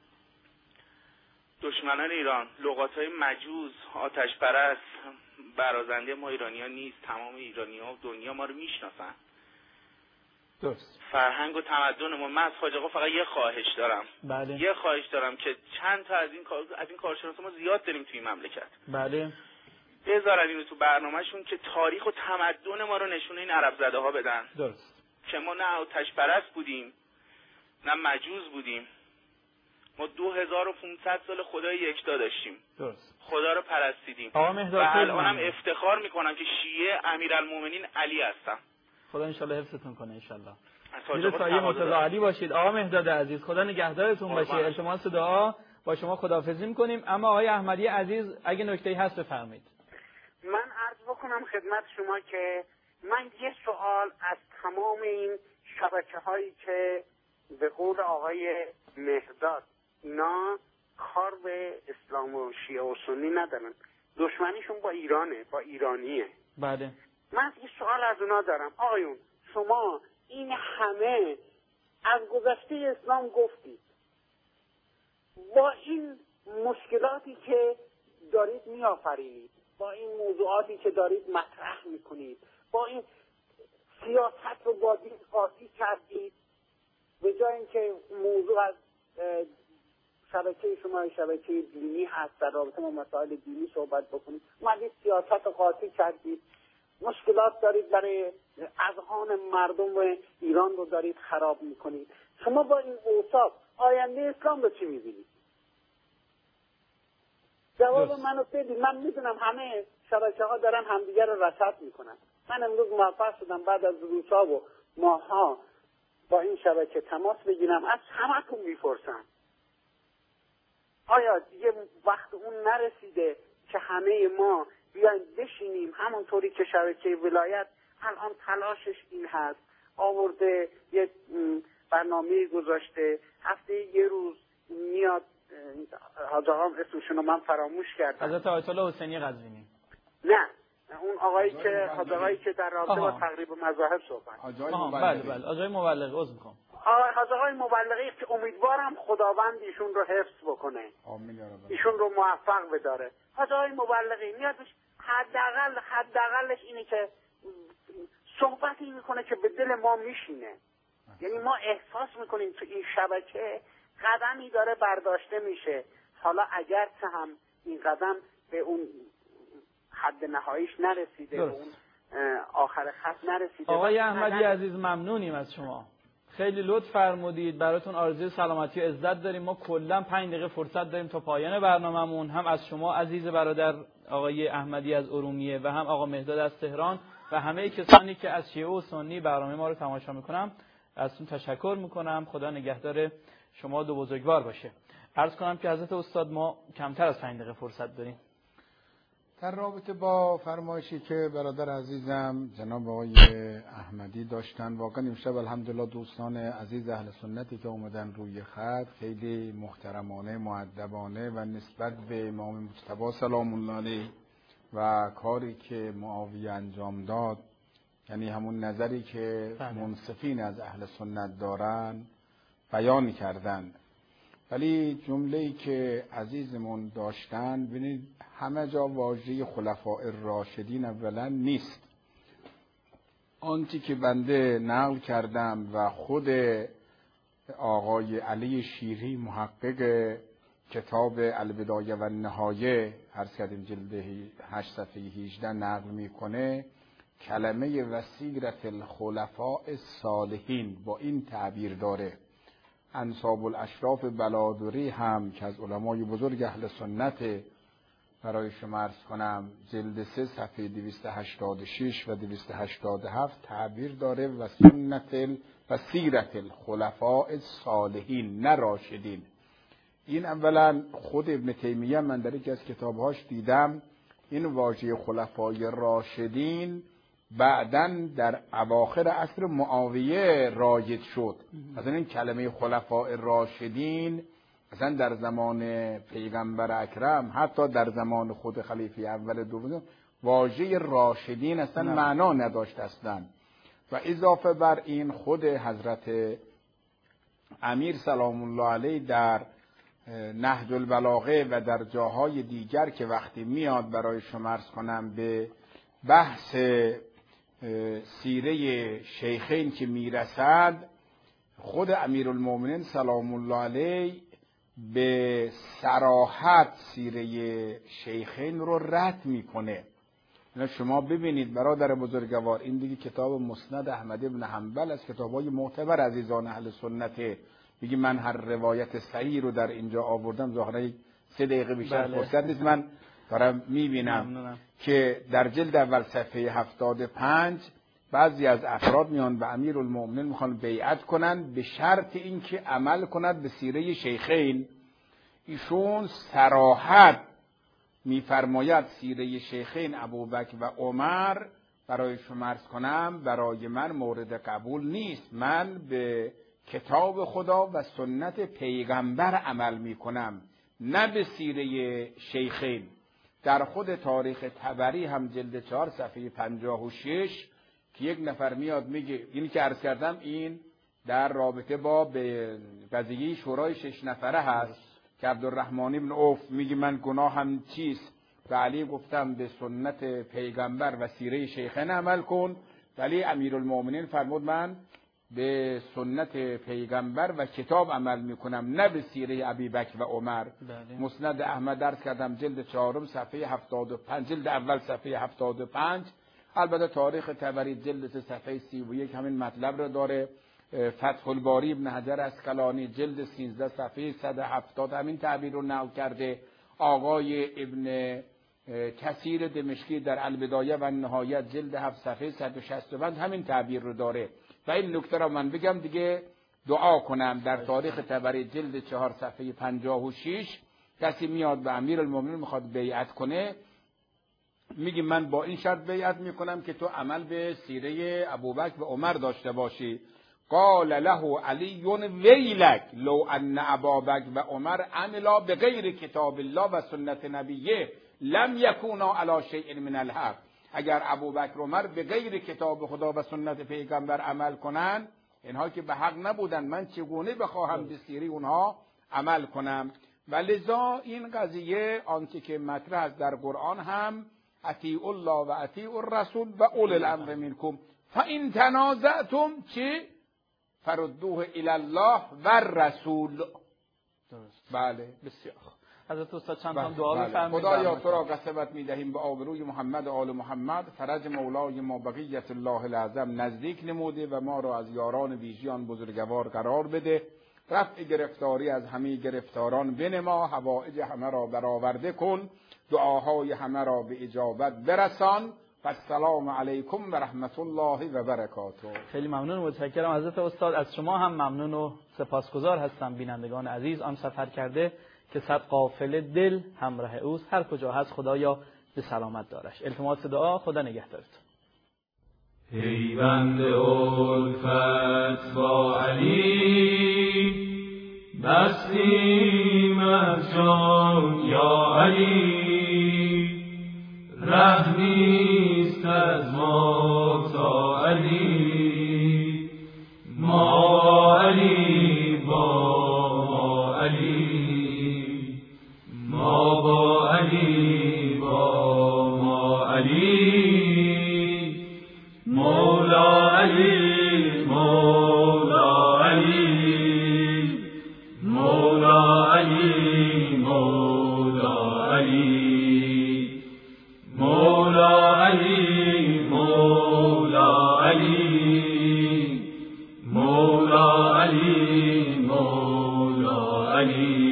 دشمنان ایران، لغات‌های مجوز، آتش پرست، برازنده ما ایرانی‌ها نیست. تمام ایرانی‌ها و دنیا ما رو میشناسن. درست. فرهنگ و تمدن ما. من از حاج آقا فقط یه خواهش دارم. بله. یه خواهش دارم که چند تا از این کار از این کارشناسا ما زیاد داریم توی این مملکت. بله. بذارن اینو تو برنامه‌شون که تاریخ و تمدن ما رو نشونه این عرب زده ها بدن. درست. که ما نه آتش پرست بودیم، نه مجوز بودیم. ما دو هزار و پانصد سال خدای یکتا داشتیم. درست. خدا رو پرستیدیم. آقا مهداد و الانم افتخار میکنم که شیعه امیرالمومنین علی هستم. خدا انشالله حفظتون کنه انشالله. زیر سایه مرتضی علی باشید. آقا مهداد عزیز خدا نگهدارتون باشه. التماس دعا با شما خداحافظی میکنیم. اما آقای احمدی عزیز اگه نکته‌ای هست بفرمایید. من عرض بکنم خدمت شما که من یه سوال از تمام این شبکه‌هایی که به قول آقای مهداد اینا کار به اسلام و شیعه و سنی ندارن، دشمنیشون با ایرانه، با ایرانیه. بله. من یه سوال از اونا دارم. آقایون شما این همه از گذشته اسلام گفتید، با این مشکلاتی که دارید میآفرینید، با این موضوعاتی که دارید مطرح میکنید، با این سیاست رو با دین قاطی کردید، به جای اینکه موضوع از شبکه شما شبکه دینی هست در رابطه با مسائل دینی صحبت بکنید، اومدید سیاست رو قاطی کردید، مشکلات دارید برای اذهان مردم و ایران رو دارید خراب میکنید. شما با این اوصاف آینده اسلام رو چی میبینید؟ جواب منو بدید. من میدونم همه شبکه ها دارن همدیگر رو رصد میکنن. من امروز موفق شدم بعد از روزها و ماها با این شبکه تماس بگیرم، از همتون میپرسم آیا دیگه وقت اون نرسیده که همه ما بیایم بشینیم همونطوری که شبکه ولایت الان تلاشش این هست، آورده یه برنامه گذاشته، هفته یه روز میاد، حاج آقا اسمشون رو من فراموش کردم، حضرت آیت الله حسینی قزوینی. نه اون آقایی که حاج آقایی که در رابطه با تقریب مذاهب صحبت. آها بله بله آقای مبلغ عذر میخوام. حاج آقای مبلغی که امیدوارم خداوند ایشون رو حفظ بکنه. آمین یا رب. ایشون رو موفق بداره. حاج آقای مبلغی میادش حداقل حداقلش اینه که صحبتی میکنه که به دل ما میشینه. یعنی ما احساس میکنیم تو این شبکه قدمی داره برداشته میشه. حالا اگر چه هم این قدم به اون حد نهاییش نرسیده، به اون آخر خط نرسیده. آقای احمدی عزیز ممنونیم از شما، خیلی لطف فرمودید، براتون آرزوی سلامتی و عزت داریم. ما کلا پنج دقیقه فرصت داریم تا پایان برنامه‌مون. هم از شما عزیز برادر آقای احمدی از ارومیه و هم آقا مهداد از تهران و همه کسانی که از شیعه و سنی برنامه ما رو تماشا میکنن ازتون تشکر میکنم. خدا نگهدار شما دو بزرگوار باشه. عرض کنم که حضرت استاد ما کمتر از پنج دقیقه فرصت داریم. در رابطه با فرمایشی که برادر عزیزم جناب آقای احمدی داشتن، واقعا امشب الحمدلله دوستان عزیز اهل سنتی که اومدن روی خط خیلی محترمانه، مؤدبانه و نسبت به امام مجتبی سلام الله علیه و کاری که معاویه انجام داد، یعنی همون نظری که منصفین از اهل سنت دارن بیان کردن. ولی جمله‌ای که عزیزمون داشتن، ببینید همه جا واژه خلفاء الراشدین اولا نیست. آنچه که بنده نقل کردم و خود آقای علی شیری محقق کتاب البدایه و النهایه عرض کردیم جلد هشت صفحه هجده نقل میکنه، کلمه وسیرت الخلفاء الصالحین با این تعبیر داره. انساب الاشراف بلادری هم که از علمای بزرگ اهل سنت برای شما عرض کنم جلد سه صفحه دویست و هشتاد و شش و دویست و هشتاد و هفت تعبیر داره و سنت و سیرت الخلفاء الصالحین نه راشدین. این اولا خود ابن تیمیه من در یکی از کتابهاش دیدم این واژه خلفای راشدین بعدن در اواخر عصر معاویه رایج شد. مثلا این کلمه خلفای راشدین مثلا در زمان پیغمبر اکرم، حتی در زمان خود خلیفه اول دوم، واژه راشدین اصلا معنا نداشت اصلا. و اضافه بر این خود حضرت امیر سلام الله علیه در نهج البلاغه و در جاهای دیگر که وقتی میاد برای شما عرض کنم به بحث سیره شیخین که میرسد، خود امیرالمومنین سلام الله علیه به صراحت سیره شیخین رو رد میکنه. شما ببینید برادر بزرگوار، این دیگه کتاب مسند احمد ابن حنبل از کتابای معتبر عزیزان اهل سنته. میگه من هر روایت صحیح رو در اینجا آوردم، ظاهرا سه دقیقه بیشتر بله. فرصت نیست، من دارم میبینم ممنونم. که در جلد اول صفحه هفتاد و پنج بعضی از افراد میان به امیرالمومنین میخوان بیعت کنن به شرط اینکه عمل کند به سیره شیخین. ایشون صراحت میفرماید سیره شیخین ابوبکر و عمر برای شما عرض کنم برای من مورد قبول نیست، من به کتاب خدا و سنت پیغمبر عمل میکنم نه به سیره شیخین. در خود تاریخ طبری هم جلد چهار صفحه پنجاه و شش که یک نفر میاد میگه، اینی که عرض کردم این در رابطه با به قضیه شورای شش نفره هست که عبدالرحمن ابن عوف میگه من گناهم چیست؟ و علی گفتم به سنت پیغمبر و سیره شیخین عمل کن، ولی امیرالمومنین فرمود من به سنت پیغمبر و کتاب عمل میکنم نه به سیره ابوبکر و عمر. بله. مسند احمد درس کردم جلد چهارم صفحه هفتاد و پنج، جلد اول صفحه هفتاد و پنج. البته تاریخ طبری جلد سه صفحه سی و یک همین مطلب رو داره. فتح الباری ابن حجر اسقلانی جلد سیزده صفحه صد و هفتاد همین تعبیر رو نقل کرده. آقای ابن کثیر دمشقی در البدایه و النهایه جلد هفت صفحه صد و شصت و پنج همین تعبیر رو داره. و این نکته رو من بگم دیگه دعا کنم. در تاریخ طبری جلد چهار صفحه پنجاه و شش کسی میاد به امیرالمومنین میخواد بیعت کنه، میگه من با این شرط بیعت میکنم که تو عمل به سیره ابوبکر و عمر داشته باشی. قال له علی ویلک لو ان ابابکر و عمر عملا بغیر کتاب الله و سنت نبیه لم یکونا علی شیء من الحق. اگر ابوبکر و عمر به غیر کتاب خدا و سنت پیغمبر عمل کنن، اینها که به حق نبودن، من چگونه بخواهم به سیره اونها عمل کنم؟ و لذا این قضیه آنچه که مطرح است در قرآن هم اطیعوا الله و اطیعوا الرسول و اولی الامر منکم فان تنازعتم چه فردوه الی الله و الرسول. درست. بله بسیار. حضرت استاد چند بله. تا دعا بله. بفرمایید. خدایا تو را قسمت میدهیم به آبروی محمد و آل محمد، فرج مولای ما بقیت الله الاعظم نزدیک نموده و ما را از یاران ویژیان بزرگوار قرار بده. رفع گرفتاری از همه گرفتاران بنما، حوائج همه را برآورده کن، دعاهای همه را به اجابت برسان. السلام علیکم و رحمت الله و برکاته. خیلی ممنون و متشکرم حضرت استاد. از شما هم ممنون و سپاسگزار هستم بینندگان عزیز. آن سفر کرده که صد قافله دل همراه اوست، هر کجا هست خدایا به سلامت دارش. التماس دعا. خدا نگهدارتون. پیوند الفت با علی بستیم از جان یا علی، ره نیست از ما تا علی، ما علی با ما علی، ما با علی با ما علی، مولا علی مولا علی، مولا علی مولا علی، مولا علی مولا علی، مولا علی مولا علی.